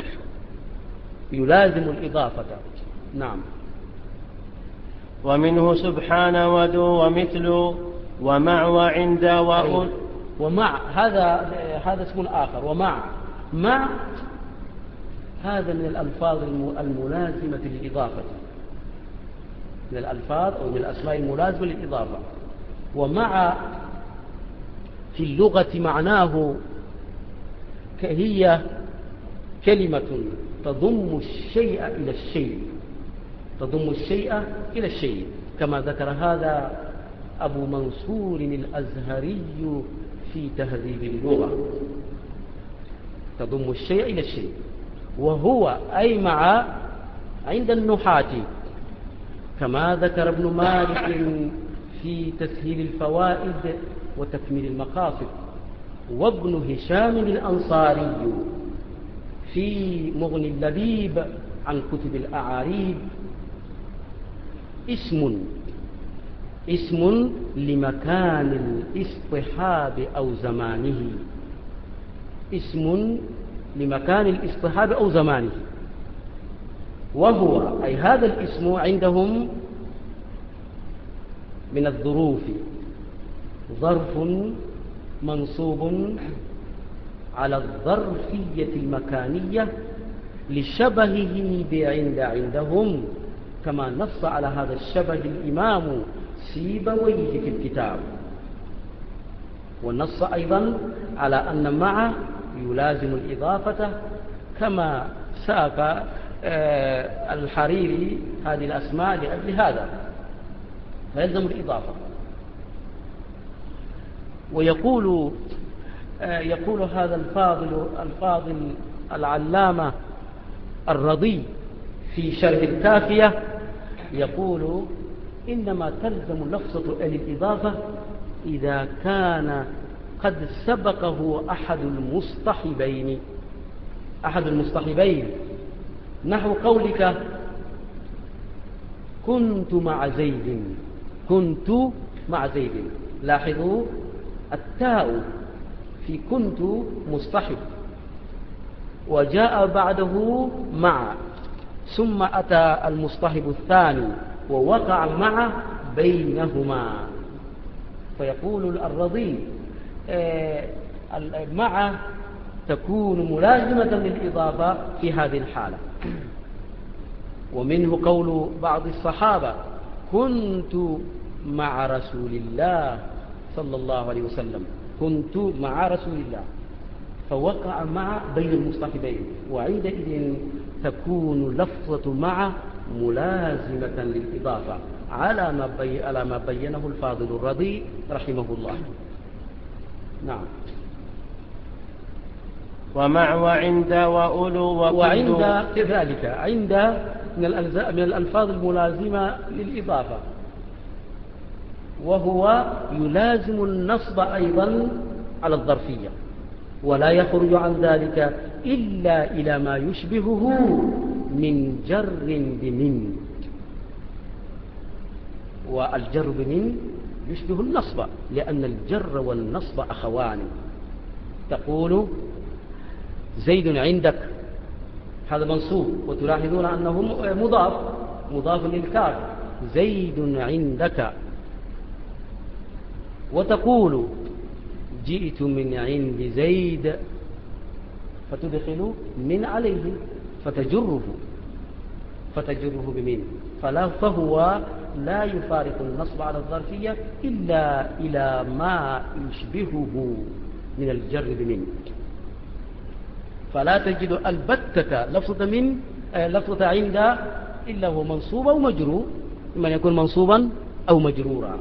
Speaker 2: نعم.
Speaker 1: ومنه سبحان ودو ومثل ومع وعند وأول.
Speaker 2: ومع هذا اسم آخر. ومع هذا من الألفاظ الملازمة للإضافة، من الألفاظ أو من الأسماء الملازمة للإضافة. ومع في اللغة معناه هي كلمة تضم الشيء إلى الشيء، كما ذكر هذا أبو منصور الأزهري في تهذيب اللغة. تضم الشيء إلى الشيء، وهو أي مع عند النحاة، كما ذكر ابن مالك في تسهيل الفوائد وتكميل المقاصد، وابن هشام الأنصاري في مغني اللبيب عن كتب الأعاريب. اسم لمكان الاصطحاب أو زمانه، اسم لمكان الاصطحاب أو زمانه. وهو أي هذا الاسم عندهم من الظروف، ظرف منصوب على الظرفية المكانية لشبهه عندهم، كما نص على هذا الشبه الإمام سيبويه في الكتاب. ونص أيضا على أن مع يلازم الإضافة، كما ساق الحريري هذه الأسماء لأجل هذا، فيلزم الإضافة. ويقول هذا الفاضل العلامة الرضي في شرح الكافية، يقول إنما تلزم لفظة الإضافة إذا كان قد سبقه أحد المصطحبين، نحو قولك كنت مع زيد. لاحظوا التاء في كنت مصطحب، وجاء بعده مع، ثم أتى المصطحب الثاني ووقع مع بينهما، فيقول الرضي مع تكون ملازمة للإضافة في هذه الحالة. ومنه قول بعض الصحابة: كنت مع رسول الله صلى الله عليه وسلم، كنت مع رسول الله، فوقع مع بين المصطحبين، وعندئذ تكون لفظة مع ملازمة للإضافة على ما بينه الفاضل الرضي رحمه الله. نعم.
Speaker 1: ومع وعند وأولو
Speaker 2: وعند كذلك، عند من الألفاظ الملازمة للإضافة، وهو يلازم النصب أيضا على الظرفية، ولا يخرج عن ذلك إلا إلى ما يشبهه من جر بمن، والجر بمن يشبه النصب، لأن الجر والنصب أخوان. تقول: زيد عندك، هذا منصوب، وتلاحظون أنه مضاف للكاف، زيد عندك. وتقول: جئت من عند زيد، فتدخل من عليه فتجره بمن، فهو لا يفارق النصب على الظرفية إلا إلى ما يشبهه من الجر بمن، فلا تجد البتة لفظة عند إلا هو منصوب أو مجرور، إما يكون منصوبا أو مجرورا.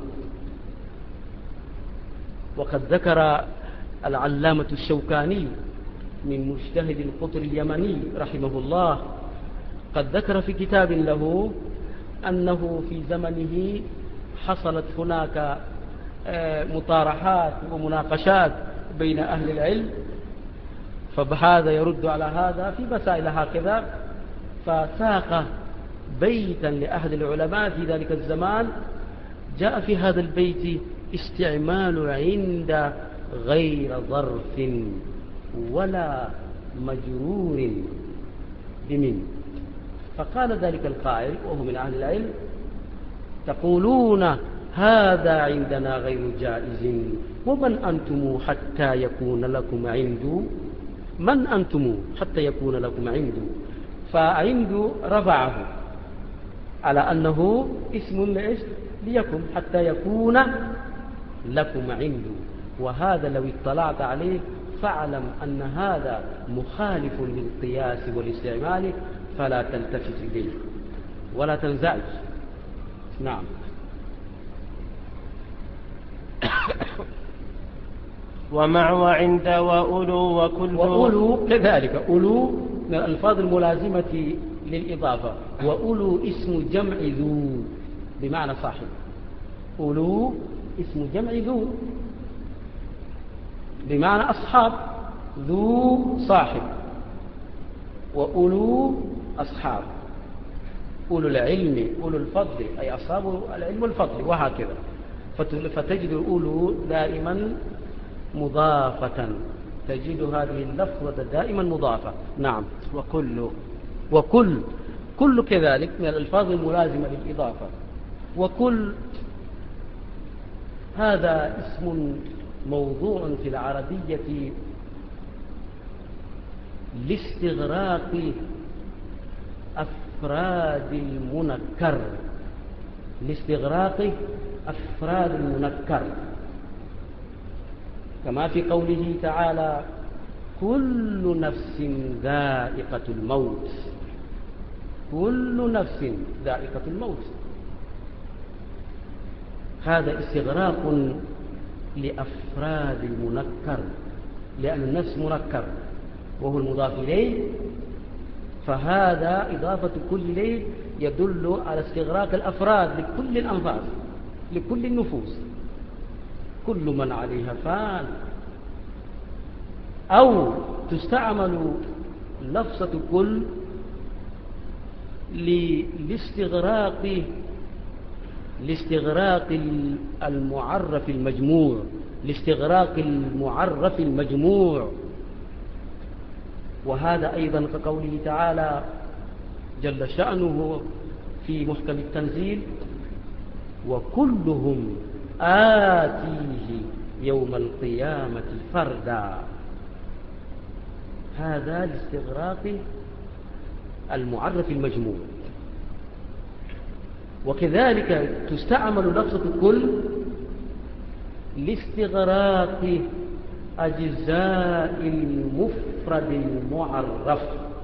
Speaker 2: وقد ذكر العلامة الشوكاني من مجتهد القطر اليمني رحمه الله، قد ذكر في كتاب له أنه في زمنه حصلت هناك مطارحات ومناقشات بين أهل العلم، فهذا يرد على هذا في مسائل هكذا، فساق بيتا لأحد العلماء في ذلك الزمان، جاء في هذا البيت استعمال عند غير ظرف ولا مجرور بمن، فقال ذلك القائل وهو من أهل العلم: تقولون هذا عندنا غير جائز، ومن أنتم حتى يكون لكم عنده، من أنتم حتى يكون لكم عنده، فعنده رفعه على أنه اسم ليكن حتى يكون لكم عنده، وهذا لو اطلعت عليه فاعلم أن هذا مخالف للقياس والاستعمال، فلا تلتفت إليه ولا تنزعج. نعم.
Speaker 1: ومع وعند وأولو وكل.
Speaker 2: وأولو كذلك، أولو من الألفاظ الملازمة للإضافة، وأولو اسم جمع ذو بمعنى صاحب، أولو اسم جمع ذو بمعنى أصحاب، ذو صاحب، وأولو أصحاب، أولو العلم، أولو الفضل، أي أصحاب العلم والفضل، وهكذا. فتجد أولو دائما مضافة، تجد هذه اللفظة دائما مضافة. نعم. وكل كذلك من الألفاظ الملازمة للإضافة. وكل هذا اسم موضوع في العربية لاستغراق أفراد المنكر، لاستغراق أفراد المنكر، كما في قوله تعالى: كل نفس ذائقة الموت، كل نفس ذائقة الموت. هذا استغراق لأفراد المنكر، لأن النفس منكر وهو المضاف إليه، فهذا إضافة كل إليه يدل على استغراق الأفراد لكل الأنفاس، لكل النفوس، كل من عليها فان. أو تستعمل لفظة كل لاستغراق المعرف المجموع، لاستغراق المعرف المجموع. وهذا أيضا كقوله تعالى جل شأنه في محكم التنزيل: وكلهم آتيه يوم القيامة فردا. هذا لاستغراق المعرف المجموع. وكذلك تستعمل لفظة كل لاستغراق أجزاء المفرد المعرف،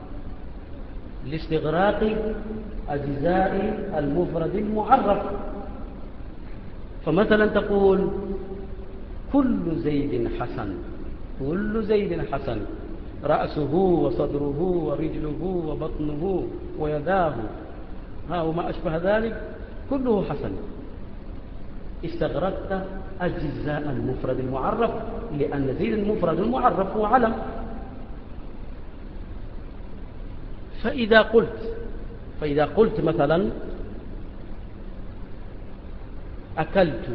Speaker 2: لاستغراق أجزاء المفرد المعرف. فمثلا تقول كل زيد حسن، كل زيد حسن، رأسه وصدره ورجله وبطنه ويداه وما أشبه ذلك كله حسن. استغرقت أجزاء المفرد المعرف، لأن زيد المفرد المعرف هو علم. فإذا قلت مثلا أكلت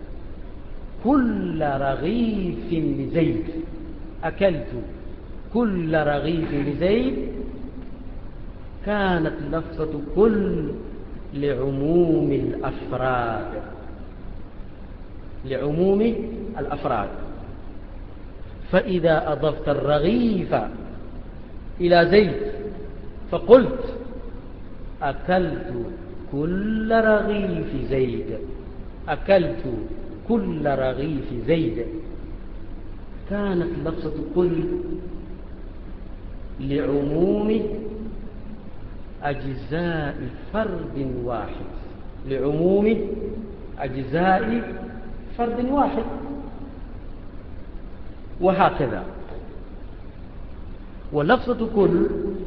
Speaker 2: كل رغيف لزيد، أكلت كل رغيف لزيد، كانت لفظة كل لعموم الأفراد، لعموم الأفراد. فإذا أضفت الرغيف إلى زيد فقلت أكلت كل رغيف زيد، أكلت كل رغيف زيد، كانت لفظة كل لعموم أجزاء فرد واحد، لعموم أجزاء فرد واحد. وهكذا. ولفظة كل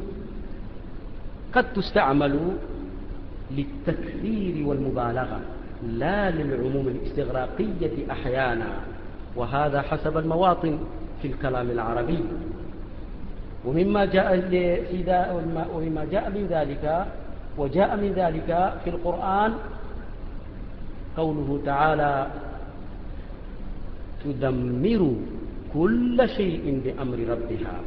Speaker 2: قد تستعمل للتكثير والمبالغة لا للعموم الاستغراقية أحيانا، وهذا حسب المواطن في الكلام العربي. ومما جاء من ذلك وجاء من ذلك في القرآن قوله تعالى تدمر كل شيء بأمر ربها،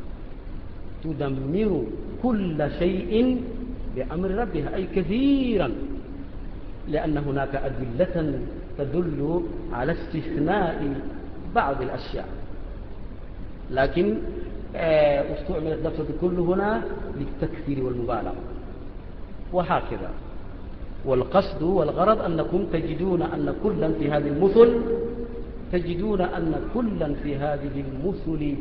Speaker 2: تدمر كل شيء بأمر ربها، أي كثيرا، لأن هناك أدلة تدل على استثناء بعض الأشياء، لكن استعملت لفظة كل هنا للتكثير والمبالغة. وهكذا. والقصد والغرض أنكم تجدون أن كلا في هذه المثل، تجدون أن كلا في هذه المثل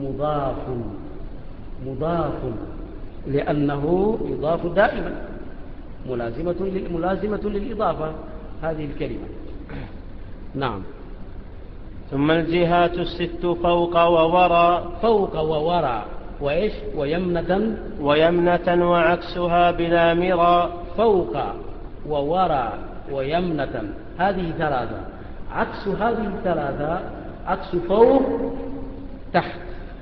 Speaker 2: مضاف لأنه يضاف دائما، ملازمة للإضافة هذه الكلمة. نعم.
Speaker 1: ثم الجهات الست فوق ووراء،
Speaker 2: فوق ووراء وإيش
Speaker 1: ويمنة وعكسها بلا مرى.
Speaker 2: فوق ووراء ويمنة، هذه ثلاثة. عكس هذه الثلاثة، عكس فوق تحت.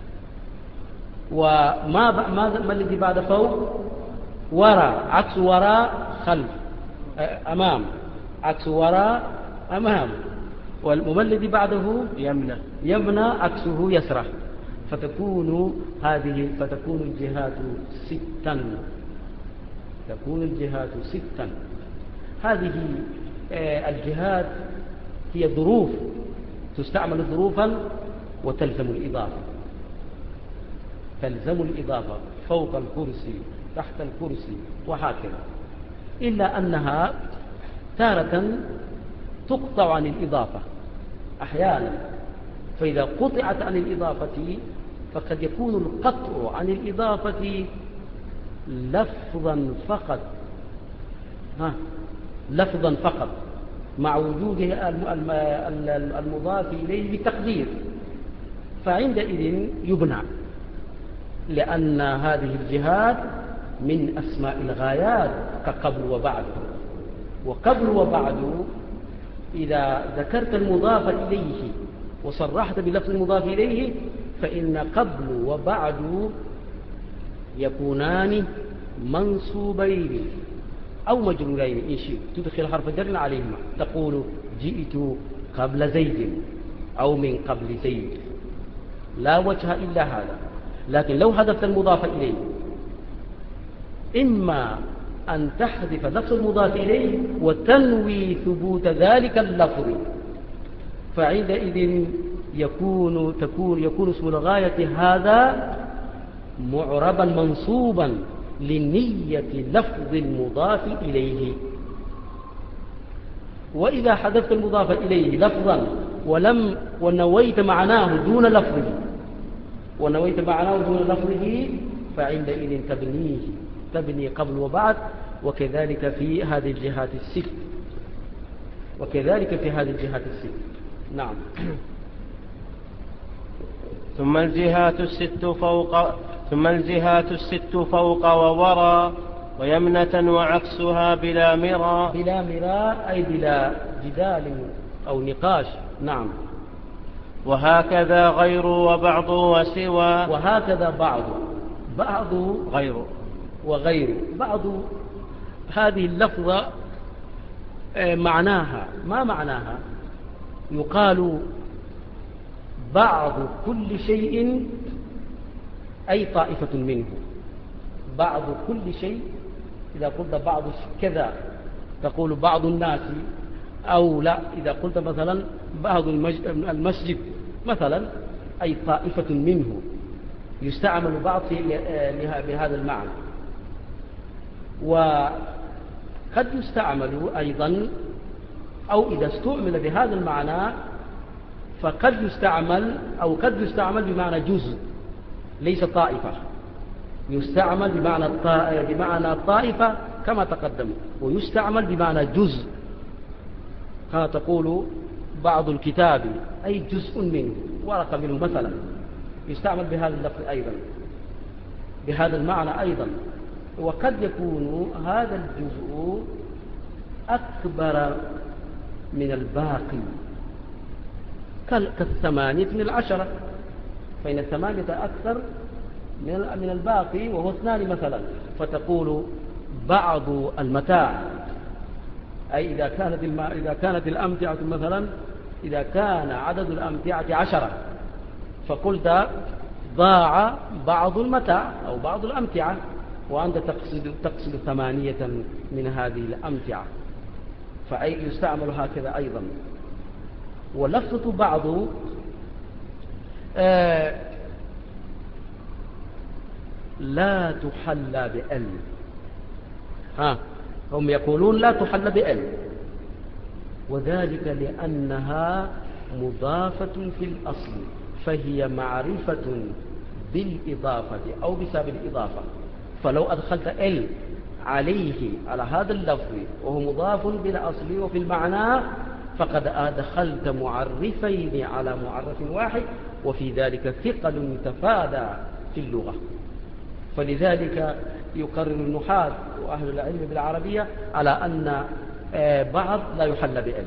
Speaker 2: ما الذي بعد فوق؟ وراء. عكس وراء خلف أمام، عكس وراء أمام. وما الذي بعده؟ يمنى عكسه يسرى. فتكون الجهات ستا، تكون الجهات ستا. هذه الجهات هي ظروف، تستعمل ظروفا وتلزم الإضافة، تلزم الإضافة فوق الكرسي تحت الكرسي وهكذا، إلا أنها تارة تقطع عن الإضافة أحيانا. فإذا قطعت عن الإضافة فقد يكون القطع عن الإضافة لفظا فقط، لفظا فقط، مع وجوده المضاف إليه بتقدير، فعندئذ يبنى، لأن هذه الجهات من أسماء الغايات كقبل وبعد. وقبل وبعد إذا ذكرت المضاف إليه وصرحت بلفظ المضاف إليه فإن قبل وبعد يكونان منصوبين أو مجرورين إن شئت، تدخل حرف جر عليهما، تقول جئت قبل زيد، أو من قبل زيد، لا وجه إلا هذا. لكن لو حذفت المضاف إليه إما أن تحذف لفظ المضاف إليه وتنوي ثبوت ذلك اللفظ، فعندئذ يكون اسم الغاية هذا معربا منصوبا لنية لفظ المضاف إليه. وإذا حذفت المضاف إليه لفظا ونويت معناه دون لفظه فعندئذ تبني قبل وبعد، وكذلك في هذه الجهات الست. نعم.
Speaker 1: ثم الجهات الست فوق وورى ويمنة وعكسها بلا مراء.
Speaker 2: بلا مراء أي بلا جدال أو نقاش. نعم.
Speaker 1: وهكذا غير وبعض وسوى.
Speaker 2: وهكذا بعض
Speaker 1: غير
Speaker 2: وغير. بعض هذه اللفظة معناها ما معناها؟ يقال بعض كل شيء أي طائفة منه. بعض كل شيء، إذا قلت بعض كذا تقول بعض الناس، أو لا إذا قلت مثلا بعض المسجد مثلا أي طائفة منه، يستعمل بعض بهذا المعنى. وقد يستعمل أيضا، أو إذا استعمل بهذا المعنى فقد يستعمل بمعنى جزء ليس طائفة، يستعمل بمعنى الطائفة كما تقدم، ويستعمل بمعنى جزء، كما تقول بعض الكتاب أي جزء منه، ورقة منه مثلا، يستعمل بهذا اللفظ أيضا، بهذا المعنى أيضا. وقد يكون هذا الجزء أكبر من الباقي كالثمانية من العشرة، فإن الثمانية أكثر من الباقي وهو 2 مثلا، فتقول بعض المتاع، أي إذا كانت الأمتعة مثلا، إذا كان عدد الأمتعة 10 فقلت ضاع بعض المتاع أو بعض الأمتعة، وأنت تقصد 8 من هذه الأمتعة، فأي يستعمل هكذا أيضا. ولفظة بعض لا تحلى بأل. هم يقولون لا تحلى بأل، وذلك لأنها مضافة في الأصل، فهي معرفة بالإضافة أو بسبب الإضافة. فلو أدخلت ال عليه على هذا اللفظ وهو مضاف بالأصل وفي المعنى، فقد أدخلت معرفين على معرف واحد، وفي ذلك ثقل تفادى في اللغة. فلذلك يقرر النحاة وأهل العلم بالعربية على أن بعض لا يحل بأل.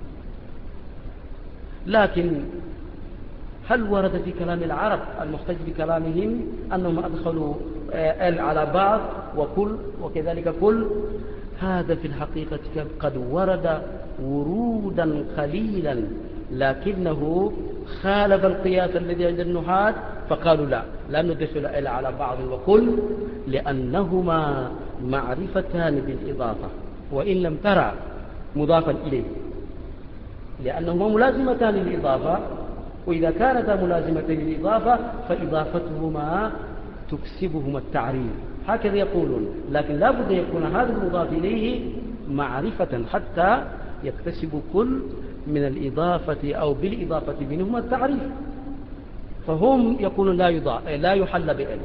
Speaker 2: لكن هل ورد في كلام العرب المحتج بكلامهم أنهم أدخلوا ال على بعض وكل وكذلك كل؟ هذا في الحقيقة قد ورد ورودا قليلا، لكنه خالف القياس الذي عند النحاة، فقالوا لا ندخل ال على بعض وكل، لأنهما معرفتان بالإضافة وإن لم ترى مضافا إليه، لأنهما ملازمتان للإضافة، وإذا كانتا ملازمتين للإضافة فإضافتهما تكسبهما التعريف، هكذا يقولون. لكن لا بد يكون هذا المضاف إليه معرفة حتى يكتسب كل من الإضافة أو بالإضافة منهما التعريف، فهم يقولون لا يحل بأل.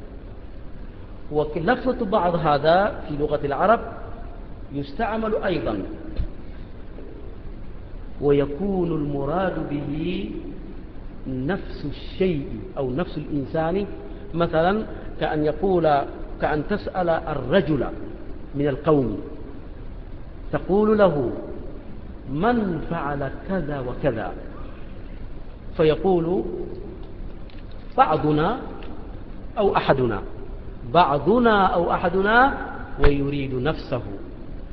Speaker 2: ولفظة بعض هذا في لغة العرب يستعمل أيضا، ويكون المراد به نفس الشيء أو نفس الإنسان، مثلا كأن تسأل الرجل من القوم، تقول له من فعل كذا وكذا، فيقول بعضنا أو أحدنا، بعضنا أو أحدنا، ويريد نفسه،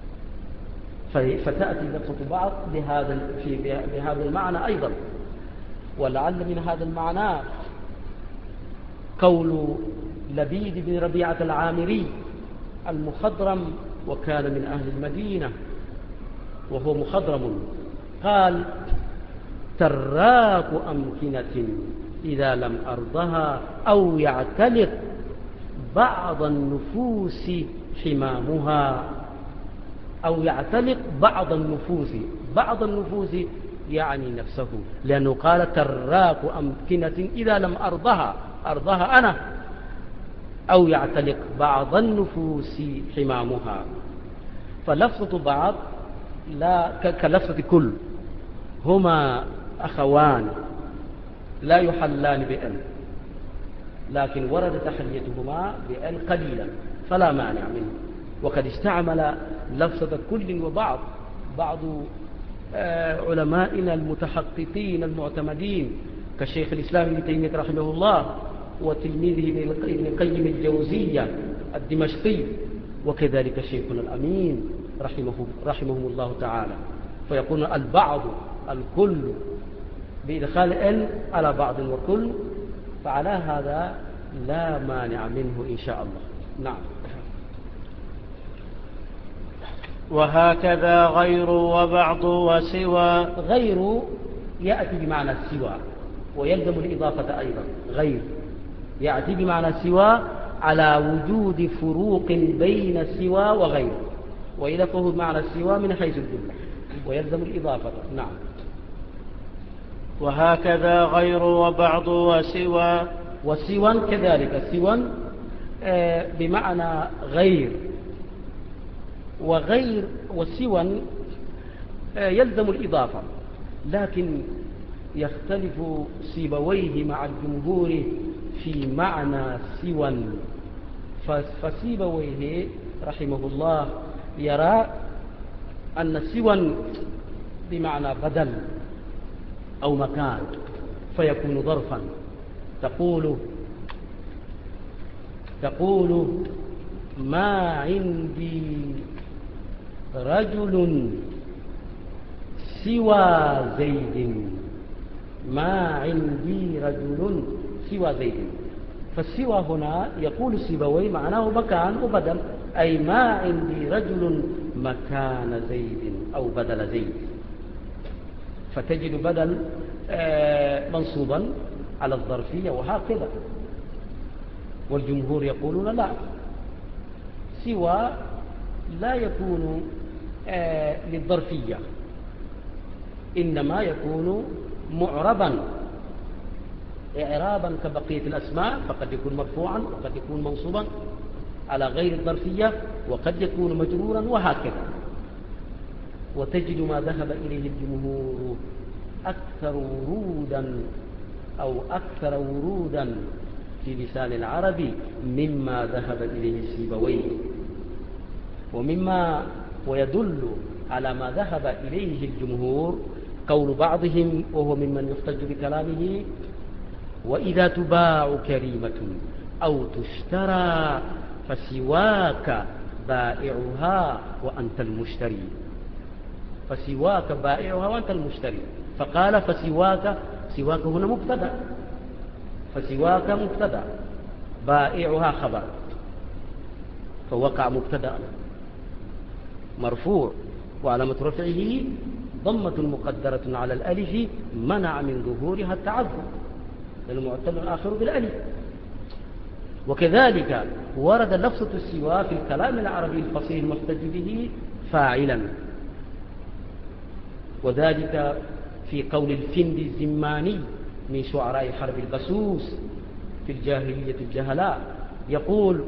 Speaker 2: فتأتي لفظة بعض بهذا المعنى أيضا. ولعل من هذا المعنى قول لبيد بن ربيعة العامري المخضرم، وكان من أهل المدينة وهو مخضرم، قال: تراك أمكنة إذا لم أرضها أو يعتلق بعض النفوس حمامها، أو يعتلق بعض النفوس يعني نفسه، لأنه قال: تراك أمكنة إذا لم أرضها أنا، أو يعتلق بعض النفوس حمامها. فلفظة بعض لا كلفظة كل، هما أخوان لا يحلان بأل، لكن ورد تحليتهما بأل قليلا فلا مانع منه. وقد استعمل لفظة كل وبعض بعض علمائنا المتحققين المعتمدين كالشيخ الإسلام ابن تيمية رحمه الله، وتلميذه ابن القيم الجوزية الدمشقي، وكذلك شيخنا الأمين رحمهم الله تعالى، فيكون البعض الكل بإدخال ال على بعض وكل، فعلى هذا لا مانع منه إن شاء الله. نعم.
Speaker 1: وهكذا غير وبعض وسوى.
Speaker 2: غير يأتي بمعنى السوى ويلزم الإضافة أيضا. غير يأتي بمعنى سوى على وجود فروق بين سوى وغير، وإذا فهو معنى السوى من حيث الجملة ويلزم الإضافة. نعم.
Speaker 1: وهكذا غير وبعض وسوى.
Speaker 2: وسوى كذلك، سوى بمعنى غير، وغير وسوى يلزم الإضافة، لكن يختلف سيبويه مع الجمهور في معنى سوى. فسيبويه رحمه الله يرى أن سوى بمعنى بدل أو مكان، فيكون ظرفا. تقول ما عندي رجل سوى زيد، ما عندي رجل سوى زيد. فالسوى هنا يقول سيبوي معناه مكان وبدل، أي ما عندي رجل مكان زيد أو بدل زيد، فتجد بدل منصوبا على الظرفية وهكذا. والجمهور يقولون لا، سوى لا يكون للظرفية، إنما يكون معربا إعرابا كبقية الأسماء، فقد يكون مرفوعا وقد يكون منصوبا على غير الظرفية، وقد يكون مجرورا وهكذا. وتجد ما ذهب إليه الجمهور أكثر ورودا في لسان العرب مما ذهب إليه سيبويه، ويدل على ما ذهب إليه الجمهور قول بعضهم وهو ممن يحتج بكلامه: وإذا تباع كريمة أو تشترى فسواك بائعها وأنت المشتري. فسواك بائعها وأنت المشتري، فقال فسواك، سواك هنا مبتدأ، فسواك مبتدأ، بائعها خبر، فوقع مبتدأ مرفوع وعلامة رفعه ضمة مقدرة على الألف منع من ظهورها التعذر، المعتل الآخر بالألف. وكذلك ورد لفظة السوى في الكلام العربي الفصيح المحتج به فاعلا، وذلك في قول الفندي الزماني من شعراء حرب البسوس في الجاهلية الجهلاء، يقول: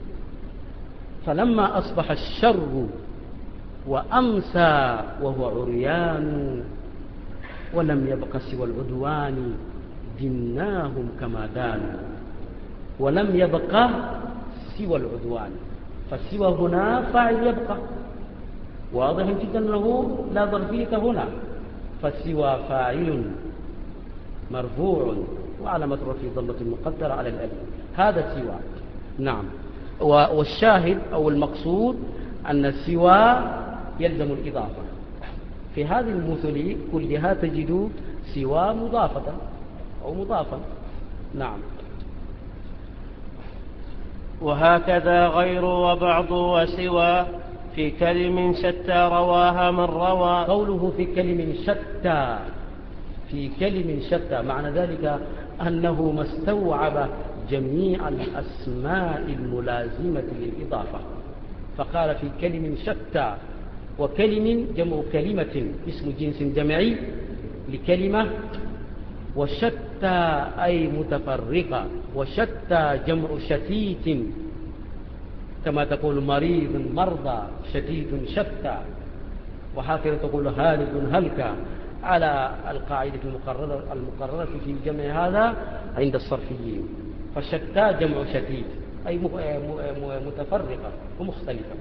Speaker 2: فلما أصبح الشر وأمسى وهو عريان ولم يبق سوى العدوان دناهم كما دانوا. ولم يبق سوى العدوان، فالسوى هنا فاعل يبقى، واضح جدا له لا ظرفية هنا، فالسوى فاعل مرفوع وعلامة رفعه ضمة مقدرة على الألف، هذا سوى. نعم. والشاهد أو المقصود أن السوى يلزم الإضافة. في هذه المثل كلها تجد سوى مضافة أو مضافا. نعم.
Speaker 1: وهكذا غير وبعض وسوى في كلم شتى رواها من روى.
Speaker 2: قوله في كلم شتى، في كلم شتى معنى ذلك أنه ما استوعب جميع الأسماء الملازمة للإضافة، فقال في كلم شتى. وكلم جمع كلمة اسم جنس جمعي لكلمة، وشتى أي متفرقة، وشتى جمع شتيت، كما تقول مريض مرضى، شتيت شتى، وهكذا تقول هالك هلك، على القاعدة المقررة في جمع هذا عند الصرفيين. فشتى جمع شتيت أي متفرقة ومختلفة.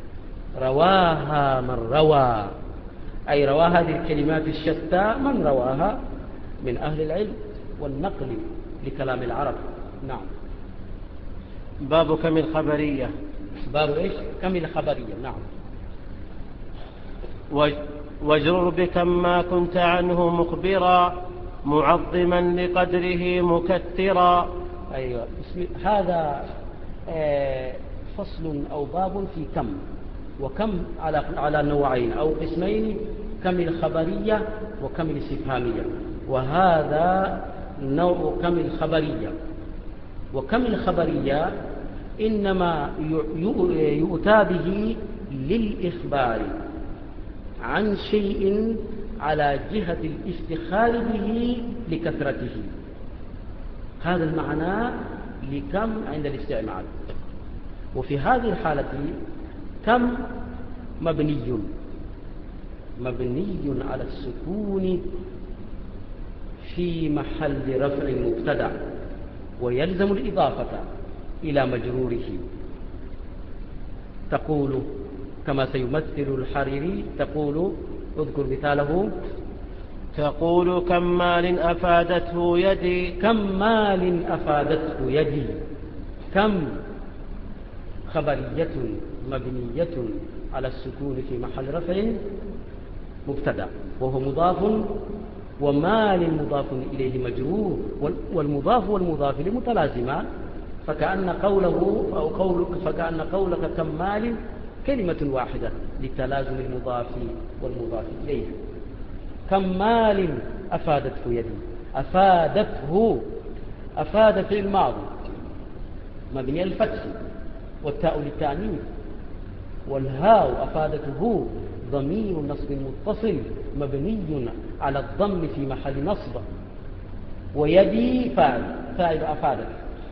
Speaker 2: رواها من روى، أي روى هذه الكلمات الشتى من رواها من أهل العلم والنقل لكلام العرب. نعم.
Speaker 1: باب كم الخبرية.
Speaker 2: باب إيش؟ كم الخبرية. نعم.
Speaker 1: واجرر بكم ما كنت عنه مخبرا معظما لقدره مكثرا.
Speaker 2: أيوة. هذا فصل أو باب في كم، وكم على نوعين أو قسمين، كم الخبرية وكم الاستفهامية. وهذا نوع كم الخبرية. وكم الخبرية إنما يؤتى به للإخبار عن شيء على جهة الافتخار به لكثرته. هذا المعنى لكم عند الاستعمال. وفي هذه الحالة كم مبني على السكون في محل رفع مبتدأ، ويلزم الإضافة إلى مجروره. تقول كما سيمثل الحريري، تقول اذكر مثاله،
Speaker 1: تقول كم مال أفادته يدي.
Speaker 2: كم مال أفادته يدي. كم خبرية مبنية على السكون في محل رفع مبتدأ وهو مضاف، ومال مضاف إليه مجرور، والمضاف والمضاف لمتلازمان، فكأن قولك كم مال كلمة واحدة لتلازم المضاف والمضاف إليه. كم مال أفادته يدي. أفادته، أفاد فعل ماضي مبني الفتح والتاء للتأنيث، والهاء أفادته ضمير نصب متصل مبني على الضم في محل نصب، ويدي فاعل أفادت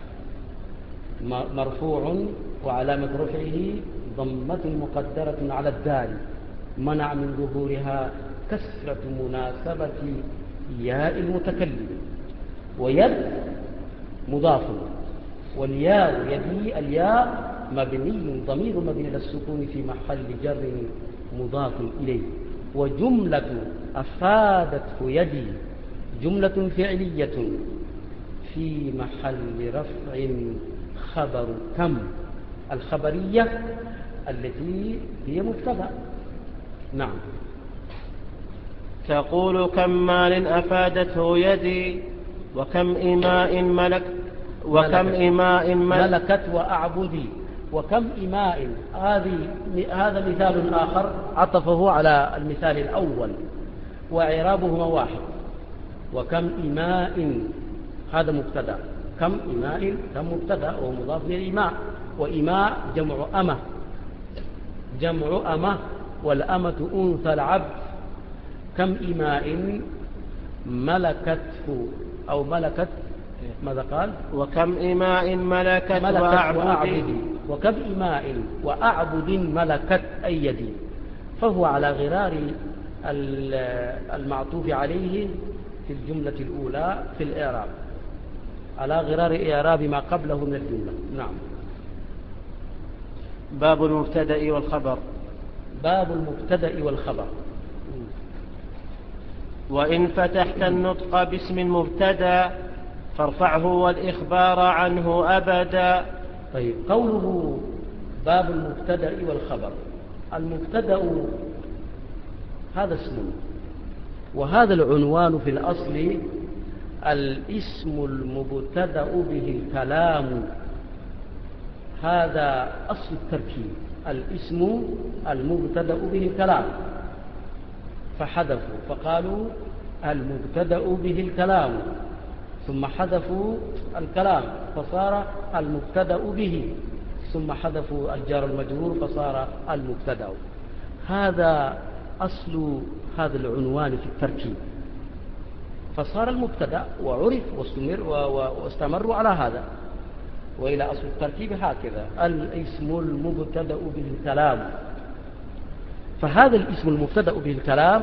Speaker 2: مرفوع وعلامة رفعه ضمة مقدرة على الدال منع من ظهورها كسرة مناسبة ياء المتكلم. ويد مضاف، والياء يدي الياء مبني ضمير مبني على السكون في محل جر مضاف إليه. وجملة أفادته يدي جملة فعلية في محل رفع خبر كم الخبرية التي هي مبتدأ. نعم.
Speaker 1: تقول كم مال أفادته يدي وكم إماء
Speaker 2: ملكت وأعبدي. وكم إماء هذا مثال آخر عطفه على المثال الأول وإعرابهما واحد. وكم إماء هذا مبتدأ، كم إماء كم مبتدأ ومضاف للإماء، وإماء جمع أمة والأمة أنثى العبد. كم إماء ملكته أو ملكت، ماذا قال؟
Speaker 1: وكم إماء ملكت وأعبد.
Speaker 2: وكم إماء وأعبد ملكت أيدي، فهو على غرار المعطوف عليه في الجملة الأولى في الإعراب، على غرار إعراب ما قبله من الجملة. نعم.
Speaker 1: باب المبتدأ والخبر.
Speaker 2: باب المبتدأ والخبر.
Speaker 1: وإن فتحت النطق باسم مبتدأ فارفعه والإخبار عنه أبدا.
Speaker 2: طيب، قوله باب المبتدأ والخبر. المبتدأ هذا اسم، وهذا العنوان في الأصل الاسم المبتدأ به الكلام، هذا أصل التركيب، الاسم المبتدأ به الكلام، فحذفوا فقالوا المبتدأ به الكلام، ثم حذفوا الكلام فصار المبتدأ به، ثم حذفوا الجار المجرور فصار المبتدأ. هذا أصل هذا العنوان في التركيب، فصار المبتدأ وعرف واستمروا على هذا. وإلى أصل التركيب هكذا، الاسم المبتدأ به الكلام. فهذا الاسم المبتدأ به الكلام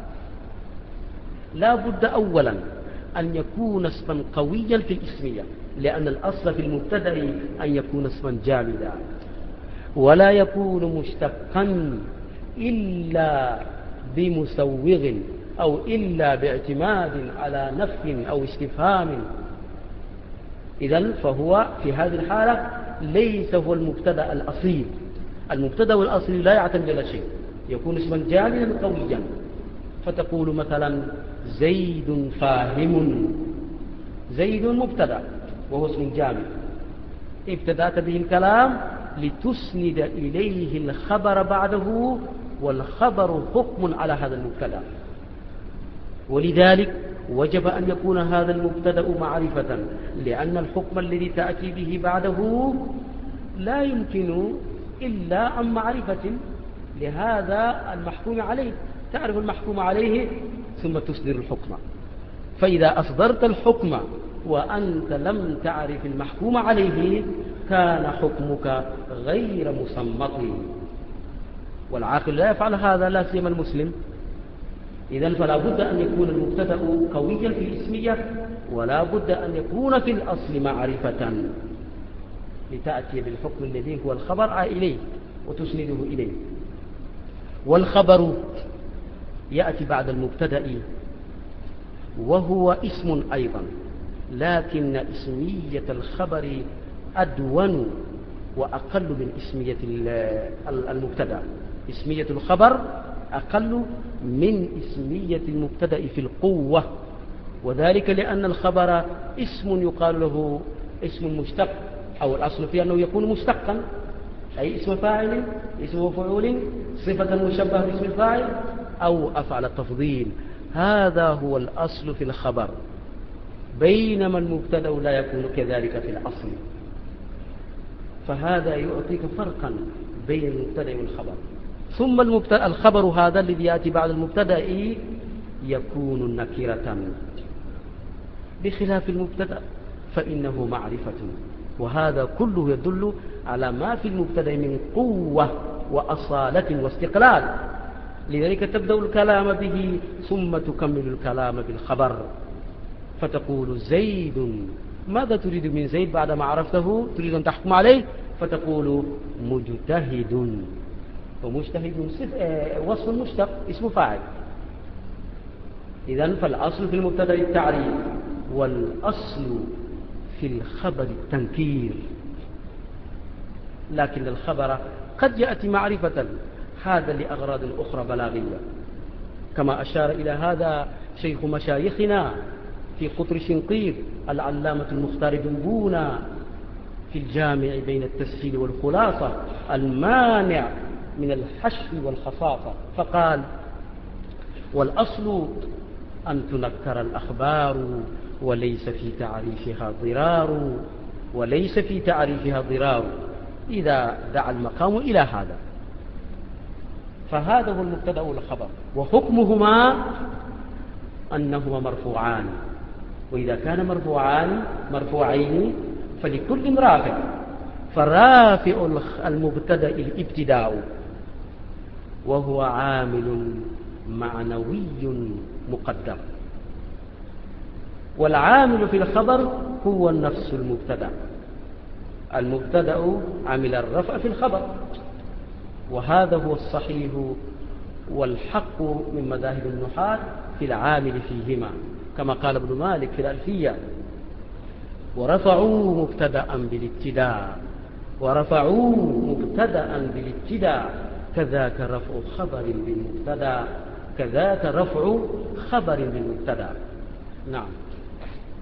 Speaker 2: لا بد أولا أن يكون اسما قويا في الاسمية، لأن الأصل في المبتدأ أن يكون اسما جامدا، ولا يكون مشتقا إلا بمسوغ أو إلا باعتماد على نفي أو استفهام. إذن فهو في هذه الحالة ليس هو المبتدأ الأصيل. المبتدأ الأصيل لا يعتمد على شيء، يكون اسما جامدا قويا. فتقول مثلا زيد فاهم، زيد مبتدأ وهو اسم جامد، ابتدأت به الكلام لتسند إليه الخبر بعده، والخبر حكم على هذا المبتدأ، ولذلك وجب أن يكون هذا المبتدأ معرفة، لأن الحكم الذي تأتي به بعده لا يمكن إلا عن معرفة لهذا المحكوم عليه. تعرف المحكوم عليه ثم تصدر الحكم، فإذا أصدرت الحكم وأنت لم تعرف المحكوم عليه كان حكمك غير مصمت، والعاقل لا يفعل هذا، لا سيما المسلم. إذن فلا بد أن يكون المبتدأ قويا في الاسمية، ولا بد أن يكون في الأصل معرفة لتأتي بالحكم الذي هو الخبر إليه وتسنده إليه. والخبر يأتي بعد المبتدأ وهو اسم أيضا، لكن اسمية الخبر أدون وأقل من اسمية المبتدأ. اسمية الخبر أقل من اسمية المبتدأ في القوة، وذلك لأن الخبر اسم يقال له اسم مشتق، أو الأصل فيه أنه يكون مشتقا، أي اسم فاعل، اسم مفعول، صفة مشبهة باسم الفاعل، أو أفعل التفضيل. هذا هو الأصل في الخبر، بينما المبتدأ لا يكون كذلك في الأصل. فهذا يعطيك فرقا بين المبتدأ والخبر. ثم الخبر هذا الذي يأتي بعد المبتدأ يكون نكرة، بخلاف المبتدأ فإنه معرفة. وهذا كله يدل على ما في المبتدأ من قوة وأصالة واستقلال، لذلك تبدأ الكلام به ثم تكمل الكلام بالخبر. فتقول زيد، ماذا تريد من زيد بعدما عرفته؟ تريد أن تحكم عليه، فتقول مجتهد، ومجتهد وصف مشتق اسم فاعل. إذن فالأصل في المبتدأ التعريف، والأصل في الخبر التنكير، لكن الخبر قد يأتي معرفة، هذا لأغراض أخرى بلاغية، كما أشار إلى هذا شيخ مشايخنا في قطر شنقيط العلامة المختار دنبونا في الجامع بين التسهيل والخلاصة المانع من الحشو والخصاصة، فقال: والأصل أن تنكر الأخبار وليس في تعريفها ضرار، وليس في تعريفها ضرار إذا دعا المقام إلى هذا. فهذا هو المبتدأ والخبر، وحكمهما أنهما مرفوعان، وإذا كان مرفوعين فلكل رافع، فرافع المبتدأ الابتداء، وهو عامل معنوي مقدر، والعامل في الخبر هو نفس المبتدأ. المبتدأ عمل الرفع في الخبر، وهذا هو الصحيح والحق من مذاهب النحاة في العامل فيهما، كما قال ابن مالك في الألفية: ورفعوا مبتدأ بالابتداء، ورفعوا مبتدأ بالابتداء، كذاك رفع خبر بالمبتدأ، كذاك رفع خبر بالمبتدأ. نعم.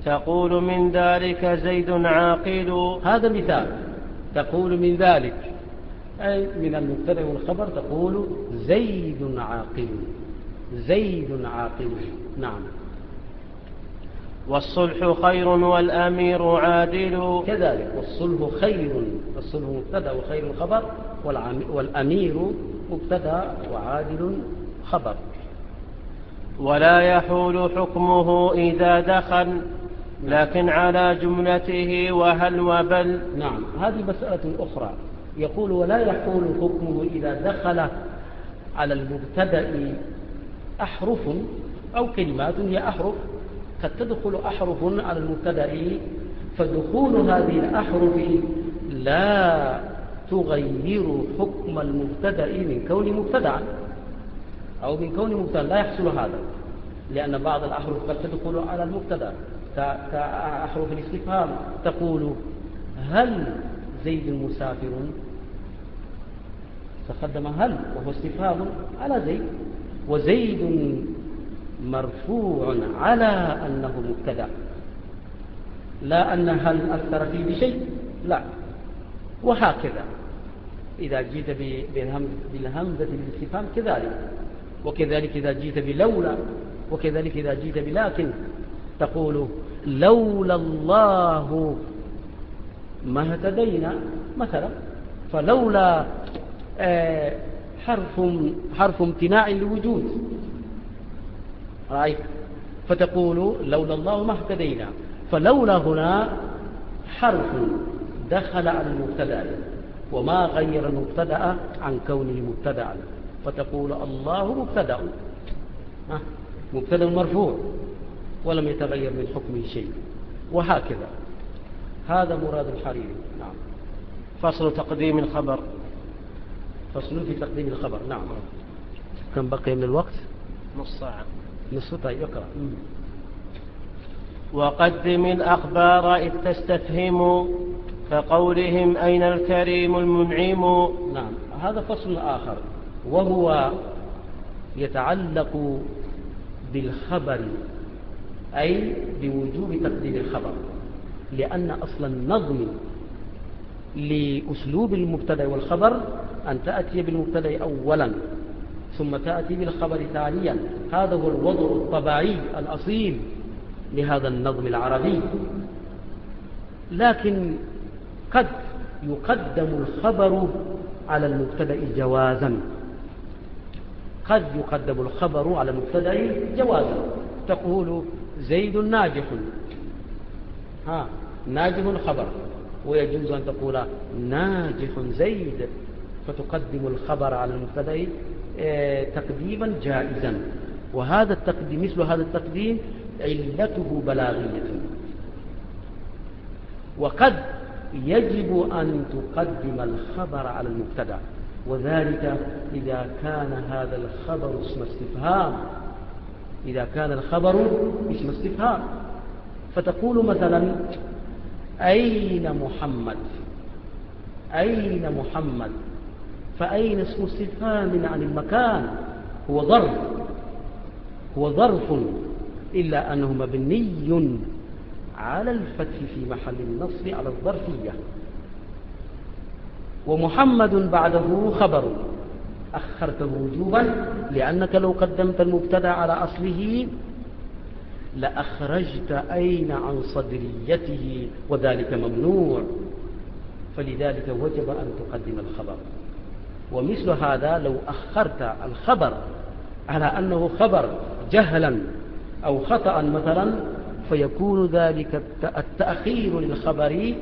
Speaker 1: تقول من ذلك زيد عاقل.
Speaker 2: هذا مثال. تقول من ذلك أي من المبتدأ والخبر تقول زيد عاقل. زيد عاقل. نعم.
Speaker 1: والصلح خير والأمير عادل.
Speaker 2: كذلك والصلح خير. الصلح مبتدأ وخير الخبر، والأمير مبتدأ وعادل خبر.
Speaker 1: ولا يحول حكمه إذا دخل لكن على جملته وهل وبل.
Speaker 2: نعم. هذه مسألة أخرى. يقول ولا يحول حكمه إذا دخل على المبتدأ أحرف أو كلمات هي أحرف، قد تدخل أحرف على المبتدأ، فدخول هذه الأحرف لا تغير حكم المبتدأ من كون مبتدعا أو من كون مبتدأ، لا يحصل هذا، لأن بعض الأحرف قد تدخل على المبتدأ كأحرف الاستفهام. تقول هل زيد مسافر؟ تقدم هل وهو استفهام على زيد، وزيد مرفوع على أنه مبتدأ، لا أن هل أثر فيه بشيء، لا. وهكذا إذا جئت بالهمزة بالاستفهام كذلك، وكذلك إذا جئت بلولا، وكذلك إذا جئت بلكن. تقول لولا الله ما اهتدينا مثلا، فلولا حرف امتناع لوجود، رأيت؟ فتقول لولا الله ما اهتدينا، فلولا هنا حرف دخل على المبتدأ وما غير المبتدأ عن كونه مبتدأ، فتقول الله مبتدأ، مبتدأ مرفوع ولم يتغير من حكمه شيء، وهكذا. هذا مراد الحريري. نعم.
Speaker 1: فصل تقديم الخبر.
Speaker 2: فصل في تقديم الخبر. نعم. كم بقي من الوقت؟
Speaker 1: نص ساعة.
Speaker 2: نص. طيب اقرأ.
Speaker 1: وقدم الأخبار إذ تستفهم كقولهم أين الكريم المنعم.
Speaker 2: نعم. هذا فصل آخر وهو يتعلق بالخبر، أي بوجوب تقديم الخبر، لأن أصل النظم لأسلوب المبتدأ والخبر أن تأتي بالمبتدأ أولا ثم تأتي بالخبر ثانيا. هذا هو الوضع الطبيعي الأصيل لهذا النظم العربي. لكن قد يقدم الخبر على المبتدأ جوازا، قد يقدم الخبر على المبتدأ جوازا. تقول زيد ناجح، ناجح خبر، ويجوز أن تقول ناجح زيد، فتقدم الخبر على المبتدأ تقديما جائزا. وهذا التقديم، مثل هذا التقديم علته بلاغية. وقد يجب أن تقدم الخبر على المبتدأ، وذلك إذا كان هذا الخبر اسم استفهام، إذا كان الخبر اسم استفهام. فتقول مثلا أين محمد؟ أين محمد؟ فأين اسم استفهام عن المكان، هو ظرف، هو ظرف، إلا أنه مبني على الفتح في محل النصب على الظرفية. ومحمد بعده خبر أخرته وجوبا، لأنك لو قدمت المبتدأ على أصله لأخرجت أين عن صدريته، وذلك ممنوع، فلذلك وجب أن تقدم الخبر. ومثل هذا لو أخرت الخبر على أنه خبر جهلا أو خطأ مثلا، فيكون ذلك التأخير للخبر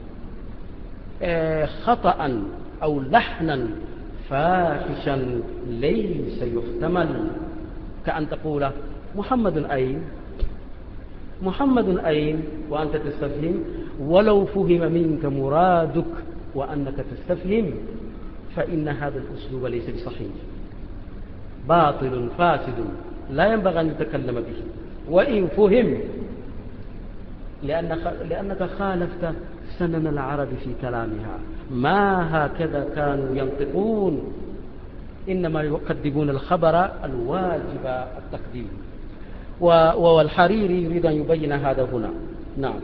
Speaker 2: خطأ أو لحنا فاحشا ليس يحتمل، كأن تقول محمد أين؟ محمد أين وأنت تستفهم، ولو فهم منك مرادك وأنك تستفهم فإن هذا الأسلوب ليس بصحيح، باطل فاسد، لا ينبغي أن يتكلم به وإن فهم، لأنك خالفت سنن العرب في كلامها، ما هكذا كانوا ينطقون، إنما يقدمون الخبر الواجب التقديم. والحريري يريد أن يبين هذا هنا، نعم.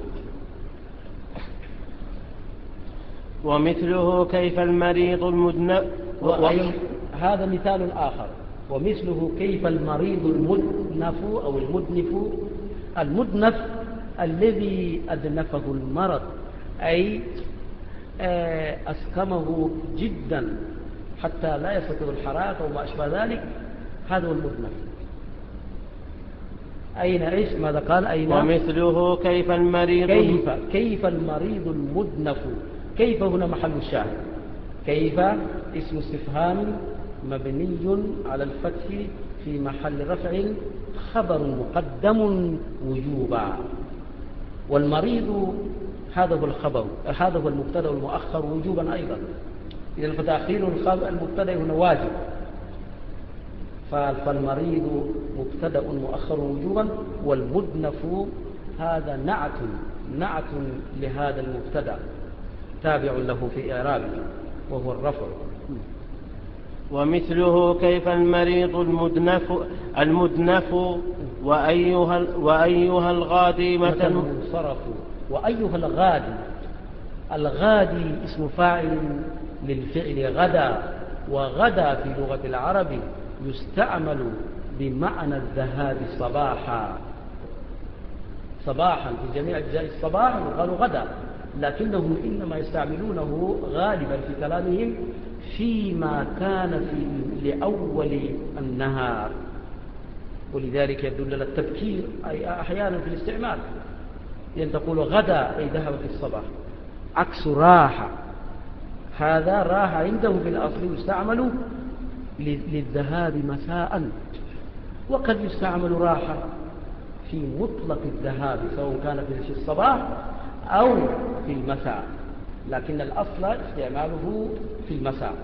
Speaker 1: ومثله كيف المريض المدنف.
Speaker 2: هذا مثال آخر. ومثله كيف المريض المدنف أو المدنف. المدنف الذي أدنفه المرض، أي أسكمه جدا حتى لا يستطيع الحركة وما أشبه ذلك، هذا هو المدنف. أين إيش ماذا قال؟ أين؟
Speaker 1: ومثله كيف المريض
Speaker 2: كيف المريض المدنف. كيف هنا محل الشاهد. كيف اسم استفهام مبني على الفتح في محل رفع، خبر مقدم وجوبا. والمريض هذا هو الخبر، هذا هو المبتدا المؤخر وجوبا أيضا. إذا فتأخير المبتدا هنا واجب. فالمريض مبتدا مؤخر وجوبا، والمدنف هذا نعت لهذا المبتدا تابع له في إعرابه وهو الرفع.
Speaker 1: ومثله كيف المريض المدنف وأيها الغادي متى
Speaker 2: المنصرف. وأيها الغادي. الغادي اسم فاعل للفعل غدا، وغدا في لغة العرب يستعمل بمعنى الذهاب صباحا في جميع أجزاء الصباح يقال غدا، لكنهم إنما يستعملونه غالبا في كلامهم فيما كان لأول النهار، ولذلك يدل على التبكير أي أحيانا في الاستعمال، لأن تقول غدا أي ذهب في الصباح، عكس راحة. هذا راحة عندهم في الأصل يستعمل للذهاب مساء، وقد يستعمل راحة في مطلق الذهاب سواء كان في الصباح أو في المساء، لكن الأصل استعماله في المساء.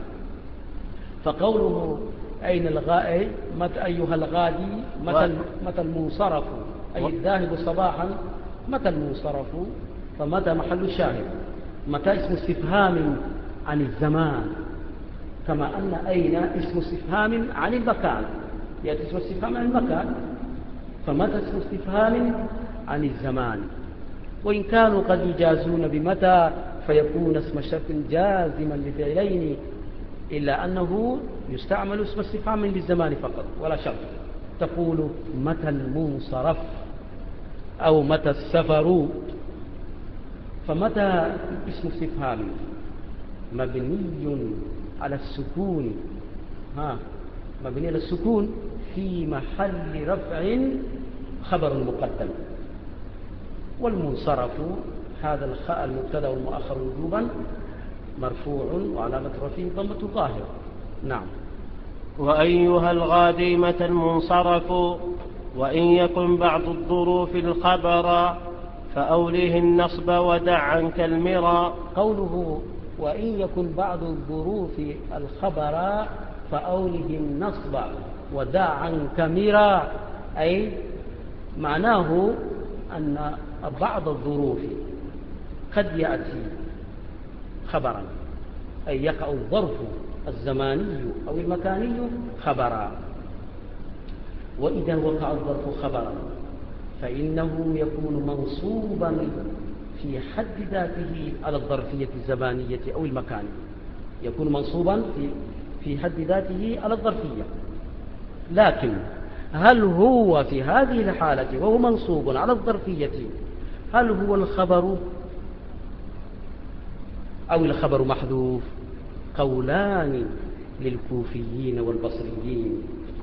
Speaker 2: فقوله أين الغائب متى أيها الغادي متى المنصرف أي الذاهب صباحا، متى المنصرف فمتى محل الشاهد. متى اسم استفهام عن الزمان، كما أن أين اسم استفهام عن المكان، يأتي اسم استفهام عن المكان، فمتى اسم استفهام عن الزمان. وإن كانوا قد يجازون بمتى فيكون اسم شرط جازما لفعلين، إلا أنه يستعمل اسم استفهام للزمان فقط ولا شرط. تقول متى المنصرف أو متى السفر. فمتى اسم استفهام مبني على السكون، مبني على السكون في محل رفع خبر مقدم. والمنصرف هذا المبتدا والمؤخر وجوبا مرفوع وعلامة رفعه ضمة ظاهرة. نعم.
Speaker 1: وأيها الغادي متى المنصرف وإن يكن بعض الظروف الخبر فأوله النصب ودع عنك المرى.
Speaker 2: قوله وإن يكن بعض الظروف الخبر فأوله النصب ودع عنك مرى، أي معناه أن بعض الظروف قد يأتي خبرا، أي يقع الظرف الزماني أو المكاني خبرا. وإذا وقع الظرف خبرا فإنه يكون منصوبا في حد ذاته على الظرفية الزمانية أو المكانية، يكون منصوبا في حد ذاته على الظرفية. لكن هل هو في هذه الحالة وهو منصوب على الظرفية هل هو الخبر أو الخبر محذوف؟ قولان للكوفيين والبصريين.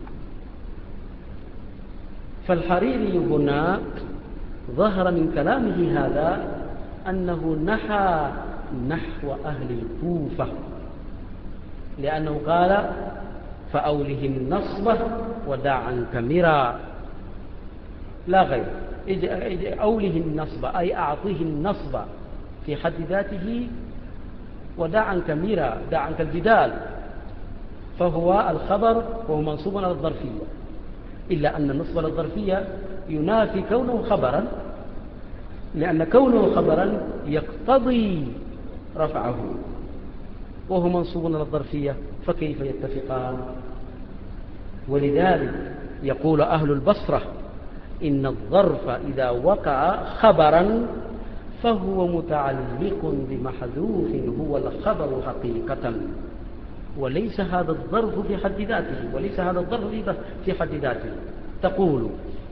Speaker 2: فالحريري هنا ظهر من كلامه هذا أنه نحى نحو أهل الكوفة، لأنه قال فأوله النصب ودع عنك مرى، لا غير. أوله النصب أي أعطيه النصب في حد ذاته، ودع عنك مرى دع عنك الجدال، فهو الخبر وهو منصوب على الظرفية، إلا أن النصب على الظرفية ينافي كونه خبرا، لأن كونه خبرا يقتضي رفعه وهو منصوب على الظرفية، فكيف يتفقان؟ ولذلك يقول أهل البصرة إن الظرف إذا وقع خبرا فهو متعلق بمحذوف هو الخبر حقيقة، وليس هذا الظرف في حد ذاته، وليس هذا الظرف في حد ذاته. تقول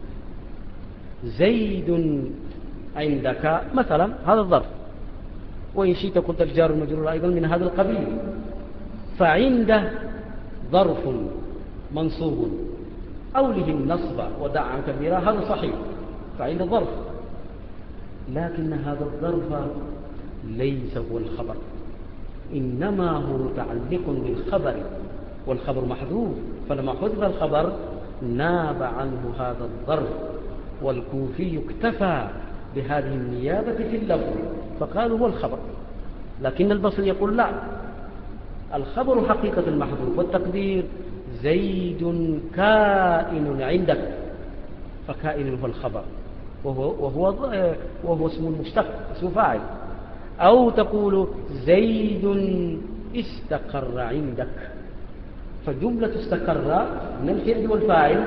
Speaker 2: زيد عندك مثلا، هذا الظرف، وإن شئت قلت الجار المجرور أيضا من هذا القبيل. فعنده ظرف منصوب أوله النصب ودع عن كبيرة، هذا صحيح، فعنده ظرف، لكن هذا الظرف ليس هو الخبر، إنما هو متعلق بالخبر، والخبر محذوف، فلما حذف الخبر ناب عنه هذا الظرف. والكوفي اكتفى بهذه النيابة في اللفظ فقالوا هو الخبر، لكن البصري يقول لا، الخبر حقيقة المحذوف، والتقدير زيد كائن عندك، فكائن هو الخبر وهو اسم المشتق، اسم فاعل. أو تقول زيد استقر عندك، فجملة استقر من الفعل والفاعل،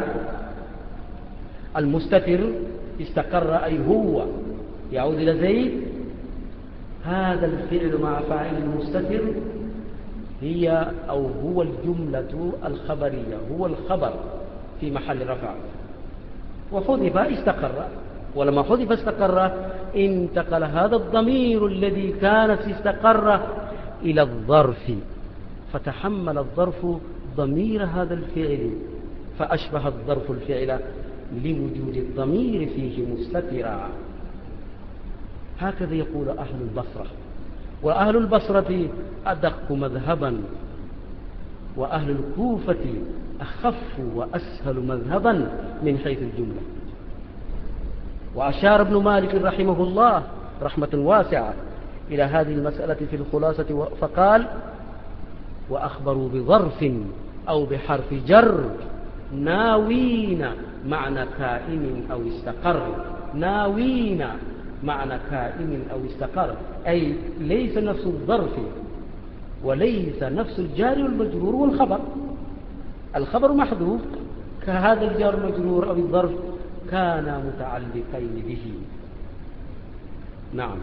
Speaker 2: المستتر استقر أي هو يعود إلى زيد، هذا الفعل مع فاعل المستتر هي أو هو الجملة الخبرية، هو الخبر في محل رفع، وحذف استقر، ولما حذف استقر انتقل هذا الضمير الذي كان استقر إلى الظرف، فتحمل الظرف ضمير هذا الفعل، فأشبه الظرف الفعل لوجود الضمير فيه مستترا. هكذا يقول أهل البصرة، وأهل البصرة أدق مذهبا، وأهل الكوفة أخف وأسهل مذهبا من حيث الجملة. وأشار ابن مالك رحمه الله رحمة واسعة إلى هذه المسألة في الخلاصة فقال: وأخبروا بظرف أو بحرف جر ناوين معنى كائن أو استقر، ناوين معنى كائن أو استقر، أي ليس نفس الظرف وليس نفس الجار والمجرور والخبر، الخبر محذوف كهذا الجار المجرور أو الظرف كانا متعلقين به. نعم.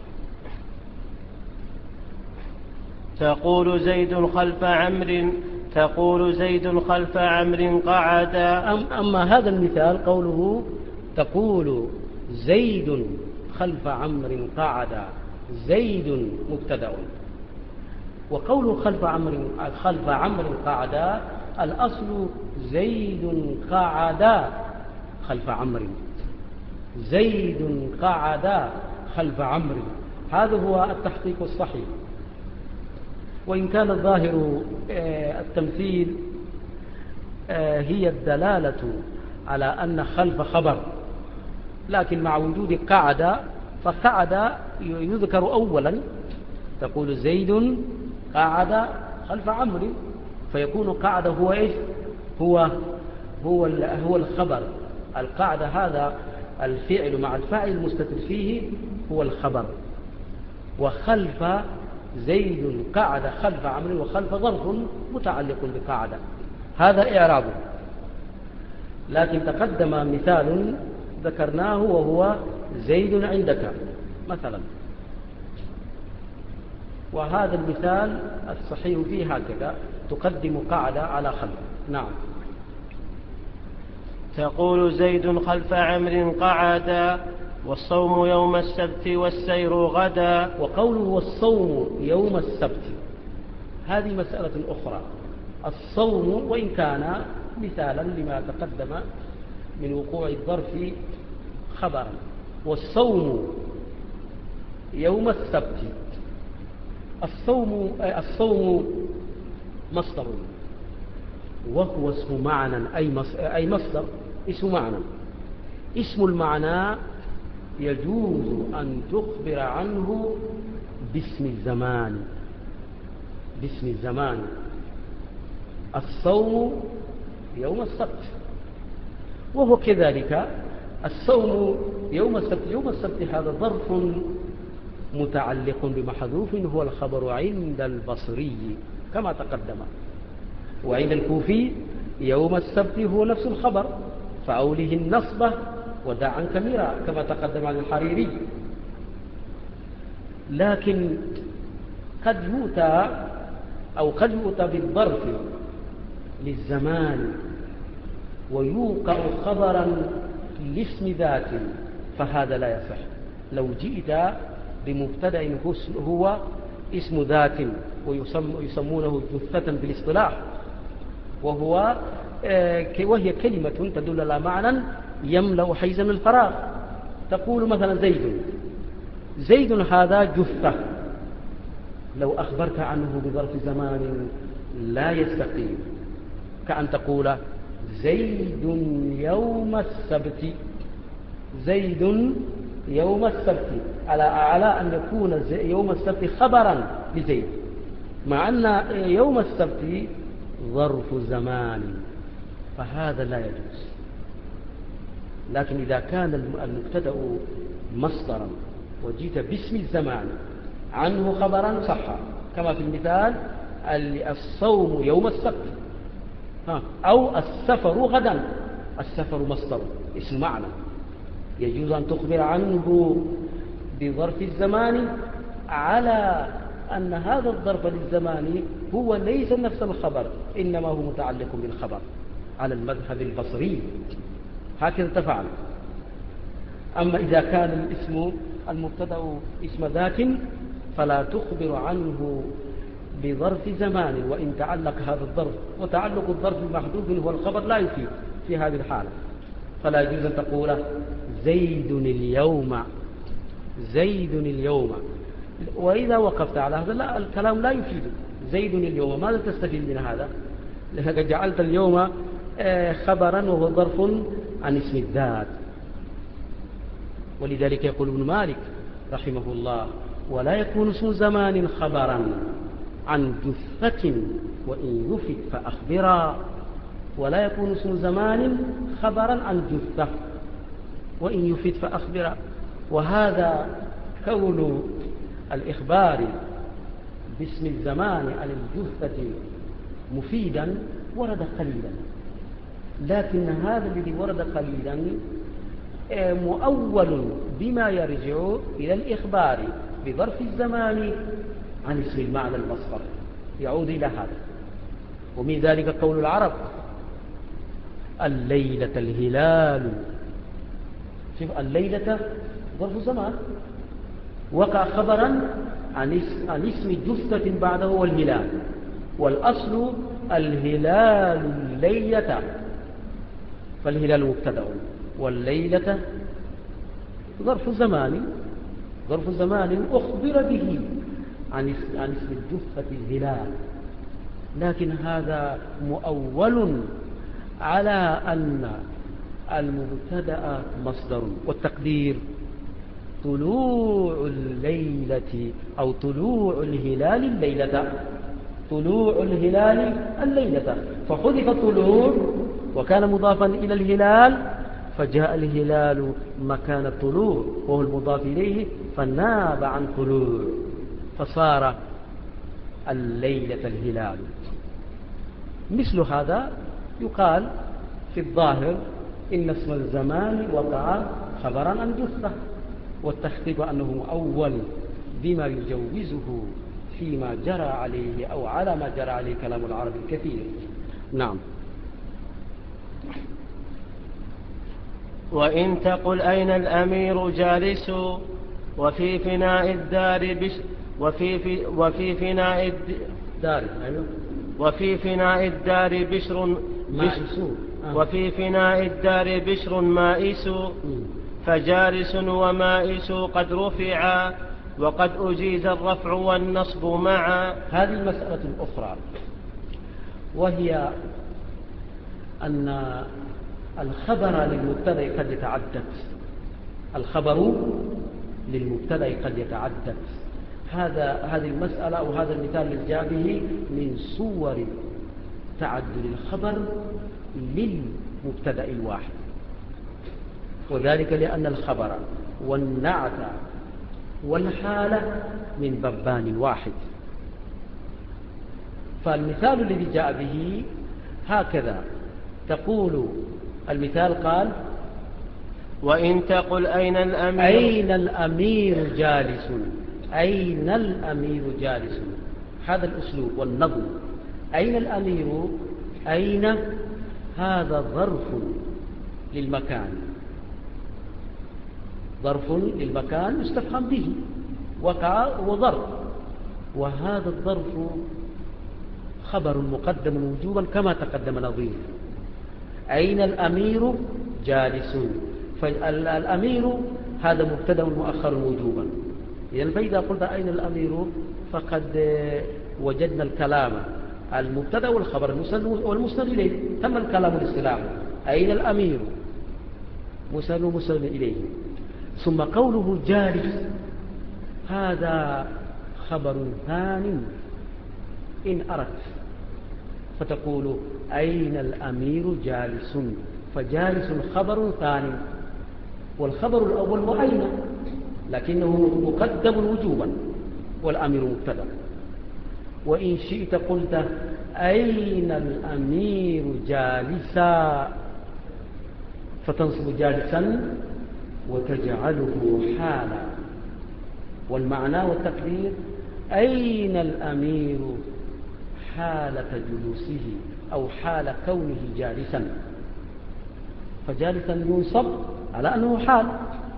Speaker 1: تقول زيد خلف عمرو، تقول زيد خلف عمرو قعد.
Speaker 2: أما هذا المثال قوله تقول زيد خلف عمرو قعد، زيد مبتدأ، وقوله خلف عمرو قعد الأصل زيد قعد خلف عمرو، زيد قعد خلف عمرو، هذا هو التحقيق الصحيح. وإن كان الظاهر التمثيل هي الدلالة على أن خلف خبر، لكن مع وجود قعد، فقعد يذكر أولا، تقول زيد قعد خلف عمرو، فيكون قعد هو إيش؟ هو الخبر، القعد هذا الفعل مع الفاعل المستتر فيه هو الخبر، وخلف زيد قعد خلف عمرو، وخلف ظرف متعلق بقعد، هذا إعرابه. لكن تقدم مثال ذكرناه وهو زيد عندك مثلا، وهذا المثال الصحيح فيه هكذا، تقدم قعد على خلف. نعم.
Speaker 1: تقول زيد خلف عمرو قعد، والصوم يوم السبت والسير غدا.
Speaker 2: وقوله والصوم يوم السبت هذه مسألة أخرى. الصوم وإن كان مثالا لما تقدم من وقوع الظرف خبرا، والصوم يوم السبت، الصوم مصدر وهو اسم معنى، أي مصدر اسم معنى. اسم المعنى يجوز أن تخبر عنه باسم الزمان، باسم الزمان. الصوم يوم السبت، وهو كذلك الصوم يوم السبت. يوم السبت هذا ظرف متعلق بمحذوف هو الخبر عند البصري كما تقدم، وعند الكوفي يوم السبت هو نفس الخبر، فأوله النصبة ودع عنك ميرا كما تقدم عن الحريري. لكن قد يؤتى بالظرف للزمان ويوقع خبرا لاسم ذات، فهذا لا يصح. لو جئت بمبتدأ هو اسم ذات ويسمونه جثة بالاصطلاح، وهي كلمة تدل على معنى يملأ حيزا من الفراغ. تقول مثلا زيد هذا جثة، لو أخبرت عنه بظرف زمان لا يستقيم، كأن تقول زيد يوم السبت، زيد يوم السبت، على أن يكون يوم السبت خبرا لزيد، مع أن يوم السبت ظرف زمان، فهذا لا يجوز. لكن إذا كان المبتدأ مصدرا وجيت باسم الزمان عنه خبرا صح، كما في المثال الصوم يوم السبت، أو السفر غدا. السفر مصدر اسم معنى، يجوز أن تخبر عنه بظرف الزمان على أن هذا الظرف للزمان هو ليس نفس الخبر، إنما هو متعلق بالخبر على المذهب البصري، هكذا تفعل. أما إذا كان الاسم المبتدأ اسم ذات فلا تخبر عنه بظرف زمان، وإن تعلق هذا الظرف، وتعلق الظرف المحذوف هو الخبر لا يفيد في هذه الحالة، فلا يجوز أن تقول زيد اليوم، زيد اليوم. وإذا وقفت على هذا لا، الكلام لا يفيد. زيد اليوم ماذا تستفيد من هذا؟ لأنك جعلت اليوم خبرا وهو ظرف عن اسم الذات. ولذلك يقول ابن مالك رحمه الله: ولا يكون اسم زمان خبرا عن جثة وإن يفد فأخبرا. ولا يكون اسم زمان خبرا عن جثة وإن يفد فأخبرا. وهذا كون الإخبار باسم الزمان عن الجثة مفيدا ورد قليلا، لكن هذا الذي ورد قليلا مؤول بما يرجع إلى الإخبار بظرف الزمان عن اسم المعنى المصدر، يعود إلى هذا. ومن ذلك قول العرب: الليلة الهلال. شوف، الليلة ظرف زمان وقع خبرا عن اسم جثة بعده والهلال، والأصل الهلال الليلة، فالهلال مبتدأ والليلة ظرف زمان، ظرف زمان أخبر به عن اسم الجثة الهلال، لكن هذا مؤول على أن المبتدأ مصدر، والتقدير طلوع الليلة أو طلوع الهلال الليلة، طلوع الهلال الليلة، فحذف طلوع وكان مضافا إلى الهلال، فجاء الهلال مكان الطلوع وهو المضاف إليه، فناب عن طلوع فصار الليلة الهلال. مثل هذا يقال في الظاهر إن اسم الزمان وقع خبرا عن جثة، والتحقيق أنه مؤول بما يجوزه فيما جرى عليه أو على ما جرى عليه كلام العرب الكثير. نعم.
Speaker 1: وإن تقل أين الأمير جالس وفي فناء الدار وفي فناء الدار وفي فناء الدار بشر وفي فناء الدار بشر مائس، فجالس ومائس قد رفعا وقد أجيز الرفع والنصب معا.
Speaker 2: هذه المسألة الأخرى، وهي أن الخبر للمبتدأ قد يتعدد، الخبر للمبتدأ قد يتعدد. هذه المسألة أو هذا المثال الذي جاء به من صور تعدد الخبر للمبتدأ الواحد، وذلك لأن الخبر والنعت والحالة من بابان واحد. فالمثال الذي جاء به هكذا، تقول المثال قال:
Speaker 1: وإن تقل أين الأمير.
Speaker 2: أين الأمير جالس، أين الأمير جالس، هذا الأسلوب والنظم. أين الأمير، أين هذا ظرف للمكان، ظرف للمكان يستفهم به، وقع وظرف، وهذا الظرف خبر مقدم وجوبا كما تقدم نظير. أين الأمير جالس، فالأمير هذا مبتدأ مؤخر وجوبا. إذن فإذا قلت أين الأمير فقد وجدنا الكلام المبتدأ والخبر والمسند إليه، تم الكلام الاصطلاحي. أين الأمير مسند إليه. ثم قوله جالس هذا خبر ثاني إن أردت، فتقول أين الأمير جالس، فجالس خبر ثاني، والخبر الأول وأين، لكنه مقدم وجوبا والأمير مبتدأ. وإن شئت قلت أين الأمير جالسا، فتنصب جالسا وتجعله حالا، والمعنى والتقدير أين الأمير حالة جلوسه أو حال كونه جالسا، فجالسا ينصب على أنه حال،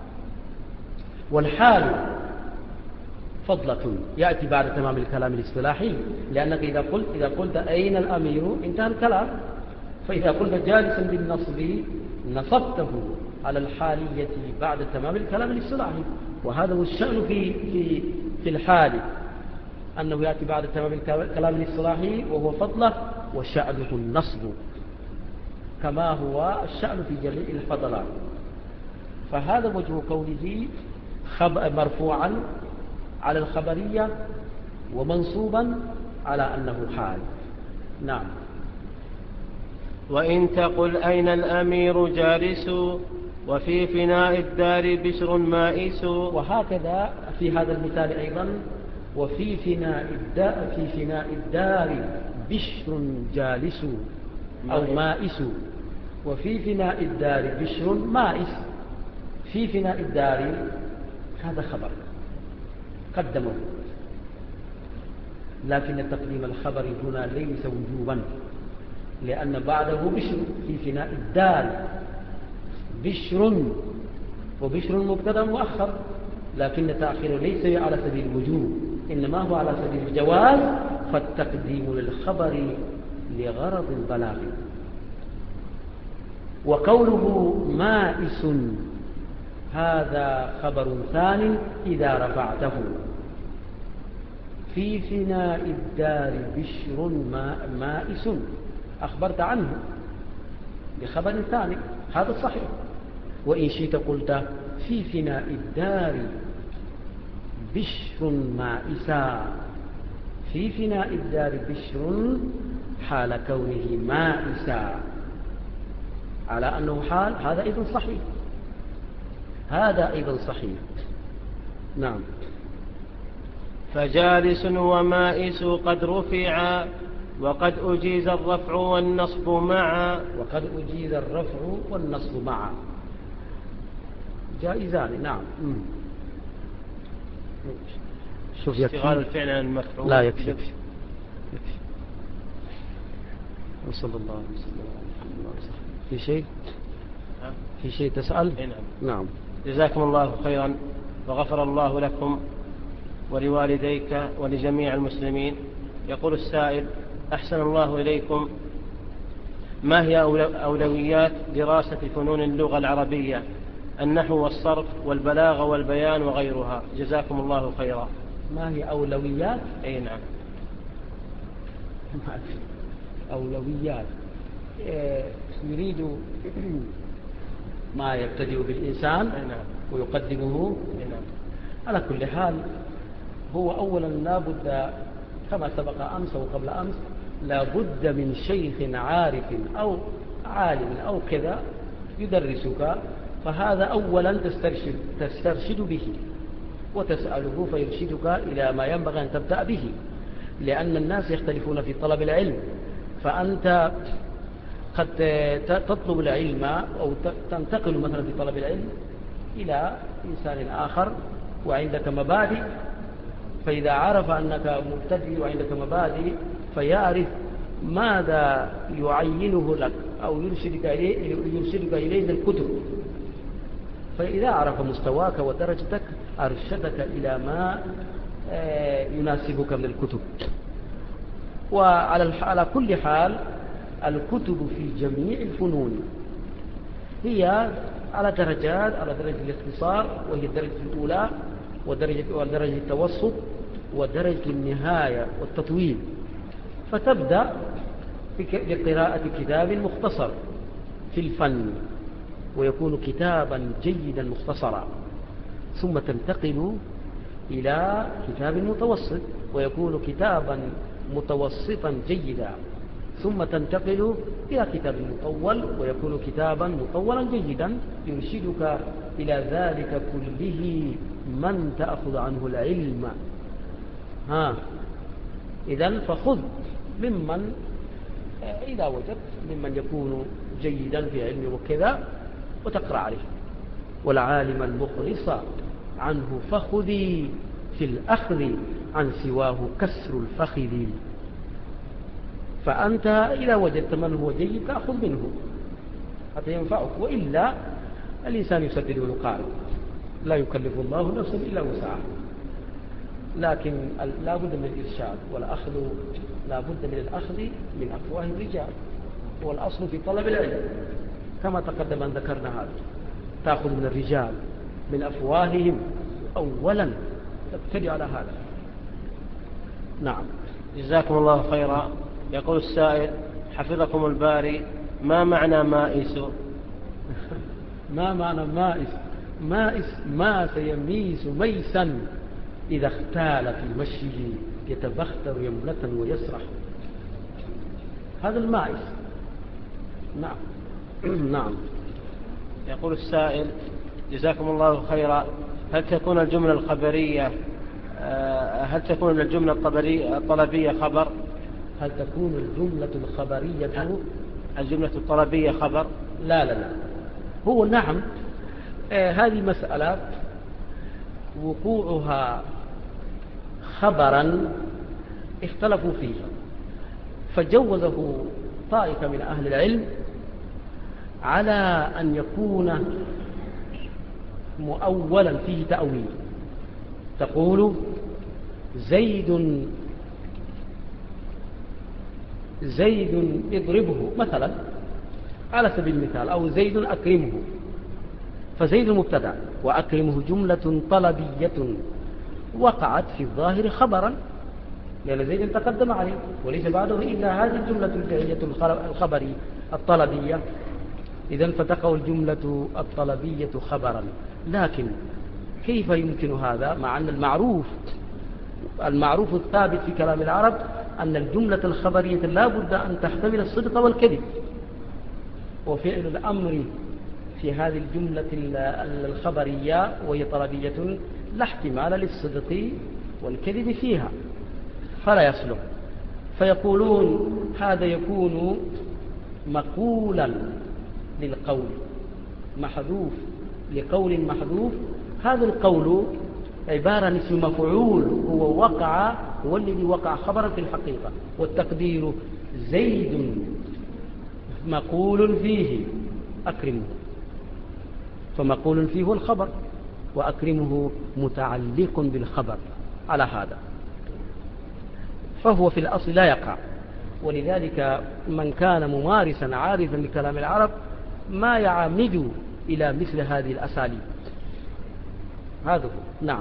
Speaker 2: والحال فضلة يأتي بعد تمام الكلام الاصطلاحي، لأنك إذا قلت أين الأمير انتهى الكلام، فإذا قلت جالسا بالنصب نصبته على الحالية بعد تمام الكلام الاصطلاحي. وهذا هو الشأن في الحال، أنه يأتي بعد تمام الكلام الاصطلاحي وهو فضله، وشأنه النصب كما هو الشأن في جميع الفضلات. فهذا وجه كونه مرفوعا على الخبرية ومنصوبا على أنه حال. نعم.
Speaker 1: وإن تقل أين الأمير جالس وفي فناء الدار بشر مائس.
Speaker 2: وهكذا في هذا المثال أيضا، وفي فناء الدار بشر جالس أو مائس، وفي فناء الدار بشر مائس. في فناء الدار هذا خبر قدمه، لكن تقديم الخبر هنا ليس وجوبا، لأن بعده بشر. في فناء الدار بشر، وبشر مبتدا مؤخر، لكن تأخيره ليس على سبيل الوجوب، إنما هو على سبيل الجواز، فالتقديم للخبر لغرض البلاغ. وقوله مائس هذا خبر ثاني إذا رفعته. في فناء الدار بشر مائس أخبرت عنه بخبر ثاني، هذا صحيح. وإن شئت قلت في فناء الدار بشر مائسا. في فناء الدار بشر حال كونه مائسا على أنه حال، هذا أيضا صحيح، هذا أيضا صحيح. نعم.
Speaker 1: فجالس ومائس قد رفعا وقد أجيز الرفع والنصب معا.
Speaker 2: وقد أجيز الرفع والنصب معا جائزان. نعم.
Speaker 1: شوف اشتغال الفعل عن المفعول
Speaker 2: لا يكفي. صلى الله عليه وسلم. في شيء تسأل؟ نعم.
Speaker 1: جزاكم الله خيرا وغفر الله لكم ولوالديك ولجميع المسلمين. يقول السائل: أحسن الله إليكم، ما هي أولويات دراسة فنون اللغة العربية، النحو والصرف والبلاغة والبيان وغيرها؟ جزاكم الله خيرا.
Speaker 2: ما هي أولويات؟
Speaker 1: أي نعم.
Speaker 2: أولويات يريد ما يبتدئ بالإنسان ويقدمه. على كل حال هو أولا لا بد كما سبق أمس وقبل أمس، لا بد من شيخ عارف أو عالم أو كذا يدرسك، فهذا أولا تسترشد به وتسأله فيرشدك إلى ما ينبغي أن تبدأ به، لأن الناس يختلفون في طلب العلم. فأنت قد تطلب العلم أو تنتقل مثلا في طلب العلم إلى إنسان آخر وعندك مبادئ، فإذا عرف أنك مبتدئ وعندك مبادئ فيعرف ماذا يعينه لك أو يرشدك إليه من الكتب، فإذا عرف مستواك ودرجتك أرشدك إلى ما يناسبك من الكتب. وعلى كل حال الكتب في جميع الفنون هي على درجات، على درجة الاختصار وهي الدرجة الأولى ودرجة التوسط ودرجة النهاية والتطويل. فتبدأ بقراءة كتاب مختصر في الفن ويكون كتابا جيدا مختصرا، ثم تنتقل إلى كتاب متوسط ويكون كتابا متوسطا جيدا، ثم تنتقل إلى كتاب مطول ويكون كتابا مطولا جيدا يرشدك إلى ذلك كله من تأخذ عنه العلم. إذن فخذ ممن إذا وجدت ممن يكون جيدا في علم وكذا وتقرأ عليه. والعالم المخلص عنه فخذي، في الأخذ عن سواه كسر الفخذ. فأنت إذا وجدت من هو جيد تأخذ منه حتى ينفعك، وإلا الإنسان يسدد ويقارب، لا يكلف الله نفسا إلا وسعها. لكن لا بد من الإرشاد، والأخذ لا بد من الأخذ من أفواه الرجال، والأصل في طلب العلم كما تقدم أن ذكرنا هذا، تأخذ من الرجال من أفواههم أولا، تبتدي على هذا. نعم.
Speaker 1: جزاكم الله خيرا. يقول السائل: حفظكم الباري، ما معنى مائس؟
Speaker 2: ما معنى مائس؟ مائس ما سيميس ميسا إذا اختال في مشيه يتبختر يمنة ويسرح، هذا المائس. نعم. نعم.
Speaker 1: يقول السائل: جزاكم الله خيرا، هل تكون الجملة الخبرية الطلبية خبر؟
Speaker 2: هل تكون الجملة الخبرية
Speaker 1: الجملة الطلبية خبر؟
Speaker 2: لا. هو نعم، هذه مسألة وقوعها خبرا اختلفوا فيها، فجوزه طائفة من أهل العلم على أن يكون مؤولا فيه تأويل. تقول زيد اضربه مثلا على سبيل المثال، أو زيد أكرمه، فزيد مبتدأ وأكرمه جملة طلبية وقعت في الظاهر خبرا، لأن زيد تقدم عليه وليس بعده إلا هذه الجملة الفعلية الخبرية الطلبية، إذن فتقع الجملة الطلبية خبرا. لكن كيف يمكن هذا مع أن المعروف الثابت في كلام العرب أن الجملة الخبرية لا بد أن تحتمل الصدق والكذب، وفعل الأمر في هذه الجملة الخبرية وهي طلبية لا احتمال للصدق والكذب فيها، فلا يصلح. فيقولون هذا يكون مقولا للقول محذوف، لقول محذوف. هذا القول عبارة عن اسم مفعول، هو الذي وقع خبرا في الحقيقة، والتقدير زيد مقول فيه أكرمه، فمقول فيه هو الخبر وأكرمه متعلق بالخبر على هذا، فهو في الأصل لا يقع. ولذلك من كان ممارسا عارفا لكلام العرب ما يعمد إلى مثل هذه الأساليب. هذا هو. نعم.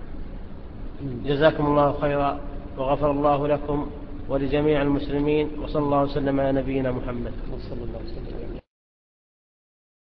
Speaker 1: جزاكم الله خيرا وغفر الله لكم ولجميع المسلمين، وصلى الله وسلم على نبينا محمد.
Speaker 2: وصلى الله وسلم.